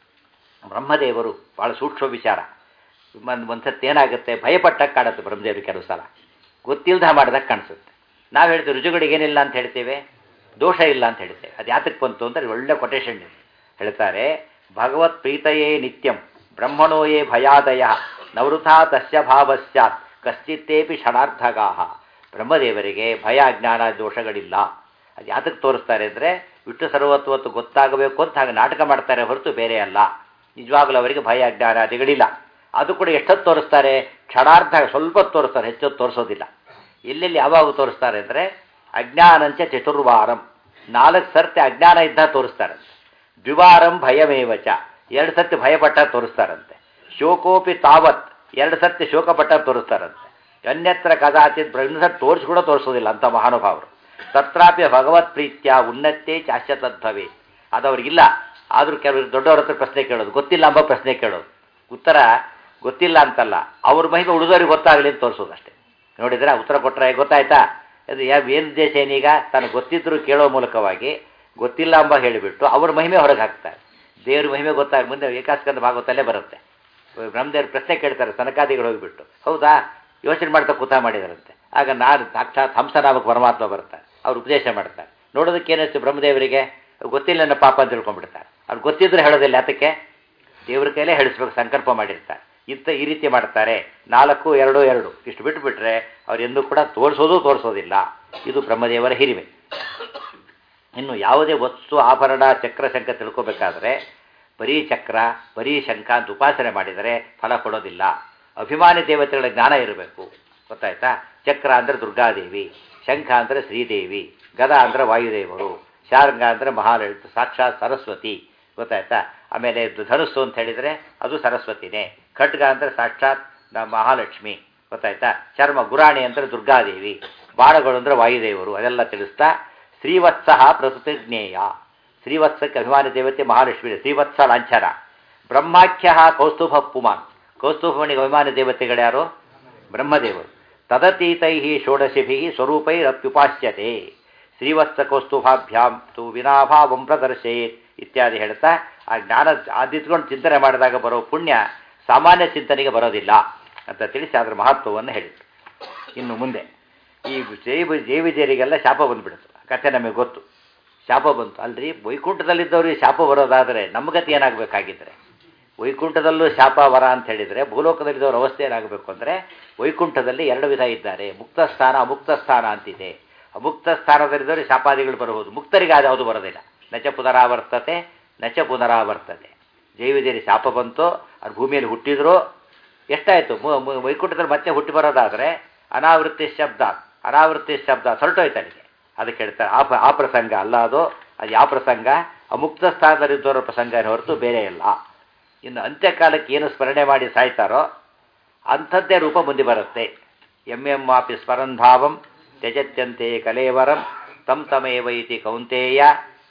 ಬ್ರಹ್ಮದೇವರು ಭಾಳ ಸೂಕ್ಷ್ಮ ವಿಚಾರ. ಒಂದು ಒಂದ್ಸತ್ತು ಏನಾಗುತ್ತೆ, ಭಯಪಟ್ಟಾಗ ಕಾಣುತ್ತೆ ಬ್ರಹ್ಮದೇವರು. ಕೆಲವು ಸಲ ಗೊತ್ತಿಲ್ಲದ ಮಾಡಿದಾಗ ಕಾಣಿಸುತ್ತೆ. ನಾವು ಹೇಳ್ತೀವಿ ರುಜುಗಳಿಗೆ ಏನಿಲ್ಲ ಅಂತ ಹೇಳ್ತೇವೆ, ದೋಷ ಇಲ್ಲ ಅಂತ ಹೇಳ್ತೇವೆ. ಅದು ಯಾತಕ್ಕೆ ಬಂತು ಅಂದರೆ ಒಳ್ಳೆ ಕೊಟೇಶನ್ ಹೇಳ್ತಾರೆ. ಭಗವತ್ ಪ್ರೀತಯೇ ನಿತ್ಯಂ ಬ್ರಹ್ಮಣೋ ಯೇ ಭಯಾದಯ ನವೃಥಾ ತಸ್ಯ ಭಾವಸ್ಯಾತ್ ಕಶ್ಚಿತ್ತೇಪಿ ಕ್ಷಣಾರ್ಧಗಾಹ. ಬ್ರಹ್ಮದೇವರಿಗೆ ಭಯ ಅಜ್ಞಾನ ದೋಷಗಳಿಲ್ಲ. ಅದು ಯಾತಕ್ಕೆ ತೋರಿಸ್ತಾರೆ ಅಂದರೆ ವಿಷ್ಣು ಸರ್ವತ್ವತ್ತು ಗೊತ್ತಾಗಬೇಕು ಅಂತ ಹಾಗೆ ನಾಟಕ ಮಾಡ್ತಾರೆ ಹೊರತು ಬೇರೆ ಅಲ್ಲ. ನಿಜವಾಗಲೂ ಅವರಿಗೆ ಭಯ ಅಜ್ಞಾನಾದಿಗಳಿಲ್ಲ. ಅದು ಕೂಡ ಎಷ್ಟೊತ್ತು ತೋರಿಸ್ತಾರೆ? ಕ್ಷಣಾರ್ಧ, ಸ್ವಲ್ಪ ತೋರಿಸ್ತಾರೆ, ಹೆಚ್ಚೊತ್ತು ತೋರಿಸೋದಿಲ್ಲ. ಎಲ್ಲೆಲ್ಲಿ ಯಾವಾಗ ತೋರಿಸ್ತಾರೆ ಅಂದರೆ ಅಜ್ಞಾನಂಚ ಚತುರ್ವಾರಂ, ನಾಲ್ಕು ಸರ್ತಿ ಅಜ್ಞಾನ ಇದ್ದ ತೋರಿಸ್ತಾರಂತೆ. ದ್ವಿವಾರಂ ಭಯಮೇವಚ, ಎರಡು ಸರ್ತಿ ಭಯಪಟ್ಟ ತೋರಿಸ್ತಾರಂತೆ. ಶೋಕೋಪಿ ತಾವತ್, ಎರಡು ಸರ್ತಿ ಶೋಕಪಟ್ಟ ತೋರಿಸ್ತಾರಂತೆ. ಅನ್ಯತ್ರ ಕದಾಚಿತ್ ಬ್ರಹ್ಮಸತ್ ತೋರಿಸಿ ಕೂಡ ತೋರಿಸೋದಿಲ್ಲ ಅಂತ ಮಹಾನುಭಾವರು. ತತ್ರಾಪಿ ಭಗವತ್ ಪ್ರೀತ್ಯ ಉನ್ನತ್ತೇ ಚಾಶ್ಯತದ್ಭವೇ. ಅದು ಅವ್ರಿಗಿಲ್ಲ. ಆದರೂ ಕೆಲವರು ದೊಡ್ಡವ್ರ ಹತ್ರ ಪ್ರಶ್ನೆ ಕೇಳೋದು, ಗೊತ್ತಿಲ್ಲ ಎಂಬ ಪ್ರಶ್ನೆ ಕೇಳೋದು. ಉತ್ತರ ಗೊತ್ತಿಲ್ಲ ಅಂತಲ್ಲ, ಅವ್ರ ಮಹಿಮೆ ಉಳಿದವ್ರಿಗೆ ಗೊತ್ತಾಗಲಿ ಅಂತ ತೋರಿಸೋದು ಅಷ್ಟೇ. ನೋಡಿದ್ರೆ ಉತ್ತರ ಕೊಟ್ಟರೆ ಗೊತ್ತಾಯ್ತಾ? ಅದು ಯಾವ ಏನು ಉದ್ದೇಶ ಏನೀಗ? ತಾನು ಗೊತ್ತಿದ್ದರೂ ಕೇಳೋ ಮೂಲಕವಾಗಿ ಗೊತ್ತಿಲ್ಲ ಎಂಬ ಹೇಳಿಬಿಟ್ಟು ಅವ್ರ ಮಹಿಮೆ ಹೊರಗೆ ಹಾಕ್ತಾರೆ. ದೇವ್ರ ಮಹಿಮೆ ಗೊತ್ತಾಗ ಮುಂದೆ ಏಕಾಸ್ಕಂದ ಭಾಗವತಲ್ಲೇ ಬರುತ್ತೆ. ಬ್ರಹ್ಮದೇವ್ರ ಪ್ರಶ್ನೆ ಕೇಳ್ತಾರೆ ಸನಕಾದಿಗಳು ಹೋಗಿಬಿಟ್ಟು, ಹೌದಾ ಯೋಚನೆ ಮಾಡ್ತಾ ಕೂತ ಮಾಡಿದಾರಂತೆ. ಆಗ ನಾನು ಸಾಕ್ಷಾತ್ ಹಂಸನಾಮಕ ಪರಮಾತ್ಮ ಬರ್ತಾರೆ, ಅವ್ರು ಉಪದೇಶ ಮಾಡ್ತಾರೆ. ನೋಡೋದಕ್ಕೆ ಏನಿಸ್ತು ಬ್ರಹ್ಮದೇವರಿಗೆ? ಗೊತ್ತಿಲ್ಲ ನನ್ನ ಪಾಪ ಅಂತ ತಿಳ್ಕೊಂಡ್ಬಿಡ್ತಾರೆ. ಅವ್ರು ಗೊತ್ತಿದ್ರೆ ಹೇಳೋದಿಲ್ಲ. ಯಾತಕ್ಕೆ? ದೇವ್ರ ಕೈಲೇ ಹೇಳಿಸ್ಬೇಕು ಸಂಕಲ್ಪ ಮಾಡಿರ್ತಾರೆ. ಇಂಥ ಈ ರೀತಿ ಮಾಡ್ತಾರೆ. ನಾಲ್ಕು ಎರಡು ಎರಡು ಇಷ್ಟು ಬಿಟ್ಟುಬಿಟ್ರೆ ಅವ್ರು ಎಂದೂ ಕೂಡ ತೋರಿಸೋದು ತೋರಿಸೋದಿಲ್ಲ. ಇದು ಬ್ರಹ್ಮದೇವರ ಹಿರಿಮೆ. ಇನ್ನು ಯಾವುದೇ ವಸ್ತು ಆಭರಣ ಚಕ್ರ ಶಂಖ ತಿಳ್ಕೋಬೇಕಾದ್ರೆ ಬರೀ ಚಕ್ರ ಬರೀ ಶಂಖ ಅಂತ ಉಪಾಸನೆ ಮಾಡಿದರೆ ಫಲ ಕೊಡೋದಿಲ್ಲ. ಅಭಿಮಾನಿ ದೇವತೆಗಳ ಜ್ಞಾನ ಇರಬೇಕು. ಗೊತ್ತಾಯ್ತಾ? ಚಕ್ರ ಅಂದರೆ ದುರ್ಗಾದೇವಿ, ಶಂಖ ಅಂದರೆ ಶ್ರೀದೇವಿ, ಗದ ಅಂದರೆ ವಾಯುದೇವರು, ಶಾರ್ಂಗ ಅಂದರೆ ಮಹಾಲಳಿತ ಸಾಕ್ಷಾತ್ ಸರಸ್ವತಿ. ಗೊತ್ತಾಯ್ತಾ? ಆಮೇಲೆ ಧನುಸ್ಸು ಅಂತ ಹೇಳಿದರೆ ಅದು ಸರಸ್ವತಿನೇ. ಖಡ್ಗ ಅಂದರೆ ಸಾಕ್ಷಾತ್ ಮಹಾಲಕ್ಷ್ಮಿ. ಗೊತ್ತಾಯ್ತಾ? ಚರ್ಮ ಗುರಾಣಿ ಅಂದರೆ ದುರ್ಗಾದೇವಿ, ಬಾಣಗಳು ಅಂದರೆ ವಾಯುದೇವರು. ಅದೆಲ್ಲ ತಿಳಿಸ್ತಾ ಶ್ರೀವತ್ಸ ಪ್ರಸ್ತುತಿ ಜ್ಞೇಯ. ಶ್ರೀವತ್ಸಕ್ಕೆ ಅಭಿಮಾನಿ ದೇವತೆ ಮಹಾಲಕ್ಷ್ಮಿ. ಶ್ರೀವತ್ಸ ಲಾಂಛನ. ಬ್ರಹ್ಮಾಖ್ಯ ಕೌಸ್ತುಭ ಪುಮಾನ್. ಕೌಸ್ತುಭನಿಗೆ ಅಭಿಮಾನಿ ದೇವತೆಗಳ್ಯಾರು? ಬ್ರಹ್ಮದೇವರು. ತದತೀತೈ ಷೋಡಶಿಭಿ ಸ್ವರೂಪೈರಪ್ಯುಪಾಸ್ಯತೆ. ಶ್ರೀವತ್ಸ ಕೌಸ್ತುಭಾಭ್ಯಾಂ ತು ವಿನಾಭಾವಂ ಪ್ರದರ್ಶಯೇತ್ ಇತ್ಯಾದಿ ಹೇಳ್ತಾ ಆ ಜ್ಞಾನ ಆದಿತ್ಕೊಂಡು ಚಿಂತನೆ ಮಾಡಿದಾಗ ಬರೋ ಪುಣ್ಯ ಸಾಮಾನ್ಯ ಚಿಂತನೆಗೆ ಬರೋದಿಲ್ಲ ಅಂತ ತಿಳಿಸಿ ಅದರ ಮಹತ್ವವನ್ನು ಹೇಳಿದರು. ಇನ್ನು ಮುಂದೆ ಈ ಜೈವ ಜೈವಿಜರಿಗೆಲ್ಲ ಶಾಪ ಬಂದುಬಿಡ್ತು. ಕಥೆ ನಮಗೆ ಗೊತ್ತು. ಶಾಪ ಬಂತು ಅಲ್ರಿ. ವೈಕುಂಠದಲ್ಲಿದ್ದವ್ರಿಗೆ ಶಾಪ ಬರೋದಾದರೆ ನಮ್ಮ ಗತಿ ಏನಾಗಬೇಕಾಗಿದ್ದರೆ? ವೈಕುಂಠದಲ್ಲೂ ಶಾಪ ವರ ಅಂತ ಹೇಳಿದರೆ ಭೂಲೋಕದಲ್ಲಿದ್ದವ್ರ ಅವಸ್ಥೆ ಏನಾಗಬೇಕು ಅಂದರೆ, ವೈಕುಂಠದಲ್ಲಿ ಎರಡು ವಿಧ ಇದ್ದಾರೆ. ಮುಕ್ತ ಸ್ಥಾನ ಅಮುಕ್ತ ಸ್ಥಾನ ಅಂತಿದೆ. ಅಮುಕ್ತ ಸ್ಥಾನದಲ್ಲಿದ್ದವರು ಶಾಪಾದಿಗಳು ಬರಬಹುದು, ಮುಕ್ತರಿಗೆ ಅದು ಯಾವುದು ಬರೋದಿಲ್ಲ. ನಚ ಪುನರಾವರ್ತತೆ ನಚ ಪುನರಾವರ್ತತೆ. ಜೈವಿದೇರಿ ಶಾಪ ಬಂತು, ಅವ್ರು ಭೂಮಿಯಲ್ಲಿ ಹುಟ್ಟಿದ್ರು ಎಷ್ಟಾಯಿತು ವೈಕುಂಠದಲ್ಲಿ ಮತ್ತೆ ಹುಟ್ಟಿ ಬರೋದಾದರೆ ಅನಾವೃತ್ತಿ ಶಬ್ದ ಅನಾವೃತ್ತಿ ಶಬ್ದ ಹೊರಟೋಯ್ತಾನಿಗೆ. ಅದಕ್ಕೆ ಹೇಳ್ತಾರೆ ಆ ಆ ಪ್ರಸಂಗ ಅಲ್ಲ ಅದು. ಅದು ಯಾವ ಪ್ರಸಂಗ? ಅಮುಕ್ತ ಸ್ಥಾನದಲ್ಲಿದ್ದವರ ಪ್ರಸಂಗ ಹೊರತು ಬೇರೆ ಇಲ್ಲ. ಇನ್ನು ಅಂತ್ಯಕಾಲಕ್ಕೆ ಏನು ಸ್ಮರಣೆ ಮಾಡಿ ಸಾಯ್ತಾರೋ ಅಂಥದ್ದೇ ರೂಪ ಮುಂದೆ ಬರುತ್ತೆ. ಎಂ ಎಂ ವಾಪಿ ಸ್ಮರನ್ ಭಾವಂ ತ್ಯಜತ್ಯಂತೆ ಕಲೇವರಂ ತಂ ತಮೇವ ಇತಿ ಕೌಂತೇಯ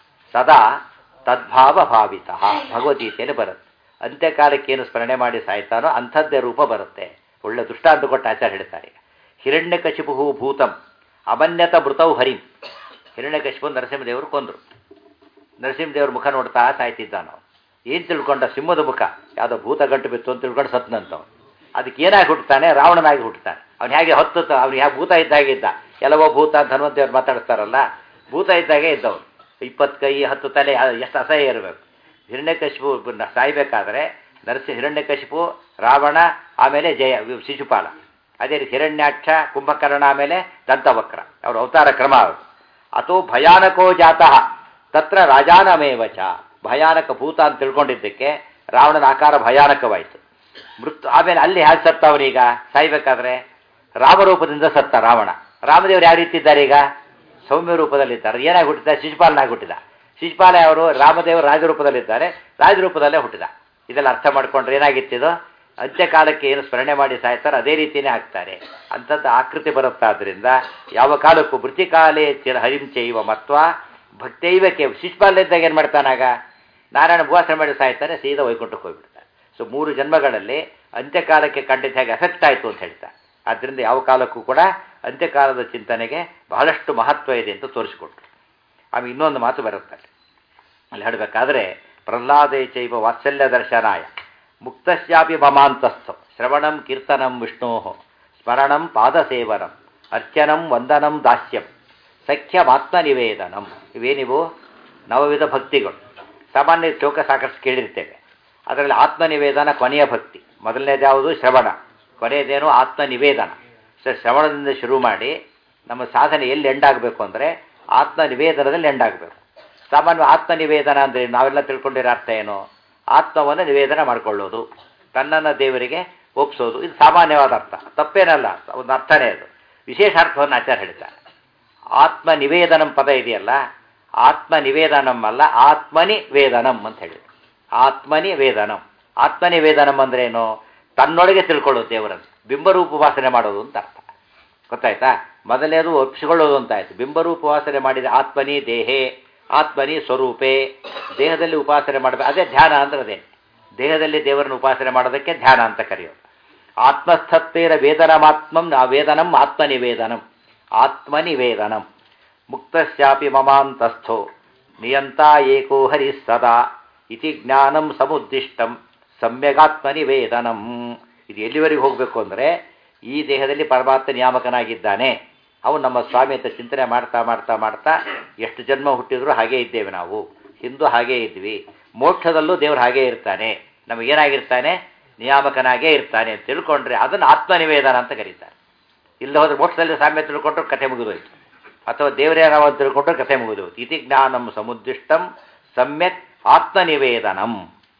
ಸದಾ ತದ್ಭಾವ ಭಾವಿತಃ. ಭಗವದ್ಗೀತೆಯಲ್ಲಿ ಬರುತ್ತೆ. ಅಂತ್ಯಕಾಲಕ್ಕೆ ಏನು ಸ್ಮರಣೆ ಮಾಡಿ ಸಾಯ್ತಾನೋ ಅಂಥದ್ದೇ ರೂಪ ಬರುತ್ತೆ. ಒಳ್ಳೆ ದೃಷ್ಟಾಂತ ಕೊಟ್ಟು ಆಚಾರ್ಯ ಹೇಳ್ತಾರೆ. ಹಿರಣ್ಯಕಶಿಪು ಭೂತಂ ಅಮನ್ಯತ ಮೃತೌ ಹರಿಂ. ಹಿರಣ್ಯಕಶಿಪು ನರಸಿಂಹದೇವರು ಕೊಂದರು. ನರಸಿಂಹದೇವ್ರ ಮುಖ ನೋಡ್ತಾ ಸಾಯ್ತಿದ್ದಾನು. ಏನು ತಿಳ್ಕೊಂಡ? ಸಿಂಹದ ಮುಖ ಯಾವುದೋ ಭೂತ ಗಂಟು ಬಿತ್ತು ಅಂತ ತಿಳ್ಕೊಂಡು ಸತ್ನಂತವ್. ಅದಕ್ಕೆ ಏನಾಗಿ ಹುಟ್ಟುತ್ತಾನೆ? ರಾವಣನಾಗಿ ಹುಟ್ಟುತ್ತಾನೆ. ಅವ್ನು ಹೇಗೆ ಹೊತ್ತು ಅವ್ನು ಹೇಗೆ ಭೂತ ಇದ್ದಾಗೆ ಇದ್ದ. ಎಲ್ಲವೋ ಭೂತ ಅಂತ ಹನುಮಂತೇವ್ರು ಮಾತಾಡ್ತಾರಲ್ಲ, ಭೂತ ಇದ್ದಾಗೆ ಇದ್ದವನು. ಇಪ್ಪತ್ತು ಕೈ ಹತ್ತು ತಲೆ ಎಷ್ಟು ಅಸಹ್ಯ ಇರಬೇಕು. ಹಿರಣ್ಯಕಶಿಪು ಸಾಯ್ಬೇಕಾದ್ರೆ ನರಸಿ ಹಿರಣ್ಯಕಶಿಪು, ರಾವಣ, ಆಮೇಲೆ ಜಯ ಶಿಶುಪಾಲ, ಅದೇ ರೀತಿ ಹಿರಣ್ಯಾಕ್ಷ, ಕುಂಭಕರ್ಣ, ಆಮೇಲೆ ದಂತವಕ್ರ. ಅವ್ರ ಅವತಾರ ಕ್ರಮ ಅವರು. ಅಥೋ ಭಯಾನಕೋ ಜಾತಃ ತತ್ರ ರಾಜಾನಮೇವಚ. ಭಯಾನಕ ಭೂತ ಅಂತ ತಿಳ್ಕೊಂಡಿದ್ದಕ್ಕೆ ರಾವಣನ ಆಕಾರ ಭಯಾನಕವಾಯಿತು. ಮೃತ್ ಆಮೇಲೆ ಅಲ್ಲಿ ಹೇಗೆ ಸತ್ತ ಅವನೀಗ ಸಾಯ್ಬೇಕಾದ್ರೆ? ರಾಮರೂಪದಿಂದ ಸತ್ತ ರಾವಣ. ರಾಮದೇವರು ಯಾವ ರೀತಿ ಇದ್ದಾರೆ ಈಗ? ಸೌಮ್ಯ ರೂಪದಲ್ಲಿದ್ದಾರೆ. ಏನಾಗಿ ಹುಟ್ಟಿದ? ಶಿಶುಪಾಲನಾಗಿ ಹುಟ್ಟಿದ. ಶಿಶುಪಾಲ ಅವರು ರಾಮದೇವರು ರಾಜರೂಪದಲ್ಲಿದ್ದಾರೆ, ರಾಜರೂಪದಲ್ಲೇ ಹುಟ್ಟಿದ. ಇದೆಲ್ಲ ಅರ್ಥ ಮಾಡ್ಕೊಂಡ್ರೆ ಏನಾಗಿತ್ತಿದು? ಅಂತ್ಯಕಾಲಕ್ಕೆ ಏನು ಸ್ಮರಣೆ ಮಾಡಿ ಸಾಯ್ತಾರೆ ಅದೇ ರೀತಿಯೇ ಆಗ್ತಾರೆ. ಅಂಥದ್ದು ಆಕೃತಿ ಬರುತ್ತಾದ್ರಿಂದ ಯಾವ ಕಾಲಕ್ಕೂ ವೃತ್ತಿಕಾಲೇ ಚಿರ ಹರಿಂಚೈವ ಮತ್ವ ಭಕ್ತೈವ ಕೇವ. ಶಿಶುಪಾಲನಿದ್ದಾಗ ಏನು ಮಾಡ್ತಾನಾಗ? ನಾರಾಯಣ ಭೂವಾಸನೆ ಮಾಡಿ ಸಾಯ್ತಾರೆ, ಸೀದಾ ವೈಕುಂಠಕ್ಕೆ ಹೋಗ್ಬಿಡ್ತಾರೆ. ಸೊ ಮೂರು ಜನ್ಮಗಳಲ್ಲಿ ಅಂತ್ಯಕಾಲಕ್ಕೆ ಕಂಡಿದ್ದ ಹಾಗೆ ಎಫೆಕ್ಟ್ ಆಯಿತು ಅಂತ ಹೇಳ್ತಾರೆ. ಆದ್ದರಿಂದ ಯಾವ ಕಾಲಕ್ಕೂ ಕೂಡ ಅಂತ್ಯಕಾಲದ ಚಿಂತನೆಗೆ ಬಹಳಷ್ಟು ಮಹತ್ವ ಇದೆ ಅಂತ ತೋರಿಸಿಕೊಟ್ರು. ಆಮೇಲೆ ಇನ್ನೊಂದು ಮಾತು ಬರುತ್ತದೆ ಅಲ್ಲಿ ಹೇಳಬೇಕಾದ್ರೆ, ಪ್ರಹ್ಲಾದೇ ಚೈವ ವಾತ್ಸಲ್ಯ ದರ್ಶನಾಯ ಮುಕ್ತಸ್ಯಾಪಿ ಮಮಾಂತಸ್ಥಂ ಶ್ರವಣಂ ಕೀರ್ತನಂ ವಿಷ್ಣೋ ಸ್ಮರಣಂ ಪಾದಸೇವನಂ ಅರ್ಚನಂ ವಂದನಂ ದಾಸ್ಯಂ ಸಖ್ಯಮಾತ್ಮ ನಿವೇದನಂ. ಇವೇನಿವು? ನವವಿಧ ಭಕ್ತಿಗಳು. ಸಾಮಾನ್ಯ ಶ್ಲೋಕ ಸಾಕಷ್ಟು ಕೇಳಿರ್ತೇವೆ. ಅದರಲ್ಲಿ ಆತ್ಮನಿವೇದನ ಕೊನೆಯ ಭಕ್ತಿ. ಮೊದಲನೇದು ಯಾವುದು? ಶ್ರವಣ. ಕೊನೆಯದೇನು? ಆತ್ಮನಿವೇದನ. ಸೊ ಶ್ರವಣದಿಂದ ಶುರು ಮಾಡಿ ನಮ್ಮ ಸಾಧನೆ ಎಲ್ಲಿ ಎಂಡಾಗಬೇಕು ಅಂದರೆ ಆತ್ಮನಿವೇದನದಲ್ಲಿ ಎಂಡಾಗಬೇಕು. ಸಾಮಾನ್ಯ ಆತ್ಮನಿವೇದನ ಅಂದರೆ ನಾವೆಲ್ಲ ತಿಳ್ಕೊಂಡಿರೋ ಅರ್ಥ ಏನು? ಆತ್ಮವನ್ನು ನಿವೇದನ ಮಾಡಿಕೊಳ್ಳೋದು, ತನ್ನನ್ನು ದೇವರಿಗೆ ಒಪ್ಪಿಸೋದು. ಇದು ಸಾಮಾನ್ಯವಾದ ಅರ್ಥ, ತಪ್ಪೇನಲ್ಲ, ಒಂದು ಅರ್ಥನೇ ಅದು. ವಿಶೇಷ ಅರ್ಥವನ್ನು ಆಚಾರ್ಯ ಹೇಳ್ತಾರೆ. ಆತ್ಮ ನಿವೇದನಂ ಪದ ಇದೆಯಲ್ಲ, ಆತ್ಮ ನಿವೇದನಂ ಅಲ್ಲ, ಆತ್ಮನಿವೇದನಂ ಅಂತ ಹೇಳಿದ್ರು. ಆತ್ಮನಿವೇದನಂ. ಆತ್ಮನಿವೇದನಂ ಅಂದ್ರೆ ಏನು? ತನ್ನೊಳಗೆ ತಿಳ್ಕೊಳ್ಳೋದು ದೇವರನ್ನು, ಬಿಂಬರೂಪ ಉಪಾಸನೆ ಮಾಡೋದು ಅಂತ ಅರ್ಥ. ಗೊತ್ತಾಯ್ತಾ? ಮೊದಲನೇದು ಒಪ್ಪಿಸಿಕೊಳ್ಳೋದು ಅಂತ ಆಯ್ತು. ಬಿಂಬರೂಪ ಉಪಾಸನೆ ಮಾಡಿದ ಆತ್ಮನಿ ದೇಹೇ, ಆತ್ಮನಿ ಸ್ವರೂಪೇ, ದೇಹದಲ್ಲಿ ಉಪಾಸನೆ ಮಾಡಬೇಕು. ಅದೇ ಧ್ಯಾನ ಅಂದ್ರೆ ಅದೇ. ದೇಹದಲ್ಲಿ ದೇವರನ್ನು ಉಪಾಸನೆ ಮಾಡೋದಕ್ಕೆ ಧ್ಯಾನ ಅಂತ ಕರೆಯೋದು. ಆತ್ಮಸ್ಥತ್ವೇರ ವೇದನಮಾತ್ಮಂ ವೇದನಂ ಆತ್ಮನಿವೇದನಂ. ಆತ್ಮನಿವೇದನಂ. ಮುಕ್ತಸ್ಯಾಪಿ ಮಮಾಂತಸ್ಥೋ ನಿಯಂತ ಏಕೋ ಹರಿ ಸದಾ ಇತಿ ಜ್ಞಾನಂ ಸಮುದ್ದಿಷ್ಟಂ ಸಮ್ಯಗಾತ್ಮನಿವೇದನಂ. ಇದು ಎಲ್ಲಿವರೆಗೆ ಹೋಗಬೇಕು ಅಂದರೆ, ಈ ದೇಹದಲ್ಲಿ ಪರಮಾತ್ಮ ನಿಯಾಮಕನಾಗಿದ್ದಾನೆ, ಅವನು ನಮ್ಮ ಸ್ವಾಮಿ ಅಂತ ಚಿಂತನೆ ಮಾಡ್ತಾ ಮಾಡ್ತಾ ಮಾಡ್ತಾ ಎಷ್ಟು ಜನ್ಮ ಹುಟ್ಟಿದ್ರು ಹಾಗೇ ಇದ್ದೇವೆ ನಾವು, ಹಿಂದೂ ಹಾಗೇ ಇದ್ವಿ. ಮೋಕ್ಷದಲ್ಲೂ ದೇವರು ಹಾಗೇ ಇರ್ತಾನೆ, ನಮಗೇನಾಗಿರ್ತಾನೆ? ನಿಯಾಮಕನಾಗೇ ಇರ್ತಾನೆ ಅಂತ ತಿಳ್ಕೊಂಡ್ರೆ ಅದನ್ನು ಆತ್ಮನಿವೇದನ ಅಂತ ಕರೀತಾರೆ. ಇಲ್ಲ ಹೋದ್ರೆ ಮೋಕ್ಷದಲ್ಲಿ ಸಾಮ್ಯ ತಿಳ್ಕೊಂಡ್ರೆ ಕಥೆ ಮುಗಿದೋಯ್ತು, ಅಥವಾ ದೇವರೇ ನಾವು ಅಂತ ತಿಳ್ಕೊಂಡ್ರೆ ಕಥೆ ಮುಗಿದೋಯ್ತು. ಇತಿ ಜ್ಞಾನಂ ಸಮುದ್ದಿಷ್ಟಂ ಸಮ್ಯಕ್ ಆತ್ಮನಿವೇದನಂ.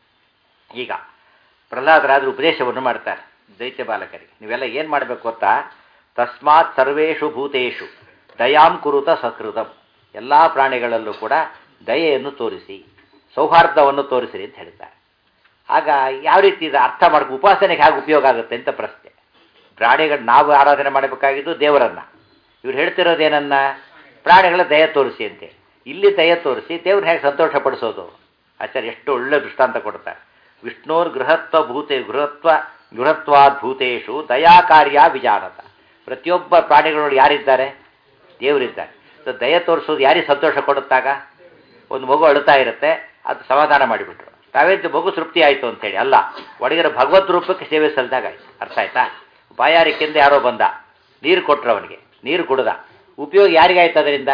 ಈಗ ಪ್ರಹ್ಲಾದರಾದರೂ ಉಪದೇಶವನ್ನು ಮಾಡ್ತಾರೆ ದೈತ್ಯ ಬಾಲಕರಿಗೆ. ನೀವೆಲ್ಲ ಏನು ಮಾಡಬೇಕು ಗೊತ್ತಾ? ತಸ್ಮಾತ್ ಸರ್ವೇಷು ಭೂತೇಷು ದಯಾಂ ಕುರುತ ಸಕೃತಂ. ಎಲ್ಲ ಪ್ರಾಣಿಗಳಲ್ಲೂ ಕೂಡ ದಯೆಯನ್ನು ತೋರಿಸಿ, ಸೌಹಾರ್ದವನ್ನು ತೋರಿಸಿರಿ ಅಂತ ಹೇಳ್ತಾರೆ. ಆಗ ಯಾವ ರೀತಿ ಇದು ಅರ್ಥ ಮಾಡ್ಕೊ ಉಪಾಸನೆಗೆ ಹೇಗೆ ಉಪಯೋಗ ಆಗುತ್ತೆ ಅಂತ ಪ್ರಶ್ನೆ. ಪ್ರಾಣಿಗಳು ನಾವು ಆರಾಧನೆ ಮಾಡಬೇಕಾಗಿದ್ದು ದೇವರನ್ನು, ಇವ್ರು ಹೇಳ್ತಿರೋದೇನನ್ನ? ಪ್ರಾಣಿಗಳ ದಯ ತೋರಿಸಿ ಅಂತೆ. ಇಲ್ಲಿ ದಯ ತೋರಿಸಿ ದೇವ್ರನ್ನ ಹೇಗೆ ಸಂತೋಷ ಪಡಿಸೋದು? ಆಚಾರ್ಯ ಎಷ್ಟು ಒಳ್ಳೆ ದೃಷ್ಟಾಂತ ಕೊಡ್ತಾರೆ. ವಿಷ್ಣೋರ್ ಗೃಹತ್ವ ಭೂತೆ ಗೃಹತ್ವ ಗೃಹತ್ವಾದ್ ಭೂತೇಶು ದಯಾ ಕಾರ್ಯ ವಿಜಾನತ. ಪ್ರತಿಯೊಬ್ಬ ಪ್ರಾಣಿಗಳು ಯಾರಿದ್ದಾರೆ? ದೇವರಿದ್ದಾರೆ. ಸೊ ದಯ ತೋರಿಸೋದು ಯಾರಿಗೆ ಸಂತೋಷ ಕೊಡುತ್ತಾಗ? ಒಂದು ಮಗು ಅಳುತ್ತಾ ಇರುತ್ತೆ, ಅದು ಸಮಾಧಾನ ಮಾಡಿಬಿಟ್ರು, ತಾವೇಂತ ಮಗು ತೃಪ್ತಿ ಆಯಿತು ಅಂತೇಳಿ ಅಲ್ಲ, ಒಳಗಿರೋ ಭಗವದ್ ರೂಪಕ್ಕೆ ಸೇವೆ ಸಲ್ದಾಗ ಆಯ್ತು. ಅರ್ಥ ಆಯ್ತಾ? ಬಾಯಾರಿಕೆಯಿಂದ ಯಾರೋ ಬಂದ, ನೀರು ಕೊಟ್ಟರು, ಅವನಿಗೆ ನೀರು ಕುಡ್ದ, ಉಪಯೋಗ ಯಾರಿಗಾಯ್ತು ಅದರಿಂದ?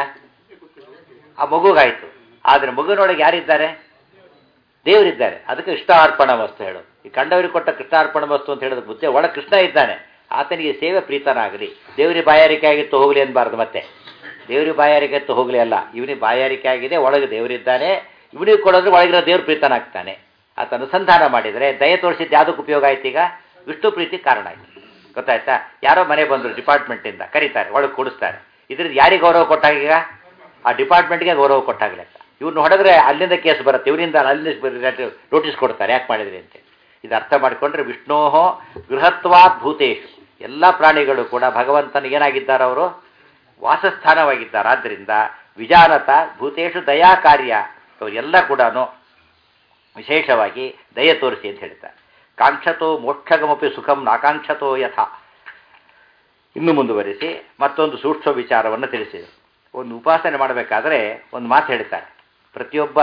ಆ ಮಗುಗಾಯಿತು. ಆದರೆ ಮಗುನೊಳಗೆ ಯಾರಿದ್ದಾರೆ? ದೇವರಿದ್ದಾರೆ. ಅದಕ್ಕೆ ಕೃಷ್ಣಾರ್ಪಣ ವಸ್ತು ಹೇಳೋದು. ಈ ಕಂಡವರಿಗೆ ಕೊಟ್ಟ ಕೃಷ್ಣಾರ್ಪಣ ವಸ್ತು ಅಂತ ಹೇಳೋದು ಬುದ್ಧಿ ಒಳ ಕೃಷ್ಣ ಇದ್ದಾನೆ, ಆತನಿಗೆ ಸೇವೆ ಪ್ರೀತನಾಗಲಿ. ದೇವರಿಗೆ ಬಾಯಾರಿಕೆ ಆಗಿತ್ತು ಹೋಗಲಿ ಅನ್ಬಾರ್ದು. ಮತ್ತೆ ದೇವರಿಗೆ ಬಾಯಾರಿಕೆ ಇತ್ತು ಹೋಗಲಿ ಅಲ್ಲ, ಇವನಿಗೆ ಬಾಯಾರಿಕೆ ಆಗಿದೆ, ಒಳಗೆ ದೇವರಿದ್ದಾನೆ, ಇವನಿಗೆ ಕೊಡೋದ್ರೆ ಒಳಗಿರೋ ದೇವ್ರು ಪ್ರೀತನಾಗ್ತಾನೆ. ಆತ ಅನುಸಂಧಾನ ಮಾಡಿದರೆ ದಯ ತೋರಿಸಿದ್ದು ಯಾವುದಕ್ಕೆ ಉಪಯೋಗ ಆಯ್ತು? ಈಗ ವಿಷ್ಣು ಪ್ರೀತಿ ಕಾರಣ ಆಯಿತು. ಗೊತ್ತಾಯ್ತಾ? ಯಾರೋ ಮನೆ ಬಂದರು ಡಿಪಾರ್ಟ್ಮೆಂಟಿಂದ ಕರೀತಾರೆ, ಒಳಗೆ ಕೂಡಿಸ್ತಾರೆ. ಇದ್ರದ್ದು ಯಾರಿಗೆ ಗೌರವ ಕೊಟ್ಟಾಗೀಗ? ಆ ಡಿಪಾರ್ಟ್ಮೆಂಟ್ಗೆ ಗೌರವ ಕೊಟ್ಟಾಗಲೆಕ್ಕ. ಇವ್ರನ್ನ ಹೊಡೆದ್ರೆ ಅಲ್ಲಿಂದ ಕೇಸ್ ಬರುತ್ತೆ, ಇವರಿಂದ ಅಲ್ಲಿಂದ ನೋಟಿಸ್ ಕೊಡ್ತಾರೆ, ಯಾಕೆ ಮಾಡಿದ್ರಿ ಅಂತ. ಇದು ಅರ್ಥ ಮಾಡಿಕೊಂಡ್ರೆ ವಿಷ್ಣೋ ಗೃಹತ್ವಾತ್ ಭೂತೇಶು, ಎಲ್ಲ ಪ್ರಾಣಿಗಳು ಕೂಡ ಭಗವಂತನಿಗೆ ಏನಾಗಿದ್ದಾರೆ? ಅವರು ವಾಸಸ್ಥಾನವಾಗಿದ್ದಾರೆ. ಆದ್ದರಿಂದ ವಿಜಾನತ ಭೂತೇಶು ದಯಾ ಕಾರ್ಯ, ಅವರೆಲ್ಲ ಕೂಡ ವಿಶೇಷವಾಗಿ ದಯೆ ತೋರಿಸಿ ಅಂತ ಹೇಳ್ತಾರೆ. ಕಾಂಕ್ಷತೋ ಮೋಕ್ಷಗಮಪಿ ಸುಖಂ ನಾಕಾಂಕ್ಷತೋ ಯಥ. ಇನ್ನು ಮುಂದುವರಿಸಿ ಮತ್ತೊಂದು ಸೂಕ್ಷ್ಮ ವಿಚಾರವನ್ನು ತಿಳಿಸಿದರು. ಒಂದು ಉಪಾಸನೆ ಮಾಡಬೇಕಾದ್ರೆ ಒಂದು ಮಾತು ಹೇಳ್ತಾರೆ. ಪ್ರತಿಯೊಬ್ಬ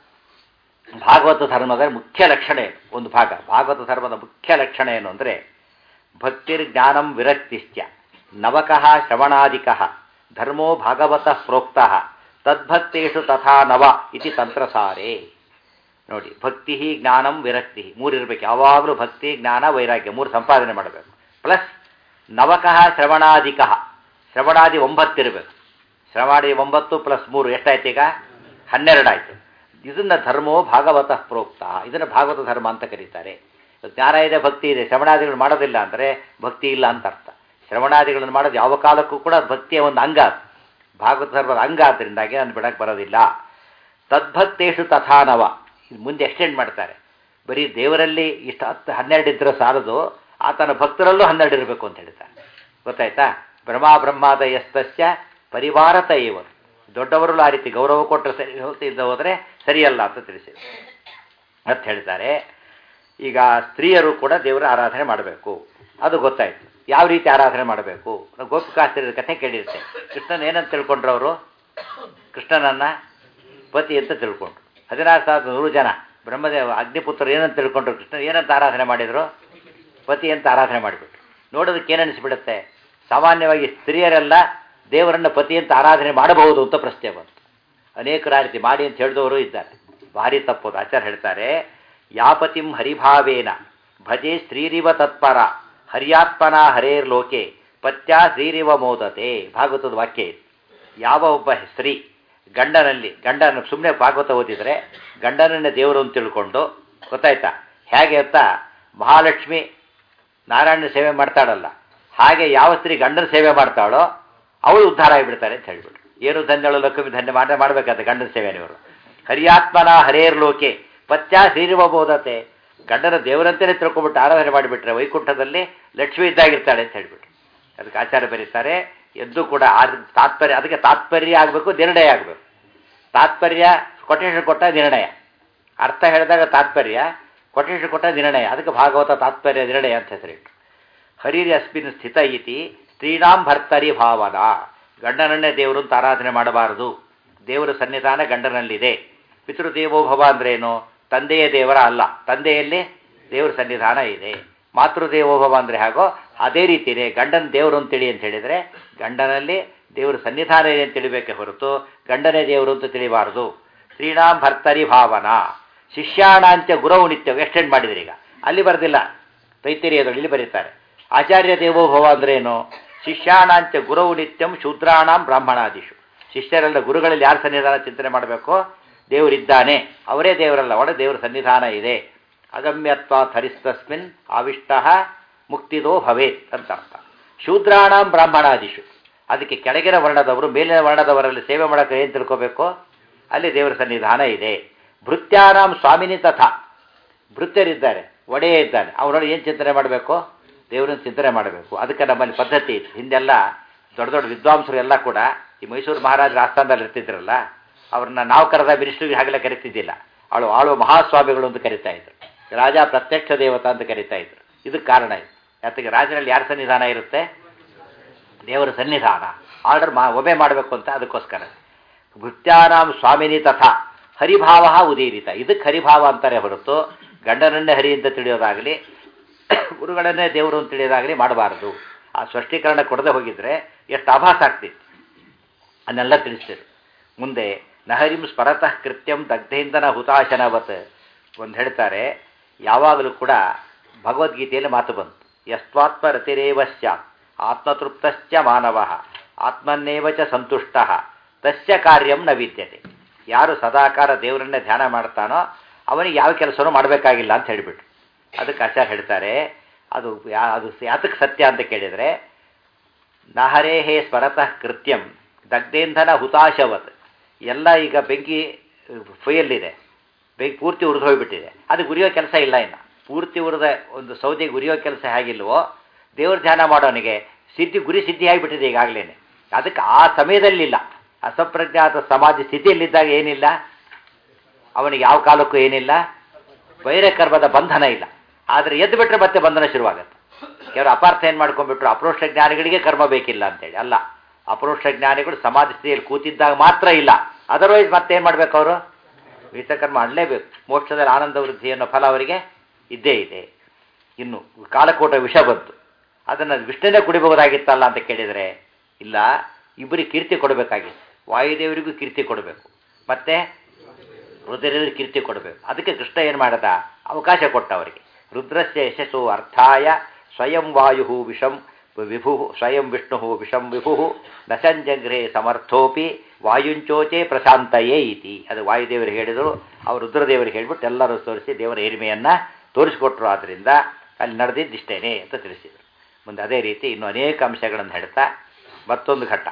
ಭಾಗವತ ಧರ್ಮದ ಮುಖ್ಯ ಲಕ್ಷಣ ಏನು? ಒಂದು ಭಾಗ ಭಾಗವತ ಧರ್ಮದ ಮುಖ್ಯ ಲಕ್ಷಣ ಏನು ಅಂದರೆ ಭಕ್ತಿರ್ ಜ್ಞಾನಂ ವಿರಕ್ತಿಶ್ಚ ನವಕಃ ಶ್ರವಣಾದಿಕಃ ಧರ್ಮೋ ಭಾಗವತ ಪ್ರೋಕ್ತಃ ತದ್ಭಕ್ತೇಷು ತಥಾ ನವ ಇತಿ ತಂತ್ರಸಾರೇ. ನೋಡಿ, ಭಕ್ತಿ ಜ್ಞಾನಂ ವಿರಕ್ತಿ ಮೂರಿರಬೇಕು. ಯಾವಾಗಲೂ ಭಕ್ತಿ ಜ್ಞಾನ ವೈರಾಗ್ಯ ಮೂರು ಸಂಪಾದನೆ ಮಾಡಬೇಕು. ಪ್ಲಸ್ ನವಕಃ ಶ್ರವಣಾದಿಕಃ, ಶ್ರವಣಾದಿ ಒಂಬತ್ತಿರಬೇಕು. ಶ್ರವಣಾದಿ ಒಂಬತ್ತು ಪ್ಲಸ್ ಮೂರು ಎಷ್ಟಾಯ್ತು? ಈಗ ಹನ್ನೆರಡಾಯಿತು. ಇದನ್ನು ಧರ್ಮೋ ಭಾಗವತ ಪ್ರೋಕ್ತ, ಇದನ್ನು ಭಾಗವತ ಧರ್ಮ ಅಂತ ಕರೀತಾರೆ. ಜ್ಞಾನ ಇದೆ, ಭಕ್ತಿ ಇದೆ, ಶ್ರವಣಾದಿಗಳು ಮಾಡೋದಿಲ್ಲ ಅಂದರೆ ಭಕ್ತಿ ಇಲ್ಲ ಅಂತ ಅರ್ಥ. ಶ್ರವಣಾದಿಗಳನ್ನು ಮಾಡೋದು ಯಾವ ಕಾಲಕ್ಕೂ ಕೂಡ ಭಕ್ತಿಯ ಒಂದು ಅಂಗ, ಭಾಗವತ ಧರ್ಮದ ಅಂಗ. ಆದ್ದರಿಂದಾಗಿ ನಾನು ಬಿಡಕ್ಕೆ ಬರೋದಿಲ್ಲ. ತದ್ಭಕ್ತೇಶು ತಥಾನವ, ಇದು ಮುಂದೆ ಎಕ್ಸ್ಟೆಂಡ್ ಮಾಡ್ತಾರೆ. ಬರೀ ದೇವರಲ್ಲಿ ಇಷ್ಟು ಹತ್ತು ಹನ್ನೆರಡು ಇದ್ದರೆ ಸಾಲದು, ಆತನ ಭಕ್ತರಲ್ಲೂ ಹನ್ನೆರಡು ಇರಬೇಕು ಅಂತ ಹೇಳ್ತಾರೆ. ಗೊತ್ತಾಯ್ತಾ? ಬ್ರಹ್ಮ ಬ್ರಹ್ಮಾದಯಸ್ತಸ್ಯ ಪರಿವಾರತ ಇವರು, ದೊಡ್ಡವರಲ್ಲೂ ಆ ರೀತಿ ಗೌರವ ಕೊಟ್ಟರೆ ಸರಿ, ಇಲ್ಲದೆ ಹೋದರೆ ಸರಿಯಲ್ಲ ಅಂತ ತಿಳಿಸಿ ಅಂತ ಹೇಳ್ತಾರೆ. ಈಗ ಸ್ತ್ರೀಯರು ಕೂಡ ದೇವರ ಆರಾಧನೆ ಮಾಡಬೇಕು, ಅದು ಗೊತ್ತಾಯಿತು. ಯಾವ ರೀತಿ ಆರಾಧನೆ ಮಾಡಬೇಕು? ನಾವು ಗೋಪಿಕಾಸ್ತ್ರೀಯರ ಕಥೆ ಕೇಳಿರುತ್ತೆ. ಕೃಷ್ಣನ ಏನಂತ ತಿಳ್ಕೊಂಡ್ರು ಅವರು? ಕೃಷ್ಣನನ್ನು ಪತಿ ಅಂತ ತಿಳ್ಕೊಂಡ್ರು. ಹದಿನಾರು ಸಾವಿರದ ನೂರು ಜನ ಬ್ರಹ್ಮದೇವ ಅಗ್ನಿಪುತ್ರರು ಏನಂತ ತಿಳ್ಕೊಂಡ್ರು? ಕೃಷ್ಣ ಏನಂತ ಆರಾಧನೆ ಮಾಡಿದರು? ಪತಿ ಅಂತ ಆರಾಧನೆ ಮಾಡಿಬಿಟ್ರು. ನೋಡೋದಕ್ಕೆ ಏನನ್ನಿಸ್ಬಿಡುತ್ತೆ? ಸಾಮಾನ್ಯವಾಗಿ ಸ್ತ್ರೀಯರೆಲ್ಲ ದೇವರನ್ನು ಪತಿ ಅಂತ ಆರಾಧನೆ ಮಾಡಬಹುದು ಅಂತ ಪ್ರಶ್ನೆ ಬಂತು. ಅನೇಕರು ಆ ರೀತಿ ಮಾಡಿ ಅಂತ ಹೇಳಿದವರು ಇದ್ದಾರೆ. ಭಾರಿ ತಪ್ಪೋದು. ಆಚಾರ್ಯ ಹೇಳ್ತಾರೆ, ಯಾಪತಿಂ ಹರಿಭಾವೇನ ಭಜೆ ಸ್ತ್ರೀರಿವ ತತ್ಪರ ಹರ್ಯಾತ್ಮನ ಹರೇರ್ ಲೋಕೆ ಪತ್ಯ ಶ್ರೀರಿವ ಮೋದತೆ. ಭಾಗವತದ ವಾಕ್ಯ ಇದು. ಯಾವ ಒಬ್ಬ ಸ್ತ್ರೀ ಗಂಡನಲ್ಲಿ ಗಂಡನ ಸುಮ್ಮನೆ ಭಾಗವತ ಓದಿದರೆ ಗಂಡನನ್ನೇ ದೇವರು ಅಂತ ತಿಳ್ಕೊಂಡು, ಗೊತ್ತಾಯ್ತಾ ಹೇಗೆ ಅಂತ, ಮಹಾಲಕ್ಷ್ಮಿ ನಾರಾಯಣನ ಸೇವೆ ಮಾಡ್ತಾಳಲ್ಲ, ಹಾಗೆ ಯಾವ ಸ್ತ್ರೀ ಗಂಡನ ಸೇವೆ ಮಾಡ್ತಾಳೋ ಅವಳು ಉದ್ಧಾರ ಆಗಿಬಿಡ್ತಾರೆ ಅಂತ ಹೇಳಿಬಿಟ್ರು. ಏನು ಧನ್ಯಳು ಲಕ್ಷ್ಮಿ ಧನ್ಯ ಮಾಡ ಮಾಡಬೇಕಾದ ಗಂಡನ ಸೇವೆನಿವರು. ಹರಿಯಾತ್ಮನ ಹರೇರ್ ಲೋಕೆ ಪತ್ಯ ಶ್ರೀರಿವ ಬೋಧತೆ, ಗಂಡನ ದೇವರಂತಲೇ ತಿಳ್ಕೊಬಿಟ್ಟು ಆರಾಧನೆ ಮಾಡಿಬಿಟ್ರೆ ವೈಕುಂಠದಲ್ಲಿ ಲಕ್ಷ್ಮಿ ಇದ್ದಾಗಿರ್ತಾಳೆ ಅಂತ ಹೇಳಿಬಿಟ್ರು. ಅದಕ್ಕೆ ಆಚಾರ್ಯ ಬರೀತಾರೆ, ಎದ್ದು ಕೂಡ ಆ ತಾತ್ಪರ್ಯ, ಅದಕ್ಕೆ ತಾತ್ಪರ್ಯ ಆಗಬೇಕು, ನಿರ್ಣಯ ಆಗಬೇಕು. ತಾತ್ಪರ್ಯ ಕೊಟೇಶನ್ ಕೊಟ್ಟ ನಿರ್ಣಯ, ಅರ್ಥ ಹೇಳಿದಾಗ ತಾತ್ಪರ್ಯ, ಕೊಟೇಶನ್ ಕೊಟ್ಟ ನಿರ್ಣಯ. ಅದಕ್ಕೆ ಭಾಗವತ ತಾತ್ಪರ್ಯ ನಿರ್ಣಯ ಅಂತ ಹೆಸರಿಟ್ಟು. ಹರಿರಿ ಅಸ್ಮಿನ್ ಸ್ಥಿತ ಇತಿ ಸ್ತ್ರೀಣಾಂ ಭರ್ತರಿ ಭಾವನ. ಗಂಡನನ್ನೇ ದೇವರು ಅಂತ ಆರಾಧನೆ ಮಾಡಬಾರದು. ದೇವರ ಸನ್ನಿಧಾನ ಗಂಡನಲ್ಲಿದೆ. ಪಿತೃದೇವೋಭವ ಅಂದ್ರೇನು? ತಂದೆಯ ದೇವರ ಅಲ್ಲ, ತಂದೆಯಲ್ಲಿ ದೇವರ ಸನ್ನಿಧಾನ ಇದೆ. ಮಾತೃದೇವೋಭವ ಅಂದರೆ ಹಾಗೋ ಅದೇ ರೀತಿಯೇ ಗಂಡನ ದೇವರು ಅಂತೇಳಿ ಅಂತ ಹೇಳಿದರೆ ಗಂಡನಲ್ಲಿ ದೇವರ ಸನ್ನಿಧಾನ ಇದೆ ಅಂತ ತಿಳಿಬೇಕೆ ಹೊರತು ಗಂಡನೇ ದೇವರು ಅಂತ ತಿಳಿಬಾರದು. ಶ್ರೀಣಾಂ ಭರ್ತರಿ ಭಾವನ ಶಿಷ್ಯಾಣಾಂಚ ಗುರವು ನಿತ್ಯ ಎಕ್ಸ್ಟೆಂಡ್ ಮಾಡಿದರೆ ಈಗ ಅಲ್ಲಿ ಬರೆದಿಲ್ಲ, ತೈತರಿಯದಲ್ಲಿ ಇಲ್ಲಿ ಬರೀತಾರೆ. ಆಚಾರ್ಯ ದೇವೋಭವ ಅಂದ್ರೇನು? ಶಿಷ್ಯಾಣಾಂಚ ಗುರವು ನಿತ್ಯಂ ಶೂದ್ರಾಣಾಂ ಬ್ರಾಹ್ಮಣಾದಿಶು. ಶಿಷ್ಯರೆಲ್ಲ ಗುರುಗಳಲ್ಲಿ ಯಾರು ಸನ್ನಿಧಾನ ಚಿಂತನೆ ಮಾಡಬೇಕು? ದೇವರಿದ್ದಾನೆ, ಅವರೇ ದೇವರಲ್ಲ, ಒಳ ದೇವರ ಸನ್ನಿಧಾನ ಇದೆ. ಅಗಮ್ಯತ್ವ ಹರಿಸ್ತಸ್ಮಿನ್ ಆವಿಷ್ಟ ಮುಕ್ತಿದೋ ಭವೇತ್ ಅಂತ ಅರ್ಥ. ಶೂದ್ರಾಣಾಂ ಬ್ರಾಹ್ಮಣಾದಿಶು, ಅದಕ್ಕೆ ಕೆಳಗಿನ ವರ್ಣದವರು ಮೇಲಿನ ವರ್ಣದವರಲ್ಲಿ ಸೇವೆ ಮಾಡೋಕ್ಕೆ ಏನು ತಿಳ್ಕೋಬೇಕು? ಅಲ್ಲಿ ದೇವರ ಸನ್ನಿಧಾನ ಇದೆ. ಭೃತ್ಯಾನಾಂ ಸ್ವಾಮಿನಿ ತಥಾ, ಭೃತ್ಯರಿದ್ದಾರೆ, ಒಡೆಯೇ ಇದ್ದಾನೆ, ಅವರೊಳಗೆ ಏನು ಚಿಂತನೆ ಮಾಡಬೇಕು? ದೇವರನ್ನು ಚಿಂತನೆ ಮಾಡಬೇಕು. ಅದಕ್ಕೆ ನಮ್ಮಲ್ಲಿ ಪದ್ಧತಿ ಇತ್ತು. ಹಿಂದೆಲ್ಲ ದೊಡ್ಡ ದೊಡ್ಡ ವಿದ್ವಾಂಸರು ಎಲ್ಲ ಕೂಡ ಈ ಮೈಸೂರು ಮಹಾರಾಜರ ಆಸ್ಥಾನದಲ್ಲಿ ಇರ್ತಿದ್ರಲ್ಲ, ಅವ್ರನ್ನ ನಾವು ಕರೆದ ಮಿನಿಸ್ಟ್ರಿಗೆ ಹಾಗೆಲ್ಲ ಕರಿತಿದ್ದಿಲ್ಲ. ಅವಳು ಆಳುವ ಮಹಾಸ್ವಾಮಿಗಳು ಅಂತ ಕರಿತಾ ಇದ್ರು. ರಾಜ ಪ್ರತ್ಯಕ್ಷ ದೇವತಾ ಅಂತ ಕರಿತಾ ಇದ್ರು. ಇದಕ್ಕೆ ಕಾರಣ ಇದು. ಯಾತಕ್ಕೆ ರಾಜನಲ್ಲಿ ಯಾರ ಸನ್ನಿಧಾನ ಇರುತ್ತೆ? ದೇವರ ಸನ್ನಿಧಾನ. ಆರ್ಡರ್ ಮಾ ಒಬೆ ಮಾಡಬೇಕು ಅಂತ ಅದಕ್ಕೋಸ್ಕರ. ಭೃತ್ಯಾನಾಂ ಸ್ವಾಮಿನಿ ತಥಾ ಹರಿಭಾವ ಉದೀರಿತ. ಇದಕ್ಕೆ ಹರಿಭಾವ ಅಂತಾರೆ ಹೊರತು ಗಂಡನನ್ನೇ ಹರಿ ಅಂತ ತಿಳಿಯೋದಾಗಲಿ ಗುರುಗಳನ್ನೇ ದೇವರು ಅಂತ ತಿಳಿಯೋದಾಗಲಿ ಮಾಡಬಾರದು. ಆ ಸ್ಪಷ್ಟೀಕರಣ ಕೊಡದೆ ಹೋಗಿದ್ರೆ ಎಷ್ಟು ಆಭಾಸ ಆಗ್ತಿತ್ತು, ಅದನ್ನೆಲ್ಲ ತಿಳಿಸ್ತೀರು. ಮುಂದೆ ನಹರಿಂ ಸ್ಮರತಃ ಕೃತ್ಯಂ ದಗ್ಧೇಂದನ ಹುತಾಶನವತ್ ಒಂದು ಹೇಳ್ತಾರೆ. ಯಾವಾಗಲೂ ಕೂಡ ಭಗವದ್ಗೀತೆಯಲ್ಲಿ ಮಾತು ಬಂತು, ಯಸ್ತ್ವಾತ್ಮ ರತಿರೇವ ಸ್ಯಾತ್ ಆತ್ಮತೃಪ್ತಶ್ಚ ಮಾನವ ಆತ್ಮನ್ನೇವ ಚ ಸಂತುಷ್ಟ ತಸ್ಯ ಕಾರ್ಯಂ ನ ವಿದ್ಯತೆ. ಯಾರು ಸದಾಕಾಲ ದೇವರನ್ನೇ ಧ್ಯಾನ ಮಾಡ್ತಾನೋ ಅವನಿಗೆ ಯಾವ ಕೆಲಸನೂ ಮಾಡಬೇಕಾಗಿಲ್ಲ ಅಂತ ಹೇಳಿಬಿಟ್ರು. ಅದಕ್ಕೆ ಆಚಾರ್ಯ ಹೇಳ್ತಾರೆ, ಅದು ಯಾ ಅದು ಯಾತಕ್ಕೆ ಸತ್ಯ ಅಂತ ಕೇಳಿದರೆ ನಹರೇ ಹೇ ಸ್ವರತಃ ಕೃತ್ಯಂ ದಗ್ಧೇಂಧನ ಹುತಾಶವತ್. ಎಲ್ಲ ಈಗ ಬೆಂಕಿ ಫೊಯಲ್ಲಿದೆ, ಬೆಂಕಿ ಪೂರ್ತಿ ಉರಿದು ಹೋಗಿಬಿಟ್ಟಿದೆ, ಅದು ಗುರಿಯೋ ಕೆಲಸ ಇಲ್ಲ. ಇನ್ನು ಪೂರ್ತಿ ಉರಿದ ಒಂದು ಸೌದೆ ಗುರಿಯೋ ಕೆಲಸ ಹೇಗಿಲ್ವೋ ದೇವ್ರ ಧ್ಯಾನ ಮಾಡೋನಿಗೆ ಸಿದ್ಧಿ ಗುರಿ ಸಿದ್ಧಿ ಆಗಿಬಿಟ್ಟಿದೆ ಈಗಾಗಲೇ. ಅದಕ್ಕೆ ಆ ಸಮಯದಲ್ಲಿಲ್ಲ, ಅಸಂಪ್ರಜ್ಞಾತ ಸಮಾಧಿ ಸ್ಥಿತಿಯಲ್ಲಿದ್ದಾಗ ಏನಿಲ್ಲ ಅವನಿಗೆ, ಯಾವ ಕಾಲಕ್ಕೂ ಏನಿಲ್ಲ ವೈರಕರ್ಮದ ಬಂಧನ ಇಲ್ಲ. ಆದರೆ ಎದ್ದು ಬಿಟ್ಟರೆ ಮತ್ತೆ ಬಂಧನ ಶುರುವಾಗುತ್ತೆ. ಕೆಲವರು ಅಪಾರ್ಥ ಏನು ಮಾಡ್ಕೊಂಡ್ಬಿಟ್ರು, ಅಪರೋಕ್ಷ ಜ್ಞಾನಿಗಳಿಗೆ ಕರ್ಮ ಬೇಕಿಲ್ಲ ಅಂತೇಳಿ. ಅಲ್ಲ, ಅಪರೋಕ್ಷ ಜ್ಞಾನಿಗಳು ಸಮಾಧಿ ಸ್ಥಿತಿಯಲ್ಲಿ ಕೂತಿದ್ದಾಗ ಮಾತ್ರ ಇಲ್ಲ, ಅದರ್ವೈಸ್ ಮತ್ತೇನು ಮಾಡಬೇಕು ಅವರು? ವಿಹಿತಕರ್ಮ ಮಾಡಲೇಬೇಕು. ಮೋಕ್ಷದಲ್ಲಿ ಆನಂದ ವೃದ್ಧಿ ಅನ್ನೋ ಫಲ ಅವರಿಗೆ ಇದ್ದೇ ಇದೆ. ಇನ್ನು ಕಾಲಕೋಟ ವಿಷ ಬಂತು, ಅದನ್ನು ವಿಷ್ಣುನೇ ಕುಡಿಬಹುದಾಗಿತ್ತಲ್ಲ ಅಂತ ಕೇಳಿದರೆ ಇಲ್ಲ, ಇಬ್ಬರಿಗೆ ಕೀರ್ತಿ ಕೊಡಬೇಕಾಗಿತ್ತು. ವಾಯುದೇವರಿಗೂ ಕೀರ್ತಿ ಕೊಡಬೇಕು, ಮತ್ತು ರುದ್ರರಿಗೆ ಕೀರ್ತಿ ಕೊಡಬೇಕು. ಅದಕ್ಕೆ ಕೃಷ್ಣ ಏನು ಮಾಡದ, ಅವಕಾಶ ಕೊಟ್ಟ ಅವರಿಗೆ. ರುದ್ರಸ್ಯ ಯಶಸ್ಸು ಅರ್ಥಾಯ ಸ್ವಯಂ ವಾಯು ವಿಷಂ ವಿಭು ಸ್ವಯಂ ವಿಷ್ಣು ವಿಷಂ ವಿಭು ನ ಸಂಜಗ್ರೇ ಸಮರ್ಥೋಪಿ ವಾಯುಂಚೋಚೆ ಪ್ರಶಾಂತಯೇ ಇತಿ. ಅದು ವಾಯುದೇವರು ಹೇಳಿದರು, ಅವರು ರುದ್ರದೇವರಿಗೆ ಹೇಳಿಬಿಟ್ಟು ಎಲ್ಲರೂ ತೋರಿಸಿ ದೇವರ ಹಿರಿಮೆಯನ್ನು ತೋರಿಸಿಕೊಟ್ರು. ಆದ್ದರಿಂದ ಅಲ್ಲಿ ನಡೆದಿದ್ದಿಷ್ಟೇನೆ ಅಂತ ತಿಳಿಸಿದರು. ಮುಂದೆ ಅದೇ ರೀತಿ ಇನ್ನೂ ಅನೇಕ ಅಂಶಗಳನ್ನು ಹೇಳ್ತಾ ಮತ್ತೊಂದು ಘಟ್ಟ,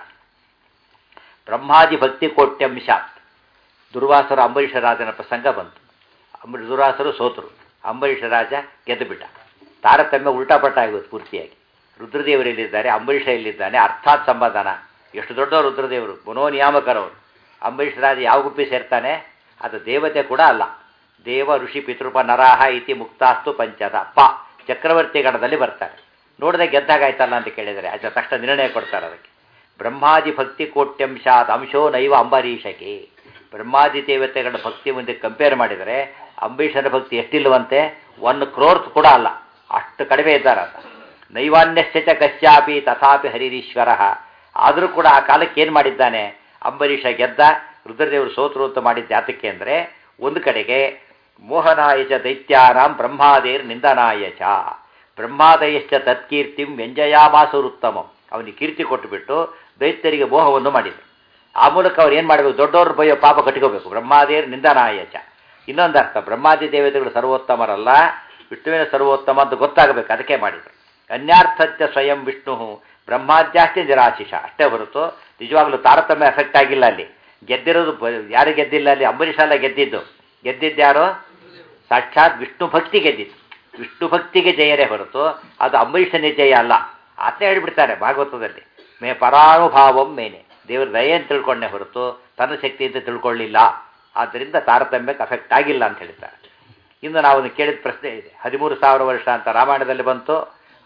ಬ್ರಹ್ಮಾದಿ ಭಕ್ತಿ ಕೋಟ್ಯಂಶಾತ್. ದುರ್ವಾಸರು ಅಂಬರೀಷ ರಾಜನ ಪ್ರಸಂಗ ಬಂತು. ಅಂಬರೀಷ ದುರ್ವಾಸರು ಸೋತರು, ಅಂಬರೀಷ ರಾಜ ಗೆದ್ದುಬಿಟ್ಟ. ತಾರತಮ್ಯ ಉಲ್ಟಾಪಟ್ಟ ಆಗೋದು ಪೂರ್ತಿಯಾಗಿ. ರುದ್ರದೇವರು ಎಲ್ಲಿದ್ದಾರೆ, ಅಂಬರೀಷ ಎಲ್ಲಿದ್ದಾನೆ, ಅರ್ಥಾತ್ ಸಂಬಂಧನ. ಎಷ್ಟು ದೊಡ್ಡವರು ರುದ್ರದೇವರು, ಮನೋನಿಯಾಮಕರವರು. ಅಂಬರೀಷ ರಾಜ ಯಾವ ಗುಪ್ಪಿ ಸೇರ್ತಾನೆ, ಅದು ದೇವತೆ ಕೂಡ ಅಲ್ಲ. ದೇವ ಋಷಿ ಪಿತೃಪ ನರಾಹ ಇತಿ ಮುಕ್ತಾಸ್ತು ಪಂಚದ ಪ ಚಕ್ರವರ್ತಿ ಗಣದಲ್ಲಿ ಬರ್ತಾರೆ. ನೋಡದೆ ಗೆದ್ದಾಗಾಯ್ತಲ್ಲ ಅಂತ ಕೇಳಿದರೆ ಅದರ ತಕ್ಷಣ ನಿರ್ಣಯ ಕೊಡ್ತಾರೆ. ಅದಕ್ಕೆ ಬ್ರಹ್ಮಾದಿ ಭಕ್ತಿ ಕೋಟ್ಯಂಶಾತ್ ಅಂಶೋ ನೈವ ಅಂಬರೀಷಕ್ಕೆ. ಬ್ರಹ್ಮಾದಿ ದೇವತೆಗಳ ಭಕ್ತಿ ಮುಂದೆ ಕಂಪೇರ್ ಮಾಡಿದರೆ ಅಂಬರೀಷನ ಭಕ್ತಿ ಎಷ್ಟಿಲ್ವಂತೆ, ಒನ್ ಕ್ರೋರ್ತ್ ಕೂಡ ಅಲ್ಲ, ಅಷ್ಟು ಕಡಿಮೆ ಇದ್ದಾರೆ. ಅಂತ ನೈವಾನ್ಯಶ್ಚ ಕಶ್ಯಾಪಿ ತಥಾಪಿ ಹರಿರೀಶ್ವರ. ಆದರೂ ಕೂಡ ಆ ಕಾಲಕ್ಕೆ ಏನು ಮಾಡಿದ್ದಾನೆ, ಅಂಬರೀಷ ಗೆದ್ದ, ರುದ್ರದೇವರು ಸೋತರು ಅಂತ ಮಾಡಿದ್ದ ಯಾತಕ್ಕೆ ಅಂದರೆ, ಒಂದು ಕಡೆಗೆ ಮೋಹನಾಯ ಚ ದೈತ್ಯಾನಾಂ ಬ್ರಹ್ಮಾದೇರ್ ನಿಂದನಾಯ ಚ ಬ್ರಹ್ಮಾದಯಶ್ಚ ತತ್ಕೀರ್ತಿಂ ವ್ಯಂಜಯಾಮಾಸುರುತ್ತಮಂ. ಅವನಿಗೆ ಕೀರ್ತಿ ಕೊಟ್ಟುಬಿಟ್ಟು ದೈತ್ಯರಿಗೆ ಮೋಹವನ್ನು ಮಾಡಿದರು. ಆ ಮೂಲಕ ಅವ್ರು ಏನು ಮಾಡಬೇಕು, ದೊಡ್ಡವ್ರ ಬಯ್ಯೋ ಪಾಪ ಕಟ್ಕೋಬೇಕು. ಬ್ರಹ್ಮಾದೇರ್ ನಿಂದನಾಯ ಚ. ಇನ್ನೊಂದು ಅರ್ಥ, ಬ್ರಹ್ಮಾದಿ ದೇವತೆಗಳು ಸರ್ವೋತ್ತಮರಲ್ಲ, ವಿಷ್ಣುವಿನ ಸರ್ವೋತ್ತಮ ಅಂತ ಗೊತ್ತಾಗಬೇಕು, ಅದಕ್ಕೆ ಮಾಡಿದರು. ಅನ್ಯಾರ್ಥತ್ಯ ಸ್ವಯಂ ವಿಷ್ಣು ಬ್ರಹ್ಮಾದ್ಯಾಸ್ತಿ ನಿರಾಶಿಷ. ಅಷ್ಟೇ ಹೊರತು ನಿಜವಾಗ್ಲೂ ತಾರತಮ್ಯ ಎಫೆಕ್ಟ್ ಆಗಿಲ್ಲ. ಅಲ್ಲಿ ಗೆದ್ದಿರೋದು ಯಾರು ಗೆದ್ದಿಲ್ಲ, ಅಲ್ಲಿ ಅಂಬರೀಷ ಅಲ್ಲ ಗೆದ್ದಿದ್ದು. ಗೆದ್ದಿದ್ದ್ಯಾರೋ ಸಾಕ್ಷಾತ್ ವಿಷ್ಣು ಭಕ್ತಿ ಗೆದ್ದಿದ್ದು. ವಿಷ್ಣು ಭಕ್ತಿಗೆ ಜಯರೇ ಹೊರತು ಅದು ಅಂಬರೀಷನೇ ಜಯ ಅಲ್ಲ. ಆತನೇ ಹೇಳಿಬಿಡ್ತಾರೆ ಭಾಗವತದಲ್ಲಿ, ಮೇ ಪರಾನುಭಾವಂ ಮೇನೆ, ದೇವರ ದಯೆ ಅಂತ ತಿಳ್ಕೊಂಡೆ ಹೊರತು ತನ್ನ ಶಕ್ತಿ ಅಂತ ತಿಳ್ಕೊಳ್ಳಿಲ್ಲ. ಆದ್ದರಿಂದ ತಾರತಮ್ಯಕ್ಕೆ ಅಫೆಕ್ಟ್ ಆಗಿಲ್ಲ ಅಂತ ಹೇಳ್ತಾರೆ. ಇನ್ನು ನಾವು ಕೇಳಿದ ಪ್ರಶ್ನೆ ಇದೆ, ಹದಿಮೂರು ಸಾವಿರ ವರ್ಷ ಅಂತ ರಾಮಾಯಣದಲ್ಲಿ ಬಂತು,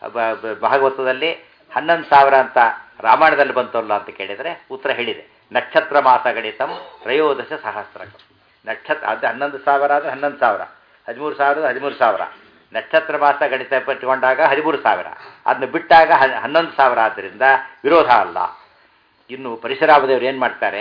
ಭಾಗವತದಲ್ಲಿ ಹನ್ನೊಂದು ಸಾವಿರ ಅಂತ ರಾಮಾಯಣದಲ್ಲಿ ಬಂತಲ್ಲ ಅಂತ ಕೇಳಿದರೆ ಉತ್ತರ ಹೇಳಿದೆ. ನಕ್ಷತ್ರ ಮಾಸ ಗಣಿತಂ ತ್ರಯೋದಶ ಸಹಸ್ರಕಂ. ನಕ್ಷತ್ರ ಅದು ಹನ್ನೊಂದು ಸಾವಿರ ಆದರೆ ಹನ್ನೊಂದು ಸಾವಿರ, ಹದಿಮೂರು ಸಾವಿರದ ಹದಿಮೂರು ಸಾವಿರ. ನಕ್ಷತ್ರ ಮಾಸ ಗಣಿತ ಪಟ್ಟುಕೊಂಡಾಗ ಹದಿಮೂರು ಸಾವಿರ, ಅದನ್ನು ಬಿಟ್ಟಾಗ ಹನ್ನೊಂದು ಸಾವಿರ. ಆದ್ದರಿಂದ ವಿರೋಧ ಅಲ್ಲ. ಇನ್ನು ಪರಶುರಾಮದೇವರು ಏನು ಮಾಡ್ತಾರೆ,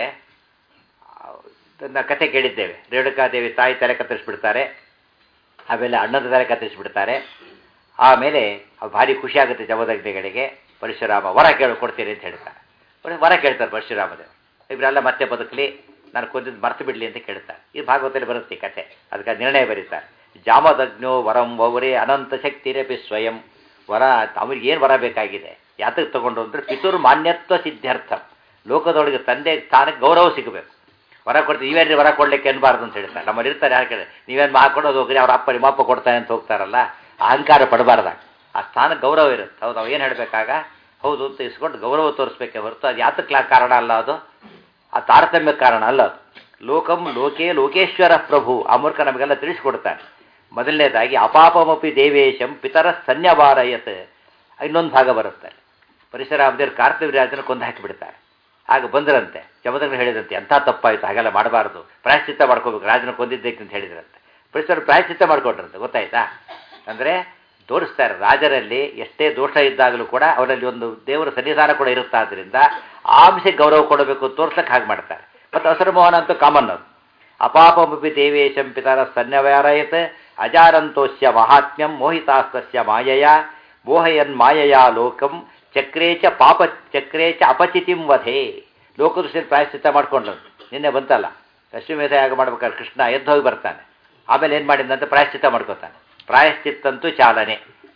ಕತೆ ಕೇಳಿದ್ದೇವೆ. ರೇಣುಕಾದೇವಿ ತಾಯಿ ತಲೆ ಕತ್ತರಿಸ್ಬಿಡ್ತಾರೆ, ಆಮೇಲೆ ಅಣ್ಣದ ತಲೆ ಕತ್ತರಿಸ್ಬಿಡ್ತಾರೆ. ಆಮೇಲೆ ಭಾರಿ ಖುಷಿಯಾಗುತ್ತೆ ಜಮದಗ್ನಿಗಳಿಗೆ. ಪರಶುರಾಮ ವರ ಕೇಳಿ ಕೊಡ್ತೀನಿ ಅಂತ ಹೇಳ್ತಾರೆ. ವರ ಕೇಳ್ತಾರೆ ಪರಶುರಾಮದೇವರು, ಇವರೆಲ್ಲ ಮತ್ತೆ ಬದುಕಲಿ, ನಾನು ಕೊಂದಿದ್ದು ಮರ್ತು ಬಿಡಲಿ ಅಂತ ಕೇಳ್ತಾರೆ. ಇದು ಭಾಗವತದಲ್ಲಿ ಬರುತ್ತೆ ಈ ಕಥೆ. ಅದಕ್ಕೆ ನಿರ್ಣಯ ಬರೀತಾರೆ. ಜಾಮದಗ್ನೋ ವರಂ ವವರೇ ಅನಂತ ಶಕ್ತಿರೇಪಿ ಸ್ವಯಂ. ವರ ಅವ್ರಿಗೆ ಏನು ವರ ಬೇಕಾಗಿದೆ, ಯಾತಕ್ಕೆ ತಗೊಂಡು ಅಂದರೆ ಪಿತುರ್ ಮಾನ್ಯತ್ವ ಸಿದ್ಧಾರ್ಥ. ಲೋಕದೊಳಗೆ ತಂದೆ ಸ್ಥಾನಕ್ಕೆ ಗೌರವ ಸಿಗಬೇಕು. ವರ ಕೊಡ್ತೀವಿ, ನೀವೇನು ವರ ಕೊಡ್ಲಿಕ್ಕೆ ಅನ್ಬಾರ್ದು ಅಂತ ಹೇಳ್ತಾರೆ. ನಮ್ಮಲ್ಲಿ ಇರ್ತಾರೆ ಯಾರು ಕೇಳಿ, ನೀವೇನು ಮಾಡ್ಕೊಡೋದು ಹೋಗ್ರಿ, ಅವ್ರ ಅಪ್ಪ ನಿಮ್ಮ ಅಪ್ಪ ಕೊಡ್ತಾನೆ ಅಂತ ಹೋಗ್ತಾರಲ್ಲ, ಅಹಂಕಾರ ಪಡಬಾರ್ದಾಗ. ಆ ಸ್ಥಾನಕ್ಕೆ ಗೌರವ ಇರುತ್ತೆ. ಹೌದು, ನಾವು ಏನು ಹೇಳಬೇಕಾಗ ಹೌದು ಅಂತ ಇಸ್ಕೊಂಡು ಗೌರವ ತೋರಿಸ್ಬೇಕೆ ಹೊರತು ಅದು ಯಾತಕ್ಕೆ ಕಾರಣ ಅಲ್ಲ, ಅದು ಆ ತಾರತಮ್ಯ ಕಾರಣ ಅಲ್ಲ. ಅದು ಲೋಕಂ ಲೋಕೇ ಲೋಕೇಶ್ವರ ಪ್ರಭು. ಆ ಮೂಲಕ ನಮಗೆಲ್ಲ ತಿಳಿಸ್ಕೊಡ್ತಾನೆ. ಮೊದಲನೇದಾಗಿ ಅಪಾಪಮಪಿ ದೇವೇಶಂ ಪಿತರ ಸನ್ಯವಾರಯತ್. ಇನ್ನೊಂದು ಭಾಗ ಬರುತ್ತೆ, ಪರಶುರಾಮದೇವರು ಕಾರ್ತಿವರಾಜನ ಕೊಂದು ಹಾಕಿಬಿಡ್ತಾರೆ. ಆಗ ಬಂದರಂತೆ, ಜಮದಗ್ನಿ ಹೇಳಿದಂತೆ ಎಂಥ ತಪ್ಪಾಯಿತು, ಹಾಗೆಲ್ಲ ಮಾಡಬಾರ್ದು, ಪ್ರಾಯಶ್ಚಿತ್ತ ಮಾಡ್ಕೋಬೇಕು, ರಾಜನ ಕೊಂದಿದ್ದಕ್ಕೆ ಅಂತ ಹೇಳಿದ್ರಂತೆ. ಪರಶುರಾಮ ಪ್ರಾಯಶ್ಚಿತ್ತ ಮಾಡ್ಕೊಟ್ರಂತೆ. ಗೊತ್ತಾಯ್ತಾ? ಅಂದರೆ ತೋರಿಸ್ತಾರೆ, ರಾಜರಲ್ಲಿ ಎಷ್ಟೇ ದೋಷ ಇದ್ದಾಗಲೂ ಕೂಡ ಅವರಲ್ಲಿ ಒಂದು ದೇವರ ಸನ್ನಿಧಾನ ಕೂಡ ಇರುತ್ತಾದ್ದರಿಂದ ಆ ಅಂಶಕ್ಕೆ ಗೌರವ ಕೊಡಬೇಕು ತೋರ್ಸಕ್ಕೆ ಹಾಗೆ ಮಾಡ್ತಾರೆ. ಮತ್ತು ಹಸರು ಮೋಹನ ಅಂತೂ ಕಾಮನ್. ಅದು ಅಪಾಪಮಪಿ ದೇವೇಶಂ ಪಿತರ ಸನ್ಯವಾರಯತ್ ಅಜಾರಂತೋಸ್ಯ ಮಹಾತ್ಮ್ಯಂ ಮೋಹಿತಾಸ್ತಸ್ಯ ಮಾಯಯ ಮೋಹಯನ್ ಮಾಯಯ ಲೋಕಂ ಚಕ್ರೇಚ ಪಾಪ ಚಕ್ರೇಚ ಅಪಚಿತಿಂ ವಧೆ. ಲೋಕದೃಷ್ಟಿಯಲ್ಲಿ ಪ್ರಾಯಶ್ಚಿತ್ತ ಮಾಡ್ಕೊಂಡ್ರು. ನಿನ್ನೆ ಬಂತಲ್ಲ, ಅಶ್ವಮೇಧ ಯಾಗ ಮಾಡ್ಬೇಕಾದ್ರೆ ಕೃಷ್ಣ ಎದ್ದು ಹೋಗಿ ಬರ್ತಾನೆ. ಆಮೇಲೆ ಏನು ಮಾಡಿದಂತೆ ಪ್ರಾಯಶ್ಚಿತ್ತ ಮಾಡ್ಕೋತಾನೆ. ಪ್ರಾಯಶ್ಚಿತ್ತಂತೂ ಚಾಲನೆ.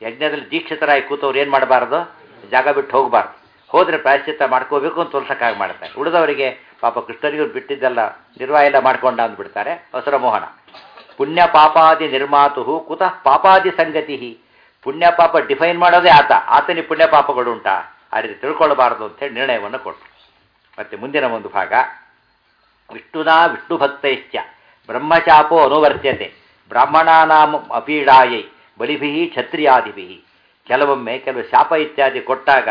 ಯಜ್ಞದಲ್ಲಿ ದೀಕ್ಷಿತರಾಗಿ ಕೂತವ್ರು ಏನು ಮಾಡಬಾರ್ದು, ಜಾಗ ಬಿಟ್ಟು ಹೋಗಬಾರ್ದು. ಹೋದರೆ ಪ್ರಾಯಶ್ಚಿತ್ತ ಮಾಡ್ಕೋಬೇಕು ಅಂತ ತೋರ್ಸಕ್ಕಾಗಿ ಮಾಡ್ತಾರೆ. ಉಳಿದವರಿಗೆ ಪಾಪ ಕೃಷ್ಣನಿಗೂ ಬಿಟ್ಟಿದ್ದೆಲ್ಲ ನಿರ್ವಾಹ ಎಲ್ಲ ಮಾಡ್ಕೊಂಡ ಅಂದ್ಬಿಡ್ತಾರೆ. ಅವಸರ ಮೋಹನ. ಪುಣ್ಯ ಪಾಪಾದಿ ನಿರ್ಮಾತು ಕುತಃ ಪಾಪಾದಿ ಸಂಗತಿ. ಪುಣ್ಯ ಪಾಪ ಡಿಫೈನ್ ಮಾಡೋದೇ ಆತ, ಆತನಿಗೆ ಪುಣ್ಯ ಪಾಪಗಳು ಉಂಟಾ, ಆ ರೀತಿ ತಿಳ್ಕೊಳ್ಬಾರ್ದು ಅಂತೇಳಿ ನಿರ್ಣಯವನ್ನು ಕೊಟ್ಟರು. ಮತ್ತೆ ಮುಂದಿನ ಒಂದು ಭಾಗ, ವಿಷ್ಣುನಾ ವಿಷ್ಣು ಭಕ್ತೈಶ್ಚ ಬ್ರಹ್ಮಚಾಪೋ ಅನುವರ್ತ್ಯತೆ ಬ್ರಾಹ್ಮಣಾನಾಂ ಅಪೀಡಾಯೈ ಬಲಿಭಿ ಕ್ಷತ್ರಿಯಾದಿಭಿ. ಕೆಲವೊಮ್ಮೆ ಕೆಲವು ಶಾಪ ಇತ್ಯಾದಿ ಕೊಟ್ಟಾಗ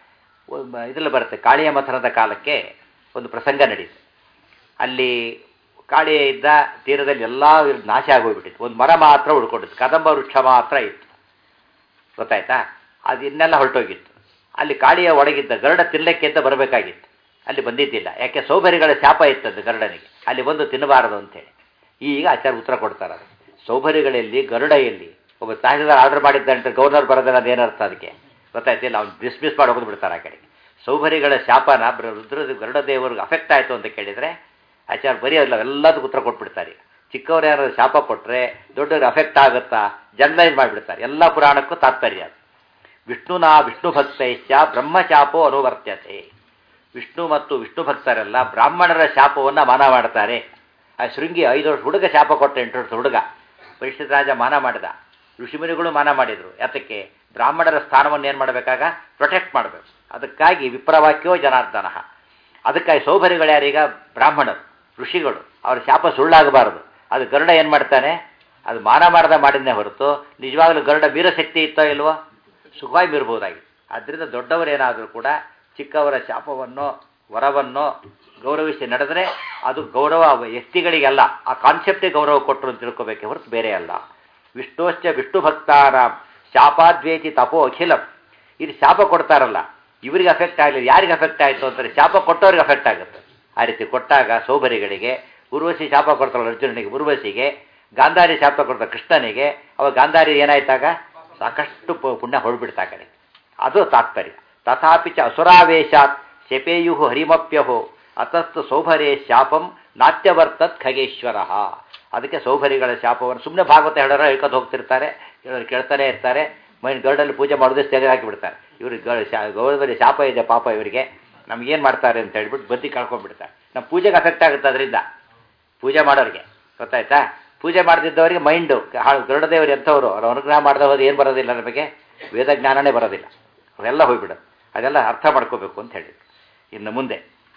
ಇದರಲ್ಲಿ ಬರುತ್ತೆ. ಕಾಳಿಯ ಮಥನದ ಕಾಲಕ್ಕೆ ಒಂದು ಪ್ರಸಂಗ ನಡೀತು. ಅಲ್ಲಿ ಕಾಳಿಯ ಇದ್ದ ತೀರದಲ್ಲಿ ಎಲ್ಲ ನಾಶ ಆಗೋಗ್ಬಿಟ್ಟಿತ್ತು. ಒಂದು ಮರ ಮಾತ್ರ ಉಳ್ಕೊಂಡಿತ್ತು, ಕದಂಬ ವೃಕ್ಷ ಮಾತ್ರ ಇತ್ತು. ಗೊತ್ತಾಯ್ತಾ? ಅದು ಇನ್ನೆಲ್ಲ ಹೊರಟೋಗಿತ್ತು. ಅಲ್ಲಿ ಕಾಳಿಯ ಒಳಗಿದ್ದ ಗರುಡ ತಿನ್ನಲಿಕ್ಕೆ ಅಂತ ಬರಬೇಕಾಗಿತ್ತು, ಅಲ್ಲಿ ಬಂದಿದ್ದಿಲ್ಲ. ಯಾಕೆ? ಸೌಭರಿಗಳ ಶಾಪ ಇತ್ತದ್ದು ಗರುಡನಿಗೆ, ಅಲ್ಲಿ ಬಂದು ತಿನ್ನಬಾರದು ಅಂತೇಳಿ. ಈಗ ಆಚಾರ್ಯ ಉತ್ತರ ಕೊಡ್ತಾರೆ. ಸೌಭರಿಗಳಲ್ಲಿ ಗರುಡ ಎಲ್ಲಿ? ಒಬ್ಬ ತಹಸೀಲ್ದಾರ್ ಆರ್ಡರ್ ಮಾಡಿದ್ದಂತೆ ಗವರ್ನರ್ ಬರೋದಿಲ್ಲ, ಅದೇನರ್ಥ ಅದಕ್ಕೆ? ಗೊತ್ತಾಯ್ತಿಲ್ಲ, ಅವ್ನು ಡಿಸ್ಮಿಸ್ ಮಾಡಿ ಹೋಗೋದು ಬಿಡ್ತಾರೆ ಆ ಕಡೆಗೆ. ಸೌಭರಿಗಳ ಶಾಪನ ರುದ್ರ ಗರುಡ ದೇವರಿಗೆ ಅಫೆಕ್ಟ್ ಆಯಿತು ಅಂತ ಕೇಳಿದರೆ ಆಚಾರ್ಯ ಬರೀ ಅಲ್ಲ ಎಲ್ಲದಕ್ಕೂ ಉತ್ತರ ಕೊಟ್ಬಿಡ್ತಾರೆ. ಚಿಕ್ಕವ್ರು ಯಾರು ಶಾಪ ಕೊಟ್ಟರೆ ದೊಡ್ಡವ್ರಿಗೆ ಅಫೆಕ್ಟ್ ಆಗುತ್ತಾ ಜನರಲೈಸ್ ಮಾಡಿಬಿಡ್ತಾರೆ. ಎಲ್ಲ ಪುರಾಣಕ್ಕೂ ತಾತ್ಪರ್ಯ ಅದು. ವಿಷ್ಣುನಾ ವಿಷ್ಣು ಭಕ್ತೈಶ್ಚ ಬ್ರಹ್ಮಶಾಪೋ ಅನುವರ್ತ್ಯತೆ. ವಿಷ್ಣು ಮತ್ತು ವಿಷ್ಣು ಭಕ್ತರೆಲ್ಲ ಬ್ರಾಹ್ಮಣರ ಶಾಪವನ್ನು ಮಾನ ಮಾಡ್ತಾರೆ. ಆ ಶೃಂಗಿ ಐದು ವರ್ಷ ಹುಡುಗ ಶಾಪ ಕೊಟ್ಟ, ಎಂಟು ವರ್ಷ ಹುಡುಗ ಪರೀಕ್ಷಿತ ರಾಜ ಮಾನ ಮಾಡಿದ, ಋಷಿಮುನಿಗಳು ಮಾನ ಮಾಡಿದರು. ಯಾತಕ್ಕೆ? ಬ್ರಾಹ್ಮಣರ ಸ್ಥಾನವನ್ನು ಏನು ಮಾಡಬೇಕಾಗ ಪ್ರೊಟೆಕ್ಟ್ ಮಾಡಬೇಕು. ಅದಕ್ಕಾಗಿ ವಿಪ್ರವಾಕ್ಯೋ ಜನಾರ್ದನ. ಅದಕ್ಕಾಗಿ ಸೌಭರಿಗಳು ಯಾರೀಗ ಬ್ರಾಹ್ಮಣರು, ಋಷಿಗಳು, ಅವರ ಶಾಪ ಸುಳ್ಳಾಗಬಾರದು. ಅದು ಗರುಡ ಏನು ಮಾಡ್ತಾನೆ, ಅದು ಮಾನ ಮಾಡದ ಮಾಡಿದ್ನೇ ಹೊರತು ನಿಜವಾಗ್ಲೂ ಗರುಡ ಮೀರಶಕ್ತಿ ಇತ್ತೋ ಇಲ್ವೋ? ಸುಖವಾಗಿ ಮೀರ್ಬೋದಾಗಿತ್ತು. ಆದ್ದರಿಂದ ದೊಡ್ಡವರೇನಾದರೂ ಕೂಡ ಚಿಕ್ಕವರ ಶಾಪವನ್ನು ವರವನ್ನು ಗೌರವಿಸಿ ನಡೆದರೆ ಅದು ಗೌರವ ವ್ಯಕ್ತಿಗಳಿಗೆಲ್ಲ, ಆ ಕಾನ್ಸೆಪ್ಟಿಗೆ ಗೌರವ ಕೊಟ್ಟರು ಅಂತ ತಿಳ್ಕೋಬೇಕೆ ಹೊರತು ಬೇರೆ ಅಲ್ಲ. ವಿಷ್ಣುಶ್ಚ ವಿಷ್ಣು ಭಕ್ತಾರ ಶಾಪಾದ್ವೇತಿ ತಪೋ ಅಖಿಲಂ. ಇದು ಶಾಪ ಕೊಡ್ತಾರಲ್ಲ, ಇವರಿಗೆ ಅಫೆಕ್ಟ್ ಆಗಲಿಲ್ಲ, ಯಾರಿಗೆ ಅಫೆಕ್ಟ್ ಆಯಿತು ಅಂತಾರೆ? ಶಾಪ ಕೊಟ್ಟವ್ರಿಗೆ ಅಫೆಕ್ಟ್ ಆಗುತ್ತೆ. ಆ ರೀತಿ ಕೊಟ್ಟಾಗ ಸೌಭರಿಗಳಿಗೆ, ಉರ್ವಶಿ ಶಾಪ ಕೊಡ್ತಾರಲ್ಲ ಅರ್ಜುನನಿಗೆ, ಉರ್ವಶಿಗೆ, ಗಾಂಧಾರಿ ಶಾಪ ಕೊಡ್ತಾರೆ ಕೃಷ್ಣನಿಗೆ, ಅವಾಗ ಗಾಂಧಾರಿ ಏನಾಯ್ತಾಗ ಸಾಕಷ್ಟು ಪುಣ್ಯ ಹೊರಡ್ಬಿಡ್ತಾ ಕಡೆ. ಅದು ತಾತ್ಪರ್ಯ. ತಥಾಪಿ ಚ ಅಸುರಾವೇಶಾತ್ ಶಪೇಯು ಹರಿಮಪ್ಯಹೋ ಅತಸ್ತು ಸೌಭರೇ ಶಾಪಂ ನಾಟ್ಯವರ್ತತ್ ಖಗೇಶ್ವರ. ಅದಕ್ಕೆ ಸೌಭರಿಗಳ ಶಾಪವನ್ನು ಸುಮ್ಮನೆ ಭಾಗವತ ಹೇಳೋರು ಹೇಳ್ಕೊಂಡು ಹೋಗ್ತಿರ್ತಾರೆ, ಹೇಳೋರು ಕೇಳ್ತಾನೆ ಇರ್ತಾರೆ. ಮೈನ್ ಗರುಡಲ್ಲಿ ಪೂಜೆ ಮಾಡೋದೇ ತೆಗೆದು ಹಾಕಿಬಿಡ್ತಾರೆ. ಇವ್ರಿಗೆ ಗೌರವದಲ್ಲಿ ಶಾಪ ಇದೆ ಪಾಪ ಇವರಿಗೆ, ನಮಗೇನು ಮಾಡ್ತಾರೆ ಅಂತ ಹೇಳ್ಬಿಟ್ಟು ಬದ್ದಿ ಕಳ್ಕೊಂಡ್ಬಿಡ್ತಾರೆ. ನಮ್ಮ ಪೂಜೆಗೆ ಅಫೆಕ್ಟ್ ಆಗುತ್ತೆ ಅದರಿಂದ, ಪೂಜೆ ಮಾಡೋರಿಗೆ. ಗೊತ್ತಾಯ್ತಾ? ಪೂಜೆ ಮಾಡದಿದ್ದವರಿಗೆ ಮೈಂಡು ಹಾಳು. ಗರುಡದೇವರು ಎಂಥವ್ರು, ಅವ್ರು ಅನುಗ್ರಹ ಮಾಡದೆ ಹೋದ್ರೆ ಏನು ಬರೋದಿಲ್ಲ ನಮಗೆ, ವೇದ ಜ್ಞಾನನೇ ಬರೋದಿಲ್ಲ, ಅವೆಲ್ಲ ಹೋಗ್ಬಿಡೋದು. ಅದೆಲ್ಲ ಅರ್ಥ ಮಾಡ್ಕೋಬೇಕು ಅಂತ ಹೇಳಿದ್ರು. ಇನ್ನು ಮುಂದೆ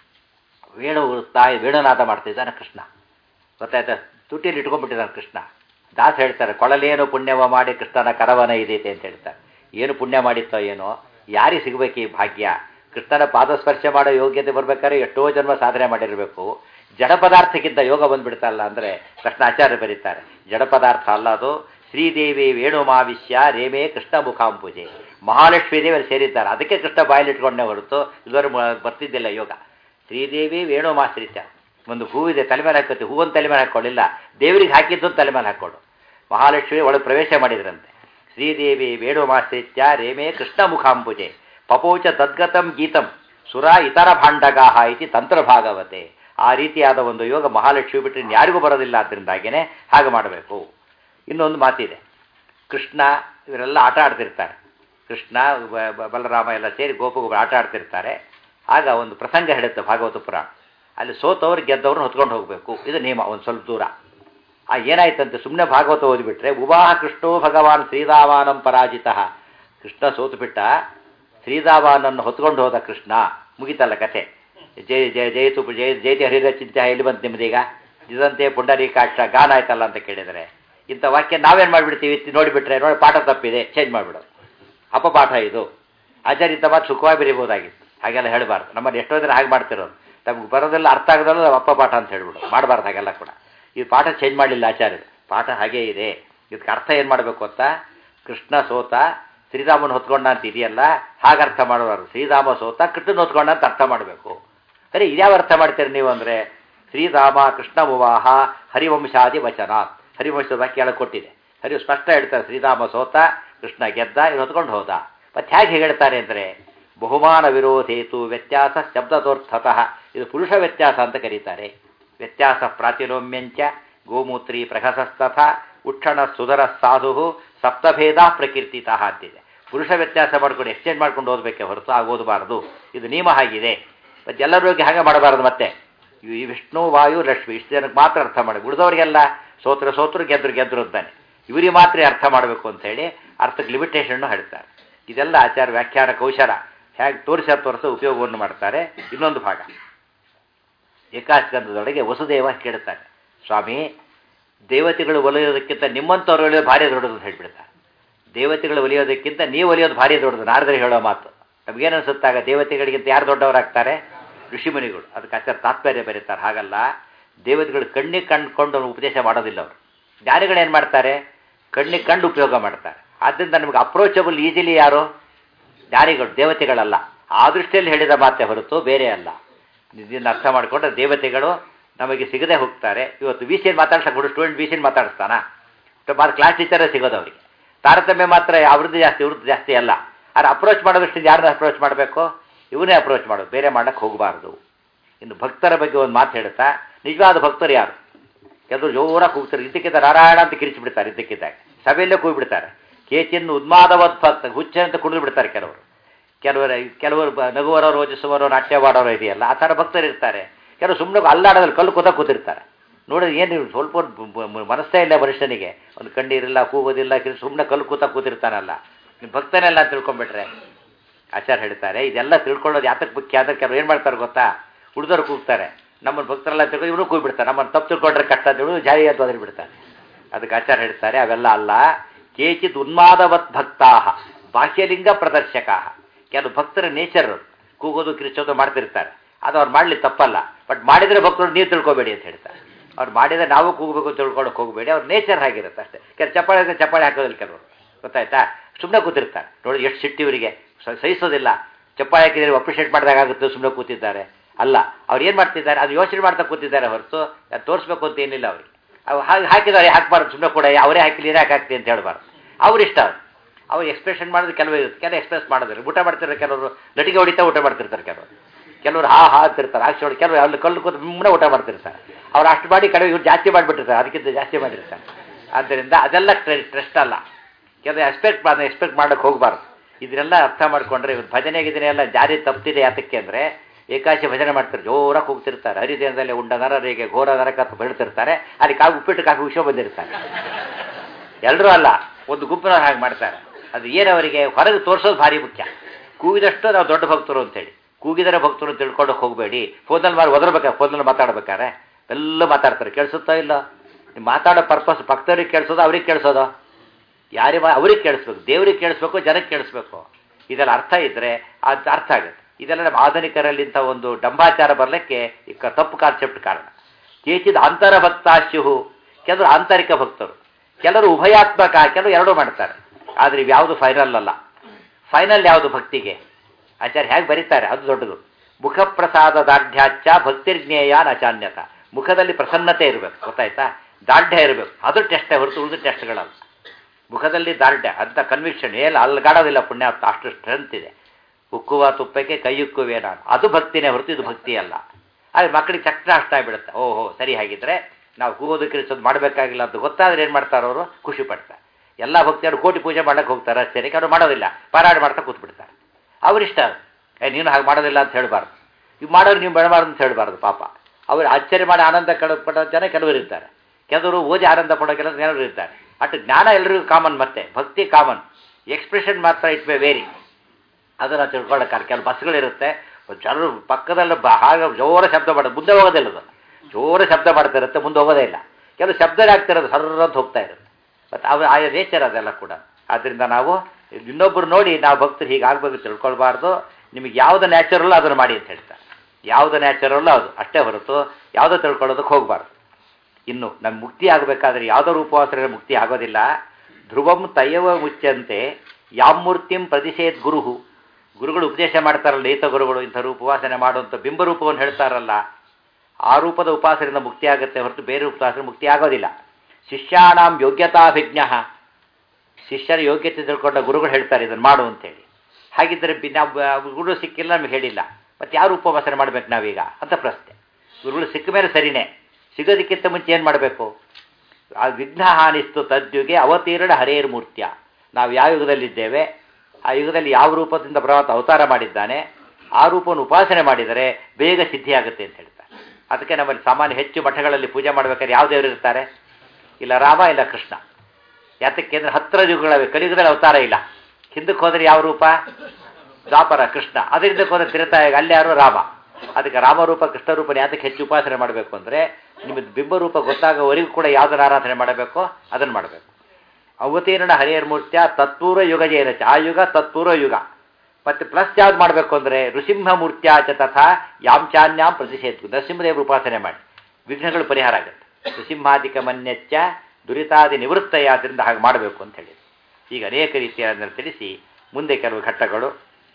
ವೇಣು ತಾಯಿ ವೇಣುನಾದ ಮಾಡ್ತಿದ್ದಾನೆ ಕೃಷ್ಣ. ಗೊತ್ತಾಯ್ತಾ? ತುಟಿಯಲ್ಲಿ ಇಟ್ಕೊಂಡ್ಬಿಟ್ಟಿದ್ದಾನೆ ಕೃಷ್ಣ. ದಾಸ ಹೇಳ್ತಾರೆ, ಕೊಳಲೇನು ಪುಣ್ಯವ ಮಾಡಿ ಕೃಷ್ಣನ ಕರವನ ಇದೈತೆ ಅಂತ ಹೇಳ್ತಾರೆ. ಏನು ಪುಣ್ಯ ಮಾಡಿತ್ತೋ ಏನೋ, ಯಾರಿಗೆ ಸಿಗಬೇಕು ಈ ಭಾಗ್ಯ? ಕೃಷ್ಣನ ಪಾದಸ್ಪರ್ಶ ಮಾಡೋ ಯೋಗ್ಯತೆ ಬರ್ಬೇಕಾದ್ರೆ ಎಷ್ಟೋ ಜನ್ಮ ಸಾಧನೆ ಮಾಡಿರಬೇಕು. ಜಡ ಪದಾರ್ಥಕ್ಕಿಂತ ಯೋಗ ಬಂದ್ಬಿಡ್ತಲ್ಲ ಅಂದರೆ ಕೃಷ್ಣ ಆಚಾರ್ಯ ಬರೀತಾರೆ, ಜಡ ಪದಾರ್ಥ ಅಲ್ಲ ಅದು. ಶ್ರೀದೇವಿ ವೇಣುಮಾವಿಶ್ಯ ರೇಮೇ ಕೃಷ್ಣ ಮುಖಾಂಪೂಜೆ. ಮಹಾಲಕ್ಷ್ಮೀ ದೇವರು ಸೇರಿದ್ದಾರೆ, ಅದಕ್ಕೆ ಕೃಷ್ಣ ಬಾಯಲ್ಲಿ ಇಟ್ಕೊಂಡೇ ಹೊರತು ಇದುವರೆ ಬರ್ತಿದ್ದಿಲ್ಲ ಯೋಗ. ಶ್ರೀದೇವಿ ವೇಣುಮಾಶ್ರಿತ್ಯ. ಒಂದು ಹೂವಿದೆ ತಲೆ ಮೇಲೆ ಹಾಕೋತಿ, ಹೂವನ್ನು ತಲೆ ಮೇಲೆ ಹಾಕ್ಕೊಳ್ಳಿಲ್ಲ, ದೇವರಿಗೆ ಹಾಕಿದ್ದು ತಲೆ ಮೇಲೆ ಹಾಕ್ಕೊಂಡು ಮಹಾಲಕ್ಷ್ಮಿ ಒಳಗೆ ಪ್ರವೇಶ ಮಾಡಿದ್ರಂತೆ. ಶ್ರೀದೇವಿ ವೇಣುಮಾಶ್ರಿತ್ಯ ರೇಮೇ ಕೃಷ್ಣ ಮುಖಾಂಬುಜೆ ಪಪೋಚ ತದ್ಗತಂ ಗೀತಂ ಸುರ ಇತರ ಭಾಂಡಗಾಹ ಇತಿ ತಂತ್ರ ಭಾಗವತೆ. ಆ ರೀತಿಯಾದ ಒಂದು ಯೋಗ ಮಹಾಲಕ್ಷ್ಮಿ ಬಿಟ್ಟರೆ ಯಾರಿಗೂ ಬರೋದಿಲ್ಲ. ಅದರಿಂದಾಗೇನೆ ಹಾಗೆ ಮಾಡಬೇಕು. ಇನ್ನೊಂದು ಮಾತಿದೆ, ಕೃಷ್ಣ ಇವರೆಲ್ಲ ಆಟ ಆಡ್ತಿರ್ತಾರೆ, ಕೃಷ್ಣ ಬಲರಾಮ ಎಲ್ಲ ಸೇರಿ ಗೋಪಗೋಪ ಆಟ ಆಡ್ತಿರ್ತಾರೆ. ಆಗ ಒಂದು ಪ್ರಸಂಗ ಹೇಳುತ್ತೆ ಭಾಗವತ ಪುರಾಣ. ಅಲ್ಲಿ ಸೋತವ್ರು ಗೆದ್ದವ್ರನ್ನ ಹೊತ್ಕೊಂಡು ಹೋಗಬೇಕು, ಇದು ನಿಯಮ. ಒಂದು ಸ್ವಲ್ಪ ದೂರ ಆ ಏನಾಯ್ತಂತೆ, ಸುಮ್ಮನೆ ಭಾಗವತ ಓದಿಬಿಟ್ರೆ ಉವಾಹ ಕೃಷ್ಣೋ ಭಗವಾನ್ ಶ್ರೀರಾಮಾನಂ ಪರಾಜಿತ. ಕೃಷ್ಣ ಸೋತು ಬಿಟ್ಟ, ಶ್ರೀರಾಮನನ್ನು ಹೊತ್ಕೊಂಡು ಹೋದ ಕೃಷ್ಣ, ಮುಗಿತಲ್ಲ ಕಥೆ. ಜಯ ಜಯ ಜಯತು ಜಯ ಜಯತಿ ಹರಿದ ಚಿಂತೆ ಎಲ್ಲಿ ಬಂತು ನಿಮ್ಮದೀಗ? ಇದಂತೆ ಪುಂಡರೀಕಾಕ್ಷ ಗಾನ ಆಯ್ತಲ್ಲ ಅಂತ ಕೇಳಿದರೆ ಇಂಥ ವಾಕ್ಯ ನಾವೇನು ಮಾಡಿಬಿಡ್ತೀವಿ, ನೋಡಿಬಿಟ್ರೆ ನೋಡಿ ಪಾಠ ತಪ್ಪಿದೆ ಚೇಂಜ್ ಮಾಡಿಬಿಡೋದು, ಅಪಪಾಠ ಇದು. ಆಚಾರ್ಯ ಇಂಥ ಮಾತು ಸುಖವಾಗಿ ಬರೀಬೋದಾಗಿತ್ತು, ಹಾಗೆಲ್ಲ ಹೇಳಬಾರ್ದು. ನಮ್ಮಲ್ಲಿ ಎಷ್ಟೋ ಜನ ಹಾಗೆ ಮಾಡ್ತಿರೋದು, ತಮ್ಗೆ ಬರೋದೆಲ್ಲ ಅರ್ಥ ಆಗೋದಲ್ಲ ಅಪ್ಪಪಾಠ ಅಂತ ಹೇಳ್ಬಿಡೋದು, ಮಾಡಬಾರ್ದು ಹಾಗೆಲ್ಲ ಕೂಡ. ಈ ಪಾಠ ಚೇಂಜ್ ಮಾಡಲಿಲ್ಲ ಆಚಾರ್ಯರು, ಪಾಠ ಹಾಗೇ ಇದೆ. ಇದಕ್ಕೆ ಅರ್ಥ ಏನು ಮಾಡಬೇಕು ಅಂತ, ಕೃಷ್ಣ ಸೋತ ಶ್ರೀರಾಮನ ಹೊತ್ಕೊಂಡ ಅಂತ ಇದೆಯಲ್ಲ, ಹಾಗೆ ಅರ್ಥ ಮಾಡಬಾರ್ದು. ಶ್ರೀರಾಮ ಸೋತ ಕೃಷ್ಣನ ಹೊತ್ಕೊಂಡ ಅಂತ ಅರ್ಥ ಮಾಡಬೇಕು. ಸರಿ, ಇದ್ಯಾವ ಅರ್ಥ ಮಾಡ್ತೀರಿ ನೀವು ಅಂದರೆ, ಶ್ರೀರಾಮ ಕೃಷ್ಣ ವಿವಾಹ ಹರಿವಂಶಾದಿ ವಚನಾತ್, ಹರಿವಂಶದ ವಾಕ್ಯ ಹೇಳಕ್ಕೆ ಕೊಟ್ಟಿದೆ. ಹರಿ ಸ್ಪಷ್ಟ ಹೇಳ್ತಾರೆ, ಶ್ರೀರಾಮ ಸೋತ ಕೃಷ್ಣ ಗೆದ್ದ, ಇವ್ರು ಹೊತ್ಕೊಂಡು ಹೋದ. ಮತ್ತೆ ಹೇಗೆ ಹೇಳ್ತಾರೆ ಅಂದರೆ, ಬಹುಮಾನ ವಿರೋಧೇತು ವ್ಯತ್ಯಾಸ ಶಬ್ದತೋರ್ಥತಃ, ಇದು ಪುರುಷ ವ್ಯತ್ಯಾಸ ಅಂತ ಕರೀತಾರೆ. ವ್ಯತ್ಯಾಸ ಪ್ರಾತಿಲೋಮ್ಯಂಚ ಗೋಮೂತ್ರಿ ಪ್ರಹಸಸ್ತಥ ಉಕ್ಷಣ ಸುಧರ ಸಾಧು ಸಪ್ತಭೇದ ಪ್ರಕೀರ್ತಿತಃ ಅಂತಿದೆ. ಪುರುಷ ವ್ಯತ್ಯಾಸ ಮಾಡ್ಕೊಂಡು ಎಕ್ಸ್ಚೇಂಜ್ ಮಾಡ್ಕೊಂಡು ಓದಬೇಕೆ ಹೊರತು ಆಗ ಓದಬಾರದು. ಇದು ನಿಯಮ ಆಗಿದೆ. ಮತ್ತು ಎಲ್ಲರೂ ಹಾಗೆ ಮಾಡಬಾರದು. ಮತ್ತೆ ಈ ವಿಷ್ಣು ವಾಯು ಲಕ್ಷ್ಮಿ ಇಷ್ಟು ಜನಕ್ಕೆ ಮಾತ್ರ ಅರ್ಥ ಮಾಡಿ, ಉಳಿದವರಿಗೆಲ್ಲ ಸೋತ್ರ ಸೋತರು ಗೆದ್ರು ಗೆದ್ರು ಅಂತಾನೆ, ಇವರಿಗೆ ಮಾತ್ರ ಅರ್ಥ ಮಾಡಬೇಕು ಅಂತೇಳಿ ಅರ್ಥಕ್ಕೆ ಲಿಮಿಟೇಷನ್ನು ಹೇಳ್ತಾರೆ. ಇದೆಲ್ಲ ಆಚಾರ ವ್ಯಾಖ್ಯಾನ ಕೌಶಲ ಹೇಗೆ ತೋರಿಸ ತೋರಿಸ ಉಪಯೋಗವನ್ನು ಮಾಡ್ತಾರೆ. ಇನ್ನೊಂದು ಭಾಗ ಏಕಾಸ್ಕಂದದೊಳಗೆ ವಸುದೇವ ಕೇಳ್ತಾನೆ, ಸ್ವಾಮಿ ದೇವತೆಗಳು ಒಲಿಯೋದಕ್ಕಿಂತ ನಿಮ್ಮಂಥವ್ರು ಒಲಿಯೋದು ಭಾರಿ ದೊಡ್ಡದು ಅಂತ ಹೇಳ್ಬಿಡ್ತಾರೆ. ದೇವತೆಗಳು ಒಲಿಯೋದಕ್ಕಿಂತ ನೀವು ಒಲಿಯೋದು ಭಾರಿ ದೊಡ್ಡದು ನಾರದರೆ ಹೇಳೋ ಮಾತು. ನಮಗೇನು ಅನಿಸುತ್ತಾಗ ದೇವತೆಗಳಿಗಿಂತ ಯಾರು ದೊಡ್ಡವರಾಗ್ತಾರೆ? ಋಷಿಮುನಿಗಳು. ಅದಕ್ಕೆ ಆಚಾರ ತಾತ್ಪರ್ಯ ಬರೀತಾರೆ. ಹಾಗಲ್ಲ, ದೇವತೆಗಳು ಕಣ್ಣಿಗೆ ಕಂಡುಕೊಂಡು ಉಪದೇಶ ಮಾಡೋದಿಲ್ಲ. ಅವರು ಜ್ಞಾನಿಗಳೇನು ಮಾಡ್ತಾರೆ? ಕಣ್ಣಿಗೆ ಕಂಡು ಉಪಯೋಗ ಮಾಡ್ತಾರೆ. ಆದ್ದರಿಂದ ನಮಗೆ ಅಪ್ರೋಚಬಲ್ ಈಸಿಲಿ ಯಾರು? ಜ್ಞಾನಿಗಳು, ದೇವತೆಗಳಲ್ಲ. ಆ ದೃಷ್ಟಿಯಲ್ಲಿ ಹೇಳಿದ ಮಾತೆ ಹೊರತು ಬೇರೆ ಅಲ್ಲ. ಇದನ್ನು ಅರ್ಥ ಮಾಡಿಕೊಂಡ್ರೆ ದೇವತೆಗಳು ನಮಗೆ ಸಿಗದೆ ಹೋಗ್ತಾರೆ. ಇವತ್ತು ವಿ ಸಿ ಎನ್ ಮಾತಾಡ್ಸಕ್ಕೆ ಕೊಡು ಸ್ಟೂಡೆಂಟ್ ವಿ ಸಿ ಎನ್ ಮಾತಾಡಿಸ್ತಾನ, ಕ್ಲಾಸ್ ಟೀಚರೇ ಸಿಗೋದು ಅವರಿಗೆ. ತಾರತಮ್ಯ ಮಾತ್ರ ಅವ್ರದ್ದು ಜಾಸ್ತಿ ಇವ್ರದ್ದು ಜಾಸ್ತಿ ಅಲ್ಲ. ಆದರೆ ಅಪ್ರೋಚ್ ಮಾಡೋದಷ್ಟಿಂದ ಯಾರನ್ನ ಅಪ್ರೋಚ್ ಮಾಡಬೇಕು? ಇವನೇ ಅಪ್ರೋಚ್ ಮಾಡೋದು, ಬೇರೆ ಮಾಡೋಕ್ಕೆ ಹೋಗಬಾರ್ದು. ಇನ್ನು ಭಕ್ತರ ಬಗ್ಗೆ ಒಂದು ಮಾತು ಹೇಳ್ತಾ, ನಿಜವಾದ ಭಕ್ತರು ಯಾರು? ಕೆಲವರು ಜೋರಾಗಿ ಕೂಗ್ತಾರೆ, ಇದ್ದಕ್ಕಿದ್ದ ನಾರಾಯಣ ಅಂತ ಕಿರಿಚಿಬಿಡ್ತಾರೆ, ಇದ್ದಕ್ಕಿದ್ದಾಗ ಸಭೆಯಲ್ಲೇ ಕೂಗಿಬಿಡ್ತಾರೆ. ಕೇಚಿನ್ನು ಉನ್ಮಾದವದ್ ಭಕ್ತ ಹುಚ್ಚ ಅಂತ ಕುಡಿದು ಬಿಡ್ತಾರೆ ಕೆಲವರು. ಕೆಲವರು ಕೆಲವರು ನಗುವರೋ ರೋಜಿಸುವರೋ ನಾಟ್ಯವಾಡೋರೋ ಇದೆಯಲ್ಲ, ಆ ಥರ ಭಕ್ತರು ಇರ್ತಾರೆ. ಕೆಲವರು ಸುಮ್ಮನೆ ಅಲ್ಲಾಡೋದ್ರಲ್ಲಿ ಕಲ್ಲು ಕೂತ ಕೂತಿರ್ತಾರೆ. ನೋಡಿ ಏನು ಸ್ವಲ್ಪ ಮನಸ್ಸೇ ಇಲ್ಲ ಮನುಷ್ಯನಿಗೆ, ಒಂದು ಕಣ್ಣೀರಿಲ್ಲ, ಕೂಗೋದಿಲ್ಲ, ಕೆಲವು ಸುಮ್ಮನೆ ಕಲ್ಲು ಕೂತ ಕೂತಿರ್ತಾನಲ್ಲ, ನಿಮ್ಮ ಭಕ್ತನೆಲ್ಲ ಅಂತ ತಿಳ್ಕೊಂಬಿಟ್ರೆ. ಆಚಾರ ಹೇಳ್ತಾರೆ ಇದೆಲ್ಲ ತಿಳ್ಕೊಳ್ಳೋದು ಯಾತಕ್ಕೆ ಮುಖ್ಯ ಅಂದರೆ ಕೆಲವರು ಏನು ಮಾಡ್ತಾರೆ ಗೊತ್ತಾ? ಉಳಿದವ್ರು ಕೂಗ್ತಾರೆ, ನಮ್ಮನ್ನು ಭಕ್ತರೆಲ್ಲ ತಿಳ್ಕೊಂಡು ಇವನು ಕೂಗ್ಬಿಡ್ತಾರೆ, ನಮ್ಮನ್ನು ತಪ್ಪು ತಿಳ್ಕೊಂಡ್ರೆ ಕಷ್ಟ ಅಂತ ಹೇಳಿ ಜಾರಿ ಅಂತ ಅದ್ರ ಬಿಡ್ತಾರೆ. ಅದಕ್ಕೆ ಆಚಾರ ಹೇಳ್ತಾರೆ ಅವೆಲ್ಲ ಅಲ್ಲ. ಕೇಚಿತ್ ಉನ್ಮಾದವತ್ ಭಕ್ತಾ ಬಾಹ್ಯಲಿಂಗ ಪ್ರದರ್ಶಕ. ಕೆಲವು ಭಕ್ತರ ನೇಚರ್ ಕೂಗೋದು ಕಿರಿಚೋದು ಮಾಡ್ತಿರ್ತಾರೆ, ಅದು ಅವ್ರು ಮಾಡಲಿ ತಪ್ಪಲ್ಲ. ಬಟ್ ಮಾಡಿದರೆ ಭಕ್ತರು ನೀವು ತಿಳ್ಕೊಬೇಡಿ ಅಂತ ಹೇಳ್ತಾರೆ. ಅವ್ರು ಮಾಡಿದರೆ ನಾವು ಕೂಗಬೇಕು ತಿಳ್ಕೊಳಕ್ಕೆ ಹೋಗಬೇಡಿ, ಅವ್ರ ನೇಚರ್ ಆಗಿರುತ್ತೆ ಅಷ್ಟೇ. ಕೆಲವು ಚಪ್ಪಾಳೆ ಚಪ್ಪಾಳೆ ಹಾಕೋದಿಲ್ಲ ಕೆಲವರು, ಗೊತ್ತಾಯ್ತಾ? ಸುಮ್ಮನೆ ಕೂತಿರ್ತಾರೆ. ನೋಡಿ ಎಷ್ಟು ಸಿಟ್ಟಿವರಿಗೆ, ಸಹಿಸೋದಿಲ್ಲ. ಚಪ್ಪಾಳೆ ಹಾಕಿದರೆ ಅಪ್ರಿಷಿಯೇಟ್ ಮಾಡಿದಾಗುತ್ತೆ, ಸುಮ್ಮನೆ ಕೂತಿದ್ದಾರೆ. ಅಲ್ಲ, ಅವ್ರು ಏನು ಮಾಡ್ತಿದ್ದಾರೆ ಅದು ಯೋಚನೆ ಮಾಡ್ತಾ ಕೂತಿದ್ದಾರೆ ಹೊರತು ಅದು ತೋರಿಸ್ಬೇಕು ಅಂತ ಏನಿಲ್ಲ ಅವ್ರಿಗೆ. ಅವು ಹಾಗೆ ಹಾಕಿದವ್ರೆ ಹಾಕ್ಬಾರ್ದು, ಸುಮ್ಮನೆ ಕೂಡ ಅವರೇ ಹಾಕಿಲಿ ಯಾಕೆ ಹಾಕ್ತಿ ಅಂತ ಹೇಳ್ಬಾರ್ದು. ಅವ್ರು ಇಷ್ಟ ಅವ್ರು ಅವ್ರು ಎಕ್ಸ್ಪ್ರೆಷನ್ ಮಾಡೋದು ಕೆಲವು ಇರುತ್ತೆ, ಕೆಲವು ಎಕ್ಸ್ಪ್ರೆಸ್ ಮಾಡೋದಿಲ್ಲ. ಊಟ ಮಾಡ್ತಿರ್ತಾರೆ ಕೆಲವರು, ಲಟಿಗೆ ಹೊಡಿತಾ ಊಟ ಮಾಡ್ತಿರ್ತಾರೆ ಕೆಲವರು. ಕೆಲವರು ಹಾ ಹಾ ಅಂತಿರ್ತಾರೆ, ಹಾಕಿ ಹೊಡಿ. ಕೆಲವರು ಅಲ್ಲಿ ಕಲ್ಲು ಕೂತು ಸುಮ್ಮನೆ ಊಟ ಮಾಡ್ತಿರ್ತಾರೆ. ಅವ್ರು ಅಷ್ಟು ಮಾಡಿ ಕಡಿಮೆ ಇವ್ರು ಜಾಸ್ತಿ ಮಾಡಿಬಿಟ್ಟಿರ್ತಾರೆ, ಅದಕ್ಕಿಂತ ಜಾಸ್ತಿ ಮಾಡಿರ್ತಾರೆ. ಆದ್ದರಿಂದ ಅದೆಲ್ಲ ಟ್ರೆಸ್ಟ್ ಅಲ್ಲ. ಕೆಲವು ಎಕ್ಸ್ಪೆಕ್ಟ್ ಮಾಡಿ ಎಕ್ಸ್ಪೆಕ್ಟ್ ಮಾಡೋಕ್ಕೆ ಹೋಗಬಾರ್ದು. ಇದನ್ನೆಲ್ಲ ಅರ್ಥ ಮಾಡಿಕೊಂಡ್ರೆ ಇವತ್ತು ಭಜನೆ ಗಿಜನೆ ಎಲ್ಲ ಜಾರಿ ತಪ್ಪಿದೆ. ಯಾತಕ್ಕೆ ಅಂದರೆ ಏಕಾಶಿ ಭಜನೆ ಮಾಡ್ತಾರೆ, ಜೋರಾಗಿ ಹೋಗ್ತಿರ್ತಾರೆ. ಹರಿದೇನದಲ್ಲಿ ಉಂಡ ನರರಿಗೆ ಘೋರ ನರಕತ್ತು ಬೆಳ್ತಿರ್ತಾರೆ. ಅಲ್ಲಿ ಕಾಗು ಉಪ್ಪಿಟ್ಟು ಕಾಫಿ ವಿಷಯ ಬಂದಿರ್ತಾರೆ. ಎಲ್ಲರೂ ಅಲ್ಲ, ಒಂದು ಗುಂಪಿನವ್ರು ಹಾಗೆ ಮಾಡ್ತಾರೆ. ಅದು ಏನವರಿಗೆ ಹೊರಗೆ ತೋರಿಸೋದು ಭಾರಿ ಮುಖ್ಯ. ಕೂಗಿದಷ್ಟು ನಾವು ದೊಡ್ಡ ಭಕ್ತರು ಅಂತೇಳಿ, ಕೂಗಿದರೆ ಭಕ್ತರು ತಿಳ್ಕೊಂಡೋಗಿ ಹೋಗಬೇಡಿ. ಫೋನಲ್ಲಿ ಮಾಡಿ ಒದರ್ಬೇಕಾರೆ, ಫೋನಲ್ಲಿ ಮಾತಾಡ್ಬೇಕಾರೆ ಎಲ್ಲ ಮಾತಾಡ್ತಾರೆ, ಕೇಳಿಸುತ್ತಾ ಇಲ್ಲ? ನೀವು ಮಾತಾಡೋ ಪರ್ಪಸ್ ಭಕ್ತರಿಗೆ ಕೇಳಿಸೋದು, ಅವ್ರಿಗೆ ಕೇಳಿಸೋದು? ಯಾರೇ ಅವ್ರಿಗೆ ಕೇಳಿಸ್ಬೇಕು, ದೇವ್ರಿಗೆ ಕೇಳಿಸ್ಬೇಕು, ಜನಕ್ಕೆ ಕೇಳಿಸ್ಬೇಕು. ಇದೆಲ್ಲ ಅರ್ಥ ಇದ್ದರೆ ಅದು ಅರ್ಥ ಆಗುತ್ತೆ. ಇದೆಲ್ಲ ನಮ್ಮ ಆಧುನಿಕರಲ್ಲಿಂಥ ಒಂದು ಡಂಬಾಚಾರ ಬರಲಿಕ್ಕೆ ಈ ತಪ್ಪು ಕಾನ್ಸೆಪ್ಟ್ ಕಾರಣ. ಕೇಚಿದ ಅಂತರ ಭಕ್ತಾಶ್ಯು, ಕೆಲವರು ಆಂತರಿಕ ಭಕ್ತರು, ಕೆಲವರು ಉಭಯಾತ್ಮಕ, ಕೆಲವರು ಎರಡೂ ಮಾಡ್ತಾರೆ. ಆದರೆ ಇವ್ಯಾವುದು ಫೈನಲ್ ಅಲ್ಲ. ಫೈನಲ್ ಯಾವುದು ಭಕ್ತಿಗೆ? ಆಚಾರ್ಯ ಹೇಗೆ ಬರೀತಾರೆ ಅದು ದೊಡ್ಡದು. ಮುಖಪ್ರಸಾದ ದಾರ್ಢ್ಯಾಚ ಭಕ್ತಿರ್ಜ್ಞೇಯ ನಚಾನ್ಯತ. ಮುಖದಲ್ಲಿ ಪ್ರಸನ್ನತೆ ಇರಬೇಕು, ಗೊತ್ತಾಯ್ತಾ? ದಾರ್ಢ್ಯ ಇರಬೇಕು, ಅದು ಟೆಸ್ಟೇ ಹೊರತು ಉಳಿದು ಟೆಸ್ಟ್ಗಳಲ್ಲ. ಮುಖದಲ್ಲಿ ದಾರ್ಢ್ಯ ಅಂತ ಕನ್ವಿಕ್ಷನ್ ಏನು ಅಲ್ಗಾಡೋದಿಲ್ಲ. ಪುಣ್ಯ ಅಷ್ಟು ಸ್ಟ್ರೆಂತ್ ಇದೆ. ಉಕ್ಕುವ ತುಪ್ಪಕ್ಕೆ ಕೈಯುಕ್ಕುವೆ ನಾನು, ಅದು ಭಕ್ತಿನೇ ಹೊರತು ಇದು ಭಕ್ತಿ ಅಲ್ಲ. ಆದರೆ ಮಕ್ಕಳಿಗೆ ಚಕ್ರ ಅಷ್ಟ ಆಗಿಬಿಡುತ್ತೆ. ಓಹೋ ಸರಿ, ಹಾಗಿದ್ರೆ ನಾವು ಕೂಗೋದು ಕಿರಿಸೋದು ಮಾಡಬೇಕಾಗಿಲ್ಲ ಅಂತ ಗೊತ್ತಾದ್ರೆ ಏನು ಮಾಡ್ತಾರೆ ಅವರು? ಖುಷಿ ಪಡ್ತಾರೆ. ಎಲ್ಲ ಭಕ್ತಿಯವರು ಕೋಟಿ ಪೂಜೆ ಮಾಡೋಕ್ಕೆ ಹೋಗ್ತಾರೆ, ಸರಿ, ಕೆಲವರು ಮಾಡೋದಿಲ್ಲ, ಪಾರಾಯಣ ಮಾಡ್ತಾ ಕೂತ್ಬಿಡ್ತಾರೆ. ಅವರಿಷ್ಟ ಏ ನೀನು ಹಾಗೆ ಮಾಡೋದಿಲ್ಲ ಅಂತ ಹೇಳಬಾರ್ದು, ಇವು ಮಾಡೋರು ನೀವು ಬೆಳಬಾರ್ದು ಅಂತ ಹೇಳಬಾರ್ದು. ಪಾಪ ಅವರು ಆಶ್ಚರ್ಯ ಮಾಡಿ ಆನಂದ ಪಡೋ ಜನ ಕೆಲವರು ಇರ್ತಾರೆ, ಕೆಲವರು ಓದಿ ಆನಂದ ಪಡೋ ಕೆಲವರು ಜನರು ಇರ್ತಾರೆ. ಅಟ್ ಜ್ಞಾನ ಎಲ್ಲರಿಗೂ ಕಾಮನ್, ಮತ್ತೆ ಭಕ್ತಿ ಕಾಮನ್, ಎಕ್ಸ್ಪ್ರೆಷನ್ ಮಾತ್ರ ಇಟ್ ಮೇ ವೇರಿ. ಅದನ್ನು ತಿಳ್ಕೊಳ್ಳೋಕ್ಕಾಗ ಕೆಲವು ಬಸ್ಗಳಿರುತ್ತೆ, ಜನರು ಪಕ್ಕದಲ್ಲಿ ಹಾಗೆ ಜೋರ ಶಬ್ದ ಮಾಡೋದು, ಮುಂದೆ ಹೋಗೋದಿಲ್ಲ. ಅದು ಜೋರ ಶಬ್ದ ಮಾಡ್ತಾ ಇರುತ್ತೆ, ಮುಂದೆ ಹೋಗೋದೇ ಇಲ್ಲ. ಕೆಲವು ಶಬ್ದನೇ ಆಗ್ತಿರೋದು, ಸರ್ರಂತ ಹೋಗ್ತಾ ಇರುತ್ತೆ. ಮತ್ತು ಅವ್ರು ಆಯಾ ನೇಚರ್ ಅದೆಲ್ಲ ಕೂಡ. ಆದ್ದರಿಂದ ನಾವು ಇನ್ನೊಬ್ಬರು ನೋಡಿ ನಾವು ಭಕ್ತರು ಹೀಗಾಗಬೇಕು ತಿಳ್ಕೊಳ್ಬಾರ್ದು. ನಿಮಗೆ ಯಾವುದು ನ್ಯಾಚುರಲ್ ಅದನ್ನು ಮಾಡಿ ಅಂತ ಹೇಳ್ತಾರೆ. ಯಾವುದು ನ್ಯಾಚುರಲ್ ಅದು ಅಷ್ಟೇ ಹೊರತು ಯಾವುದೋ ತಿಳ್ಕೊಳ್ಳೋದಕ್ಕೆ ಹೋಗಬಾರ್ದು. ಇನ್ನು ನಮ್ಮ ಮುಕ್ತಿ ಆಗಬೇಕಾದ್ರೆ ಯಾವುದೋ ರೂಪವಾಸನೆ ಮುಕ್ತಿ ಆಗೋದಿಲ್ಲ. ಧ್ರುವಂ ತಯವ ಮುಚ್ಚಂತೆ ಯಾಮೂರ್ತಿಂ ಪ್ರತಿಷೇಧ್ ಗುರುಹು. ಗುರುಗಳು ಉಪದೇಶ ಮಾಡ್ತಾರಲ್ಲ, ಈತ ಗುರುಗಳು ಇಂಥ ರೂಪ ಉಪಾಸನೆ ಮಾಡುವಂಥ ಬಿಂಬರೂಪವನ್ನು ಹೇಳ್ತಾರಲ್ಲ, ಆ ರೂಪದ ಉಪಾಸನೆಯಿಂದ ಮುಕ್ತಿ ಆಗುತ್ತೆ ಹೊರತು ಬೇರೆ ಉಪಾಸನೆ ಮುಕ್ತಿ ಆಗೋದಿಲ್ಲ. ಶಿಷ್ಯಾಣಾಂ ಯೋಗ್ಯತಾಭಿಜ್ಞ, ಶಿಷ್ಯರ ಯೋಗ್ಯತೆ ತಿಳ್ಕೊಂಡ ಗುರುಗಳು ಹೇಳ್ತಾರೆ ಇದನ್ನು ಮಾಡು ಅಂತೇಳಿ. ಹಾಗಿದ್ದರೆ ನಾವು ಗುರುಗಳು ಸಿಕ್ಕಿಲ್ಲ, ನಮಗೆ ಹೇಳಿಲ್ಲ, ಮತ್ತು ಯಾವ ಉಪವಾಸನೆ ಮಾಡಬೇಕು ನಾವೀಗ ಅಂತ ಪ್ರಶ್ನೆ. ಗುರುಗಳು ಸಿಕ್ಕ ಮೇಲೆ ಸರಿನೇ, ಸಿಗೋದಕ್ಕಿಂತ ಮುಂಚೆ ಏನು ಮಾಡಬೇಕು? ಆ ವಿಘ್ನ ಹಾನಿಸ್ತು ತದ್ಯುಗೆ ಅವತೀರ್ಣ ಹರೇರ್ ಮೂರ್ತ್ಯ. ನಾವು ಯಾವ ಯುಗದಲ್ಲಿದ್ದೇವೆ, ಆ ಯುಗದಲ್ಲಿ ಯಾವ ರೂಪದಿಂದ ಪರಮಾತ್ಮ ಅವತಾರ ಮಾಡಿದ್ದಾನೆ, ಆ ರೂಪವನ್ನು ಉಪಾಸನೆ ಮಾಡಿದರೆ ಬೇಗ ಸಿದ್ಧಿಯಾಗುತ್ತೆ ಅಂತ ಹೇಳ್ತಾರೆ. ಅದಕ್ಕೆ ನಮ್ಮಲ್ಲಿ ಸಾಮಾನ್ಯ ಹೆಚ್ಚು ಮಠಗಳಲ್ಲಿ ಪೂಜೆ ಮಾಡಬೇಕಾದ್ರೆ ಯಾವ ದೇವರು ಇರ್ತಾರೆ? ಇಲ್ಲ ರಾಮ ಇಲ್ಲ ಕೃಷ್ಣ. ಯಾತಕ್ಕೆ ಅಂದರೆ ಹತ್ತಿರ ಯುಗಗಳವೆ, ಕಲಿಯುಗದಲ್ಲಿ ಅವತಾರ ಇಲ್ಲ. ಹಿಂದಕ್ಕೆ ಹೋದರೆ ಯಾವ ರೂಪ? ದ್ವಾಪರ ಕೃಷ್ಣ. ಅದರಿಂದ ಹೋದರೆ ತಿರುತಾಯ ಅಲ್ಲಿ ಯಾರು? ರಾಮ. ಅದಕ್ಕೆ ರಾಮರೂಪ ಕೃಷ್ಣರೂಪನ ಯಾತಕ್ಕೆ ಹೆಚ್ಚು ಉಪಾಸನೆ ಮಾಡಬೇಕು ಅಂದರೆ ನಿಮ್ಮದು ಬಿಂಬರೂಪ ಗೊತ್ತಾಗೋವರೆಗೂ ಕೂಡ ಯಾವುದನ್ನು ಆರಾಧನೆ ಮಾಡಬೇಕು ಅದನ್ನು ಮಾಡಬೇಕು. ಅವತೀರ್ಣ ಹರಿಯರ್ ಮೂರ್ತ್ಯ ತತ್ಪೂರ್ವ ಯುಗ ಜೈನಚ, ಆ ಯುಗ ತತ್ಪೂರ್ವ ಯುಗ. ಮತ್ತು ಪ್ಲಸ್ ಯಾವ್ದು ಮಾಡಬೇಕು ಅಂದರೆ ನೃಸಿಂಹ ಮೂರ್ತ್ಯಾಚ ತಥಾ ಯಾಂಚಾನ್ಯಾಂ ಪ್ರತಿಷೇಧು, ನರಸಿಂಹದೇವರು ಉಪಾಸನೆ ಮಾಡಿ ವಿಘ್ನಗಳು ಪರಿಹಾರ ಆಗುತ್ತೆ. ನೃಸಿಂಹಾಧಿಕ ಮನ್ಯಚ್ಚ ದುರಿತಾದಿ ನಿವೃತ್ತಯ, ಆದ್ದರಿಂದ ಹಾಗೆ ಮಾಡಬೇಕು ಅಂತ ಹೇಳಿ ಈಗ ಅನೇಕ ರೀತಿಯನ್ನು ತಿಳಿಸಿ ಮುಂದೆ ಕೆಲವು ಘಟ್ಟಗಳು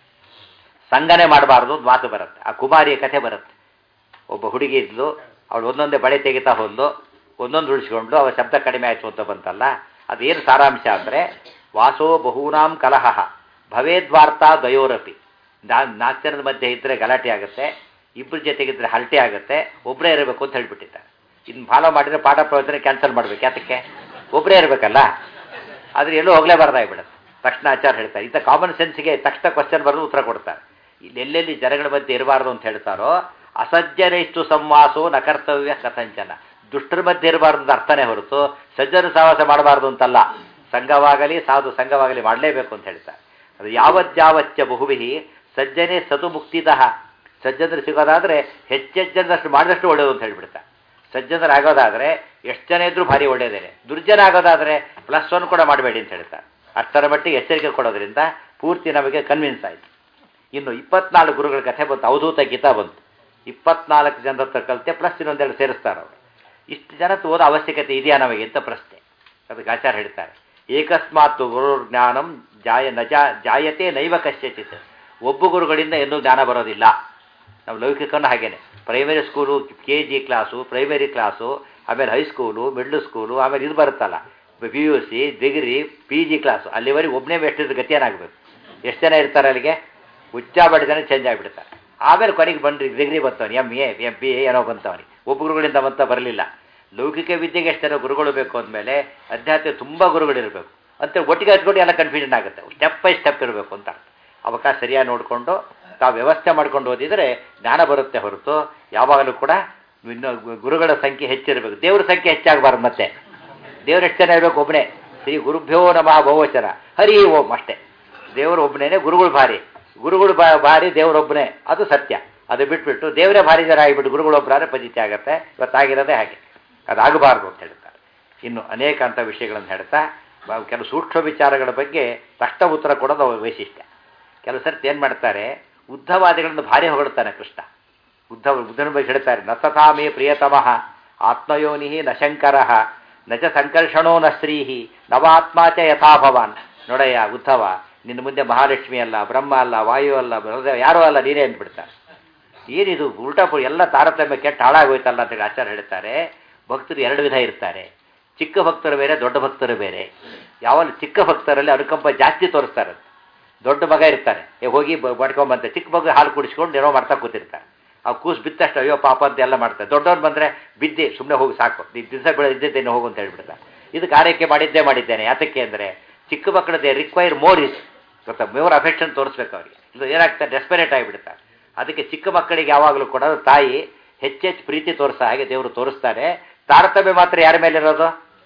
ಸಂಗನೆ ಮಾಡಬಾರ್ದು ಮಾತು ಬರುತ್ತೆ. ಆ ಕುಮಾರಿಯ ಕಥೆ ಬರುತ್ತೆ. ಒಬ್ಬ ಹುಡುಗಿ ಇದ್ಲು, ಅವಳು ಒಂದೊಂದೇ ಬಳೆ ತೆಗಿತಾ ಹೋದ್ಲು, ಒಂದೊಂದು ಉಳಿಸ್ಕೊಂಡು ಅವಳ ಶಬ್ದ ಕಡಿಮೆ ಆಯಿತು ಅಂತ ಬಂತಲ್ಲ. ಅದೇನು ಸಾರಾಂಶ ಅಂದರೆ ವಾಸೋ ಬಹೂನಾಂ ಕಲಹ ಭವೇದ್ವಾರ್ತಾ ದ್ವಯೋರಪಿ. ನಾ ನಾಲ್ಕು ಜನದ ಮಧ್ಯೆ ಇದ್ದರೆ ಗಲಾಟೆ ಆಗುತ್ತೆ, ಇಬ್ಬರ ಜೊತೆಗಿದ್ರೆ ಹರಟೆ ಆಗುತ್ತೆ, ಒಬ್ಬರೇ ಇರಬೇಕು ಅಂತ ಹೇಳ್ಬಿಟ್ಟಿದ್ದಾರೆ. ಇನ್ನು ಫಾಲೋ ಮಾಡಿದರೆ ಪಾಠ ಪ್ರವಚನ ಕ್ಯಾನ್ಸಲ್ ಮಾಡಬೇಕು. ಯಾತಕ್ಕೆ? ಒಬ್ಬರೇ ಇರಬೇಕಲ್ಲ, ಆದರೆ ಎಲ್ಲೂ ಹೋಗಲೇಬಾರ್ದಾಗ್ಬಿಡುತ್ತೆ. ತಕ್ಷಣ ಆಚಾರ ಹೇಳ್ತಾರೆ, ಇಂಥ ಕಾಮನ್ ಸೆನ್ಸ್ಗೆ ತಕ್ಷಣ ಕ್ವಶನ್ ಬರೆದು ಉತ್ತರ ಕೊಡ್ತಾರೆ. ಇಲ್ಲಿ ಎಲ್ಲೆಲ್ಲಿ ಜನಗಳ ಮಧ್ಯೆ ಇರಬಾರ್ದು ಅಂತ ಹೇಳ್ತಾರೋ ಅಸಜ್ಜನೈಷ್ಟು ಸಂವಾಸೋ ನ ಕರ್ತವ್ಯ ಕಥಂಚನ. ದುಷ್ಟರ ಮಧ್ಯೆ ಇರಬಾರ್ದು ಅಂತ ಅರ್ಥನೇ ಹೊರತು ಸಜ್ಜನ ಸಹವಾಸ ಮಾಡಬಾರ್ದು ಅಂತಲ್ಲ. ಸಂಘವಾಗಲಿ ಸಾಧು ಸಂಘವಾಗಲಿ ಮಾಡಲೇಬೇಕು ಅಂತ ಹೇಳ್ತಾರೆ. ಅದು ಯಾವಜ್ಜಾವಚ್ಚ ಬಹುವಿಹಿ ಸಜ್ಜನೆ ಸತು ಮುಕ್ತಿದಹ. ಸಜ್ಜನರು ಸಿಗೋದಾದರೆ ಹೆಚ್ಚೆಚ್ಚನದಷ್ಟು ಮಾಡಿದಷ್ಟು ಒಳ್ಳೆಯದು ಅಂತ ಹೇಳ್ಬಿಡ್ತಾರೆ. ಸಜ್ಜನರು ಆಗೋದಾದರೆ ಎಷ್ಟು ಜನ ಇದ್ರೂ ಭಾರಿ ಒಳ್ಳೆಯದೇನೆ. ದುರ್ಜನ ಆಗೋದಾದರೆ ಪ್ಲಸ್ ಒನ್ ಕೂಡ ಮಾಡಬೇಡಿ ಅಂತ ಹೇಳ್ತಾರೆ. ಅಷ್ಟರ ಮಟ್ಟಿಗೆ ಎಚ್ಚರಿಕೆ ಕೊಡೋದ್ರಿಂದ ಪೂರ್ತಿ ನಮಗೆ ಕನ್ವಿನ್ಸ್ ಆಯಿತು. ಇನ್ನು ಇಪ್ಪತ್ನಾಲ್ಕು ಗುರುಗಳ ಕಥೆ ಬಂತು, ಅವಧೂತ ಗೀತಾ ಬಂತು. ಇಪ್ಪತ್ನಾಲ್ಕು ಜನರ ಹತ್ರ ಕಲಿತೆ ಪ್ಲಸ್ ಇನ್ನೊಂದೆರಡು ಸೇರಿಸ್ತಾರೆ ಅವರು. ಇಷ್ಟು ಜನ ಓದೋ ಅವಶ್ಯಕತೆ ಇದೆಯಾ ನಮಗೆ ಅಂತ ಪ್ರಶ್ನೆ. ಅದಕ್ಕೆ ಆಚಾರ ಹೇಳ್ತಾರೆ, ಏಕಸ್ಮಾತ್ ಗುರು ಜ್ಞಾನಂ ಜಾಯ ನಜ ಜಾಯತೆ ನೈವ ಕಶ್ಯಚಿತ್. ಒಬ್ಬ ಗುರುಗಳಿಂದ ಇನ್ನೂ ಜ್ಞಾನ ಬರೋದಿಲ್ಲ. ನಾವು ಲೌಕಿಕನ್ನು ಹಾಗೇನೆ, primary school K G class, primary class, ಆಮೇಲೆ ಹೈಸ್ಕೂಲು, ಮಿಡ್ಲ್ ಸ್ಕೂಲು, ಆಮೇಲೆ ಇದು ಬರುತ್ತಲ್ಲ P U C, degree, P G class, ಅಲ್ಲಿವರೆಗೆ ಒಬ್ಬನೇ ಎಷ್ಟಿದ್ರೆ ಗತಿಯೇನಾಗಬೇಕು? ಎಷ್ಟು ಜನ ಇರ್ತಾರೆ ಅಲ್ಲಿಗೆ? ಹುಚ್ಚಾಬಡಿ ಜನ ಚೇಂಜ್ ಆಗಿಬಿಡ್ತಾರೆ. ಆಮೇಲೆ ಕೊನೆಗೆ ಬಂದ್ರಿ ಡಿಗ್ರಿ ಬಂತವನಿ, M A M B A ಏನೋ ಬಂತವನಿ, ಒಬ್ಬ ಗುರುಗಳಿಂದ ಬಂತ ಬರಲಿಲ್ಲ. ಲೌಕಿಕ ವಿದ್ಯೆಗೆ ಎಷ್ಟು ಜನ ಗುರುಗಳು ಬೇಕು ಅಂದಮೇಲೆ ಅಧ್ಯಾತ್ಮ ತುಂಬ ಗುರುಗಳಿರಬೇಕು ಅಂತ ಒಟ್ಟಿಗೆ ಹಚ್ಕೊಂಡು ಎಲ್ಲ ಕನ್ಫ್ಯೂಷನ್ ಆಗುತ್ತೆ. ಸ್ಟೆಪ್ ಬೈ ಸ್ಟೆಪ್ ಇರಬೇಕು ಅಂತ ಅವಕಾಶ ಸರಿಯಾಗಿ ನೋಡಿಕೊಂಡು ತಾವು ವ್ಯವಸ್ಥೆ ಮಾಡ್ಕೊಂಡು ಓದಿದರೆ ಜ್ಞಾನ ಬರುತ್ತೆ ಹೊರತು ಯಾವಾಗಲೂ ಕೂಡ ಇನ್ನು ಗುರುಗಳ ಸಂಖ್ಯೆ ಹೆಚ್ಚಿರಬೇಕು. ದೇವ್ರ ಸಂಖ್ಯೆ ಹೆಚ್ಚಾಗಬಾರ್ದು. ಮತ್ತೆ ದೇವ್ರು ಎಷ್ಟು ಜನ ಇರಬೇಕು? ಒಬ್ಬನೇ. ಶ್ರೀ ಗುರುಭ್ಯೋ ನಮಃ ಬಹುವಚನ ಹರಿ ಓಂ ಅಷ್ಟೇ. ದೇವರು ಒಬ್ಬನೇ, ಗುರುಗಳು ಭಾರಿ. ಗುರುಗಳು ಬಾ ಭಾರಿ ದೇವರೊಬ್ಬನೇ, ಅದು ಸತ್ಯ. ಅದು ಬಿಟ್ಬಿಟ್ಟು ದೇವರೇ ಭಾರಿ ಜನ ಆಗಿಬಿಟ್ಟು ಗುರುಗಳೊಬ್ಬರಾದ್ರೆ ಪಜಿತಿ ಆಗುತ್ತೆ. ಇವತ್ತಾಗಿರೋದೇ ಹಾಗೆ. ಅದಾಗಬಾರ್ದು ಅಂತ ಹೇಳ್ತಾರೆ. ಇನ್ನು ಅನೇಕ ಅಂಥ ವಿಷಯಗಳನ್ನು ಹೇಳ್ತಾ ಕೆಲವು ಸೂಕ್ಷ್ಮ ವಿಚಾರಗಳ ಬಗ್ಗೆ ತಕ್ಷಣ ಉತ್ತರ ಕೊಡೋದು ಅವ್ರ ವೈಶಿಷ್ಟ್ಯ. ಕೆಲವು ಸರ್ತಿ ಏನು ಮಾಡ್ತಾರೆ, ಉದ್ಧವಾದಿಗಳನ್ನು ಭಾರಿ ಹೊಗಳ್ತಾನೆ ಕೃಷ್ಣ. ಉದ್ಧವ ಬುದ್ಧನ ಬಗ್ಗೆ ಹೇಳ್ತಾರೆ, ನ ತಥಾಮೇ ಪ್ರಿಯತಮಃ ಆತ್ಮಯೋನಿ ನ ಶಂಕರಃ ನ ಚ ಸಂಕರ್ಷಣೋ ನ ಸ್ತ್ರೀಹಿ ನವಾತ್ಮಾಚ ಯಥಾ ಭವಾನ್. ನೋಡಯ್ಯ ಉದ್ಧವ, ನಿನ್ನ ಮುಂದೆ ಮಹಾಲಕ್ಷ್ಮಿ ಅಲ್ಲ, ಬ್ರಹ್ಮ ಅಲ್ಲ, ವಾಯು ಅಲ್ಲ, ಯಾರೋ ಅಲ್ಲ, ನೀನೇ ಅಂದ್ಬಿಡ್ತಾರೆ. ಏನಿದು ಉಲ್ಟಾ ಎಲ್ಲ ತಾರತಮ್ಯ ಕೆಟ್ಟ ಹಾಳಾಗೋಯ್ತಲ್ಲ ಅಂತೇಳಿ ಆಚಾರ ಹೇಳ್ತಾರೆ. ಭಕ್ತರು ಎರಡು ವಿಧ ಇರ್ತಾರೆ. ಚಿಕ್ಕ ಭಕ್ತರು ಬೇರೆ, ದೊಡ್ಡ ಭಕ್ತರು ಬೇರೆ. ಯಾವಲ್ಲಿ ಚಿಕ್ಕ ಭಕ್ತರಲ್ಲಿ ಅನುಕಂಪ ಜಾಸ್ತಿ ತೋರಿಸ್ತಾರೆ. ದೊಡ್ಡ ಮಗ ಇರ್ತಾನೆ, ಹೋಗಿ ಮಾಡ್ಕೊಂಬಂತೆ, ಚಿಕ್ಕ ಮಗ ಹಾಲು ಕುಡಿಸ್ಕೊಂಡು ಏನೋ ಮಾಡ್ತಾ ಕೂತಿರ್ತಾರೆ. ಆ ಕೂಸು ಬಿತ್ತಷ್ಟು ಅಯ್ಯೋ ಪಾಪ ಅಂತ ಎಲ್ಲ ಮಾಡ್ತಾರೆ. ದೊಡ್ಡವ್ರು ಬಂದರೆ ಬಿದ್ದೆ ಸುಮ್ಮನೆ ಹೋಗಿ ಸಾಕು, ನೀನು ದಿವಸ ಬೆಳೆ ಇದ್ದಿದ್ದೇನೆ ಹೋಗು ಅಂತ ಹೇಳ್ಬಿಡ್ತಾರೆ. ಇದಕ್ಕೆ ಆರೈಕೆ ಮಾಡಿದ್ದೇ ಮಾಡಿದ್ದೇನೆ. ಯಾತಕ್ಕೆ ಅಂದರೆ ಚಿಕ್ಕ ಮಕ್ಕಳದೇ ರಿಕ್ವೈರ್ ಮೋರ್ ಇಸ್ ಗೊತ್ತಾ, ಮೋರ್ ಅಫೆಕ್ಷನ್ ತೋರಿಸ್ಬೇಕು ಅವರಿಗೆ. ಇದು ಏನಾಗ್ತಾರೆ, ಡೆಸ್ಪರೇಟ್ ಆಗಿಬಿಡ್ತಾರೆ. ಅದಕ್ಕೆ ಚಿಕ್ಕ ಮಕ್ಕಳಿಗೆ ಯಾವಾಗಲೂ ಕೂಡ ತಾಯಿ ಹೆಚ್ಚೆಚ್ಚು ಪ್ರೀತಿ ತೋರಿಸೋ ಹಾಗೆ ದೇವರು ತೋರಿಸ್ತಾರೆ. ತಾರತಮ್ಯ ಮಾತ್ರ ಯಾರ ಮೇಲೆ ಇರೋದು?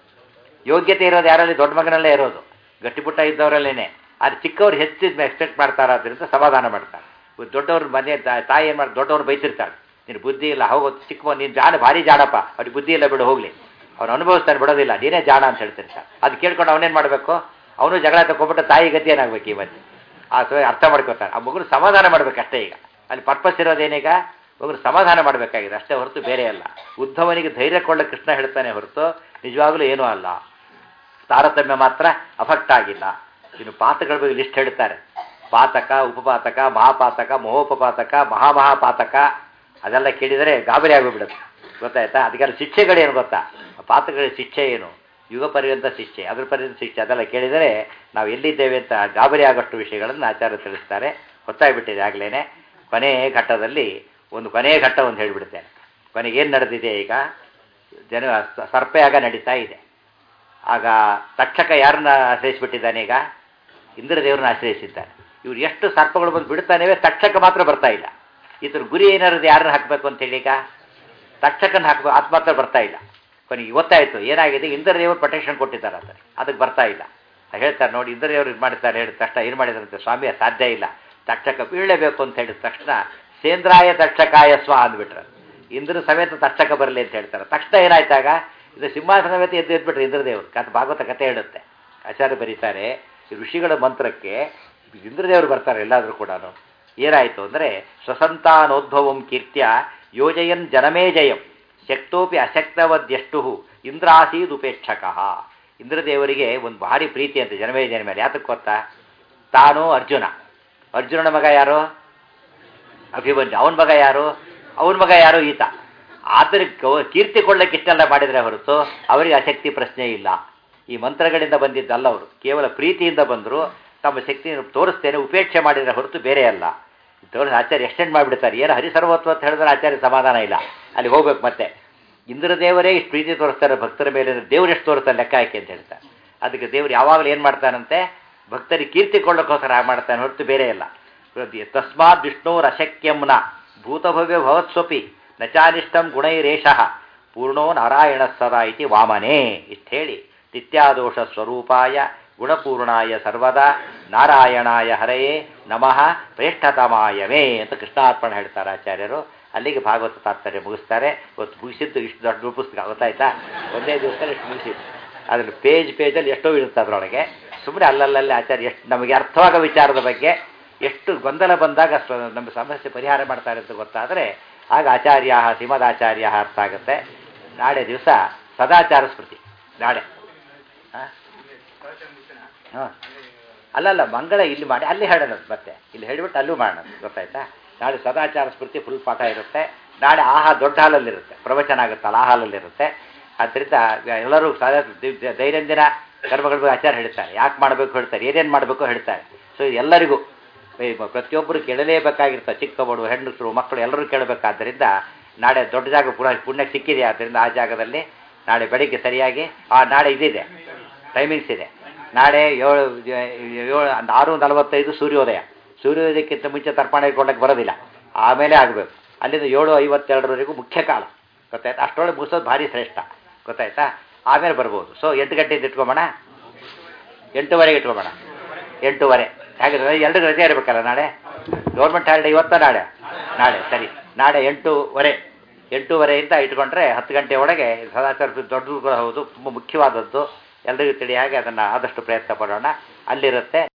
ಯೋಗ್ಯತೆ ಇರೋದು ಯಾರಲ್ಲಿ? ದೊಡ್ಡ ಮಗನಲ್ಲೇ ಇರೋದು, ಗಟ್ಟಿಪುಟ್ಟ ಇದ್ದವರಲ್ಲೇನೆ. ಆದರೆ ಚಿಕ್ಕವ್ರು ಹೆಚ್ಚು ಎಕ್ಸ್ಪೆಕ್ಟ್ ಮಾಡ್ತಾರೆ, ಅದರಿಂದ ಸಮಾಧಾನ ಮಾಡ್ತಾರೆ. ದೊಡ್ಡವ್ರ ಮನೆ ತಾಯಿ ಏನು ಮಾಡಿ, ದೊಡ್ಡವ್ರು ಬೈತಿರ್ತಾಳೆ, ನೀನು ಬುದ್ಧಿ ಇಲ್ಲ, ಹೋಗೋದು ಚಿಕ್ಕ ನೀನು ಜಾಣ, ಭಾರಿ ಜಾಣಪ್ಪ, ಅವ್ರಿಗೆ ಬುದ್ಧಿ ಇಲ್ಲ ಬಿಡು ಹೋಗಲಿ, ಅವ್ನು ಅನುಭವಿಸ್ತಾನೆ ಬಿಡೋದಿಲ್ಲ, ನೀನೇ ಜಾಣ ಅಂತ ಹೇಳ್ತಿರ್ತಾರೆ. ಅದು ಕೇಳ್ಕೊಂಡು ಅವನೇನು ಮಾಡಬೇಕು? ಅವನು ಜಗಳ ತಗೊಂಡ್ಬಿಟ್ಟು ತಾಯಿ ಗತಿ ಏನಾಗಬೇಕು ಈ ಮಧ್ಯೆ? ಆ ಅರ್ಥ ಮಾಡ್ಕೋತಾರೆ. ಆ ಮಗುರು ಸಮಾಧಾನ ಮಾಡಬೇಕು ಅಷ್ಟೇ. ಈಗ ಅಲ್ಲಿ ಪರ್ಪಸ್ ಇರೋದೇನೀಗ? ಮಗುರು ಸಮಾಧಾನ ಮಾಡಬೇಕಾಗಿದೆ ಅಷ್ಟೇ ಹೊರತು ಬೇರೆ ಅಲ್ಲ. ಉದ್ಧವನಿಗೆ ಧೈರ್ಯ ಕೊಳ್ಳ ಕೃಷ್ಣ ಹೇಳ್ತಾನೆ ಹೊರತು ನಿಜವಾಗಲೂ ಏನೂ ಅಲ್ಲ. ತಾರತಮ್ಯ ಮಾತ್ರ ಅಫೆಕ್ಟ್ ಆಗಿಲ್ಲ. ಇನ್ನು ಪಾತಕಗಳ ಬಗ್ಗೆ ಲಿಸ್ಟ್ ಹೇಳ್ತಾರೆ. ಪಾತಕ, ಉಪಪಾತಕ, ಮಹಾಪಾತಕ, ಮಹೋಪಪಾತಕ, ಮಹಾಮಹಾಪಾತಕ, ಅದೆಲ್ಲ ಕೇಳಿದರೆ ಗಾಬರಿ ಆಗೋಗ್ಬಿಡುತ್ತೆ. ಗೊತ್ತಾಯ್ತಾ? ಅದಕ್ಕೆಲ್ಲ ಶಿಕ್ಷೆಗಳೇನು ಗೊತ್ತಾ? ಪಾತಕಗಳ ಶಿಕ್ಷೆ ಏನು? ಯುಗ ಪರ್ಯಂತ ಶಿಕ್ಷೆ, ಅದ್ರ ಪರ್ಯಂತ ಶಿಕ್ಷೆ, ಅದೆಲ್ಲ ಕೇಳಿದರೆ ನಾವು ಎಲ್ಲಿದ್ದೇವೆ ಅಂತ ಗಾಬರಿ ಆಗೋಷ್ಟು ವಿಷಯಗಳನ್ನು ಆಚಾರ್ಯ ತಿಳಿಸ್ತಾರೆ. ಗೊತ್ತಾಗ್ಬಿಟ್ಟಿದೆ ಆಗಲೇ. ಕೊನೆಯ ಘಟ್ಟದಲ್ಲಿ ಒಂದು ಕೊನೆಯ ಘಟ್ಟ ಒಂದು ಹೇಳಿಬಿಡ್ತೇನೆ. ಕೊನೆಗೇನು ನಡೆದಿದೆ ಈಗ? ಜನ ಸರ್ಪಯಾಗ ನಡೀತಾ ಇದೆ. ಆಗ ತಕ್ಷಕ ಯಾರನ್ನ ಆಶ್ರಯಿಸಿಬಿಟ್ಟಿದ್ದಾನೆ ಈಗ? ಇಂದ್ರದೇವ್ರನ್ನ ಆಶ್ರಯಿಸಿದ್ದಾನೆ. ಇವ್ರು ಎಷ್ಟು ಸರ್ಪಗಳು ಬಂದು ಬಿಡ್ತಾನೇವೆ, ತಕ್ಷಕ ಮಾತ್ರ ಬರ್ತಾ ಇಲ್ಲ. ಇದ್ರ ಗುರಿ ಏನಾರದು ಯಾರನ್ನ ಹಾಕಬೇಕು ಅಂತೇಳಿ ಈಗ ತಕ್ಷಕನ ಹಾಕಬೇಕು, ಅದು ಮಾತ್ರ ಬರ್ತಾ ಇಲ್ಲ. ಕೊನೆಗೆ ಗೊತ್ತಾಯಿತು ಏನಾಗಿದೆ, ಇಂದ್ರದೇವರು ಪ್ರೊಟೆಕ್ಷನ್ ಕೊಟ್ಟಿದ್ದಾರೆ ಅಂತಾರೆ, ಅದಕ್ಕೆ ಬರ್ತಾ ಇಲ್ಲ. ಹೇಳ್ತಾರೆ ನೋಡಿ, ಇಂದ್ರದೇವರು ಇದು ಮಾಡ್ತಾರೆ ಹೇಳಿದ ತಕ್ಷಣ ಏನು ಮಾಡಿದ್ರಂತೆ, ಸ್ವಾಮಿ ಸಾಧ್ಯ ಇಲ್ಲ, ತಕ್ಷಕ ಬೀಳಲೇಬೇಕು ಅಂತ ಹೇಳಿದ ತಕ್ಷಣ ಸೇಂದ್ರಾಯ ತಕ್ಷಕಾಯ ಸ್ವ ಅಂದ್ಬಿಟ್ರೆ, ಇಂದ್ರ ಸಮೇತ ತಕ್ಷಕ ಬರಲಿ ಅಂತ ಹೇಳ್ತಾರೆ. ತಕ್ಷಣ ಏನಾಯ್ತಾಗ ಇದು ಸಿಂಹಾಸನ ಸಮೇತ ಎದ್ದು ಎದ್ಬಿಟ್ರೆ ಇಂದ್ರದೇವರು. ಕಥೆ ಭಾಗವತ ಕಥೆ ಹೇಳುತ್ತೆ, ಆಚಾರ್ಯ ಬರೀತಾರೆ, ಈ ಋಷಿಗಳ ಮಂತ್ರಕ್ಕೆ ಇಂದ್ರದೇವರು ಬರ್ತಾರೆ ಎಲ್ಲಾದರೂ ಕೂಡ. ಏನಾಯಿತು ಅಂದರೆ ಸ್ವಸಂತಾನೋದ್ಭವಂ ಕೀರ್ತ್ಯ ಯೋಜಯನ್ ಜನಮೇ ಜಯಂ ಶಕ್ತೋಪಿ ಅಶಕ್ತವದ್ಯಷ್ಟು ಇಂದ್ರಾಸೀದುಪೇಕ್ಷಕಃ. ಇಂದ್ರದೇವರಿಗೆ ಒಂದು ಭಾರಿ ಪ್ರೀತಿ ಅಂತ ಜನಮೇಜಯನ ಮೇಲೆ. ಯಾತಕ್ಕೆ ಗೊತ್ತಾ? ತಾನು ಅರ್ಜುನ, ಅರ್ಜುನನ ಮಗ ಯಾರು? ಅಭಿಮನ್ಯು. ಅವನ ಮಗ ಯಾರು? ಅವನ ಮಗ ಯಾರು? ಈತ. ಆತರ ಕೀರ್ತಿ ಕೊಳ್ಳಕ್ಕೆ ಇಷ್ಟೆಲ್ಲ ಮಾಡಿದರೆ ಹೊರತು ಅವರಿಗೆ ಅಶಕ್ತಿ ಪ್ರಶ್ನೆ ಇಲ್ಲ. ಈ ಮಂತ್ರಗಳಿಂದ ಬಂದಿದ್ದಲ್ಲ, ಅವರು ಕೇವಲ ಪ್ರೀತಿಯಿಂದ ಬಂದರು. ತಮ್ಮ ಶಕ್ತಿಯನ್ನು ತೋರಿಸ್ತೇನೆ ಉಪೇಕ್ಷೆ ಮಾಡಿದರೆ ಹೊರತು ಬೇರೆ ಅಲ್ಲ. ತೋರಿಸಿ ಆಚಾರ್ಯ ಎಕ್ಸ್ಟೆಂಡ್ ಮಾಡಿಬಿಡ್ತಾರೆ. ಏನು ಹರಿಸರ್ವತ್ವ ಅಂತ ಹೇಳಿದ್ರೆ ಆಚಾರ್ಯ ಸಮಾಧಾನ ಇಲ್ಲ, ಅಲ್ಲಿ ಹೋಗ್ಬೇಕು. ಮತ್ತೆ ಇಂದ್ರದೇವರೇ ಇಷ್ಟು ಪ್ರೀತಿ ತೋರಿಸ್ತಾರೆ ಭಕ್ತರ ಮೇಲೆ, ದೇವ್ರು ಎಷ್ಟು ತೋರಿಸ್ತಾರೆ ಲೆಕ್ಕ ಹಾಕಿ ಅಂತ ಹೇಳ್ತಾರೆ. ಅದಕ್ಕೆ ದೇವ್ರು ಯಾವಾಗಲೂ ಏನು ಮಾಡ್ತಾನಂತೆ, ಭಕ್ತರಿಗೆ ಕೀರ್ತಿ ಕೊಳ್ಳೋಕ್ಕೋಸ್ಕರ ಮಾಡ್ತಾನೆ ಹೊರತು ಬೇರೆ ಇಲ್ಲ. ತಸ್ಮಾತ್ ವಿಷ್ಣುರ್ ಅಶಕ್ಯಂನ ಭೂತಭವ್ಯ ಭವತ್ಸ್ವಪಿ ನಚಾನಿಷ್ಟಂ ಗುಣೈರೇಷಃ ಪೂರ್ಣೋ ನಾರಾಯಣ ಸದಾ ಇತಿ ವಾಮನೇ. ಇಷ್ಟು ಹೇಳಿ ನಿತ್ಯಾದೋಷ ಸ್ವರೂಪಾಯ ಗುಣಪೂರ್ಣಾಯ ಸರ್ವದಾ ನಾರಾಯಣಾಯ ಹರೆಯೇ ನಮಃ ಪ್ರೇಷ್ಠತಮಾಯವೇ ಅಂತ ಕೃಷ್ಣಾರ್ಪಣ ಹೇಳ್ತಾರೆ ಆಚಾರ್ಯರು. ಅಲ್ಲಿಗೆ ಭಾಗವತ ತಾತ್ಪರ್ಯ ಮುಗಿಸ್ತಾರೆ. ಇವತ್ತು ಮುಗಿಸಿದ್ದು ಇಷ್ಟು ದೊಡ್ಡ ಪುಸ್ತಕ, ಗೊತ್ತಾಯ್ತಾ? ಒಂದೇ ದಿವಸದಲ್ಲಿ ಇಷ್ಟು ಮುಗಿಸಿದ್ದು. ಅದ್ರಲ್ಲಿ ಪೇಜ್ ಪೇಜಲ್ಲಿ ಎಷ್ಟೋ ಇರುತ್ತೆ ಅದರೊಳಗೆ. ಸುಮ್ಮನೆ ಅಲ್ಲಲ್ಲಲ್ಲಿ ಆಚಾರ್ಯ ಎಷ್ಟು ನಮಗೆ ಅರ್ಥವಾಗೋ ವಿಚಾರದ ಬಗ್ಗೆ ಎಷ್ಟು ಗೊಂದಲ ಬಂದಾಗ ನಮ್ಮ ಸಮಸ್ಯೆ ಪರಿಹಾರ ಮಾಡ್ತಾರೆ ಅಂತ ಗೊತ್ತಾದರೆ ಆಗ ಆಚಾರ್ಯ ಶ್ರೀಮದಾಚಾರ್ಯ ಅರ್ಥ ಆಗುತ್ತೆ. ನಾಳೆ ದಿವಸ ಸದಾಚಾರ ಸ್ಮೃತಿ. ನಾಳೆ ಹಾಂ ಹಾಂ ಅಲ್ಲಲ್ಲ ಮಂಗಳ ಇಲ್ಲಿ ಮಾಡಿ ಅಲ್ಲಿ ಹೇಳೋಣ, ಮತ್ತೆ ಇಲ್ಲಿ ಹೇಳಿಬಿಟ್ಟು ಅಲ್ಲೂ ಮಾಡೋಣ, ಗೊತ್ತಾಯ್ತಾ? ನಾಳೆ ಸದಾಚಾರ ಸ್ಮೃತಿ ಫುಲ್ ಪಾಠ ಇರುತ್ತೆ. ನಾಳೆ ಆಹಾ ದೊಡ್ಡ ಹಾಲಲ್ಲಿರುತ್ತೆ, ಪ್ರವಚನ ಆಗುತ್ತಲ್ಲ ಆ ಹಾಲಲ್ಲಿರುತ್ತೆ. ಆದ್ದರಿಂದ ಎಲ್ಲರೂ ಸದಾ ದೈನಂದಿನ ಕರ್ಮಗಳ ಬಗ್ಗೆ ಆಚಾರ ಹೇಳ್ತಾರೆ, ಯಾಕೆ ಮಾಡಬೇಕು ಹೇಳ್ತಾರೆ, ಏನೇನು ಮಾಡಬೇಕು ಹೇಳ್ತಾರೆ. ಸೊ ಎಲ್ಲರಿಗೂ ಪ್ರತಿಯೊಬ್ಬರು ಕೇಳಲೇಬೇಕಾಗಿರ್ತಾರೆ, ಚಿಕ್ಕ ಬಡವರು ಹೆಣ್ಣುಸರು ಮಕ್ಕಳು ಎಲ್ಲರೂ ಕೇಳಬೇಕಾದ್ದರಿಂದ ನಾಳೆ ದೊಡ್ಡ ಜಾಗ ಪುನಃ ಪುಣ್ಯಕ್ಕೆ ಸಿಕ್ಕಿದೆ. ಆದ್ದರಿಂದ ಆ ಜಾಗದಲ್ಲಿ ನಾಳೆ ಬೆಳಿಗ್ಗೆ ಸರಿಯಾಗಿ ಆ ನಾಳೆ ಇದಿದೆ, ಟೈಮಿಂಗ್ಸ್ ಇದೆ. ನಾಳೆ ಏಳು ಏಳು ಆರು ನಲವತ್ತೈದು ಸೂರ್ಯೋದಯ. ಸೂರ್ಯೋದಯಕ್ಕಿಂತ ಮುಂಚೆ ತರ್ಪಣ ಇಟ್ಕೊಳ್ಳೋಕ್ಕೆ ಬರೋದಿಲ್ಲ, ಆಮೇಲೆ ಆಗಬೇಕು. ಅಲ್ಲಿಂದ ಏಳು ಐವತ್ತೆರಡರವರೆಗೂ ಮುಖ್ಯ ಕಾಲ, ಗೊತ್ತಾಯ್ತಾ? ಅಷ್ಟರೊಳಗೆ ಮುಗಿಸೋದು ಭಾರಿ ಶ್ರೇಷ್ಠ, ಗೊತ್ತಾಯ್ತಾ? ಆಮೇಲೆ ಬರ್ಬೋದು. ಸೊ ಎಂಟು ಗಂಟೆಯಿಂದ ಇಟ್ಕೊಂಬೋಣ, ಎಂಟೂವರೆಗೆ ಇಟ್ಕೊಂಬೋಣ, ಎಂಟೂವರೆ ಹಾಗಿದ್ರೆ ಎರಡು ರಜೆ ಇರಬೇಕಲ್ಲ ನಾಳೆ. ಗೌರ್ಮೆಂಟ್ ಹಾಲಿಡೇ ಇವತ್ತ ನಾಳೆ ನಾಳೆ ಸರಿ, ನಾಳೆ ಎಂಟೂವರೆ ಎಂಟೂವರೆಯಿಂದ ಇಟ್ಕೊಂಡ್ರೆ ಹತ್ತು ಗಂಟೆ ಒಳಗೆ ಸದಾಚಾರ ದೊಡ್ಡದು ಕೂಡ ಹೌದು, ತುಂಬ ಮುಖ್ಯವಾದದ್ದು. ಎಲ್ಲರಿಗೂ ತಿಳಿ ಹಾಗೆ ಅದನ್ನು ಆದಷ್ಟು ಪ್ರಯತ್ನ ಪಡೋಣ. ಅಲ್ಲಿರುತ್ತೆ.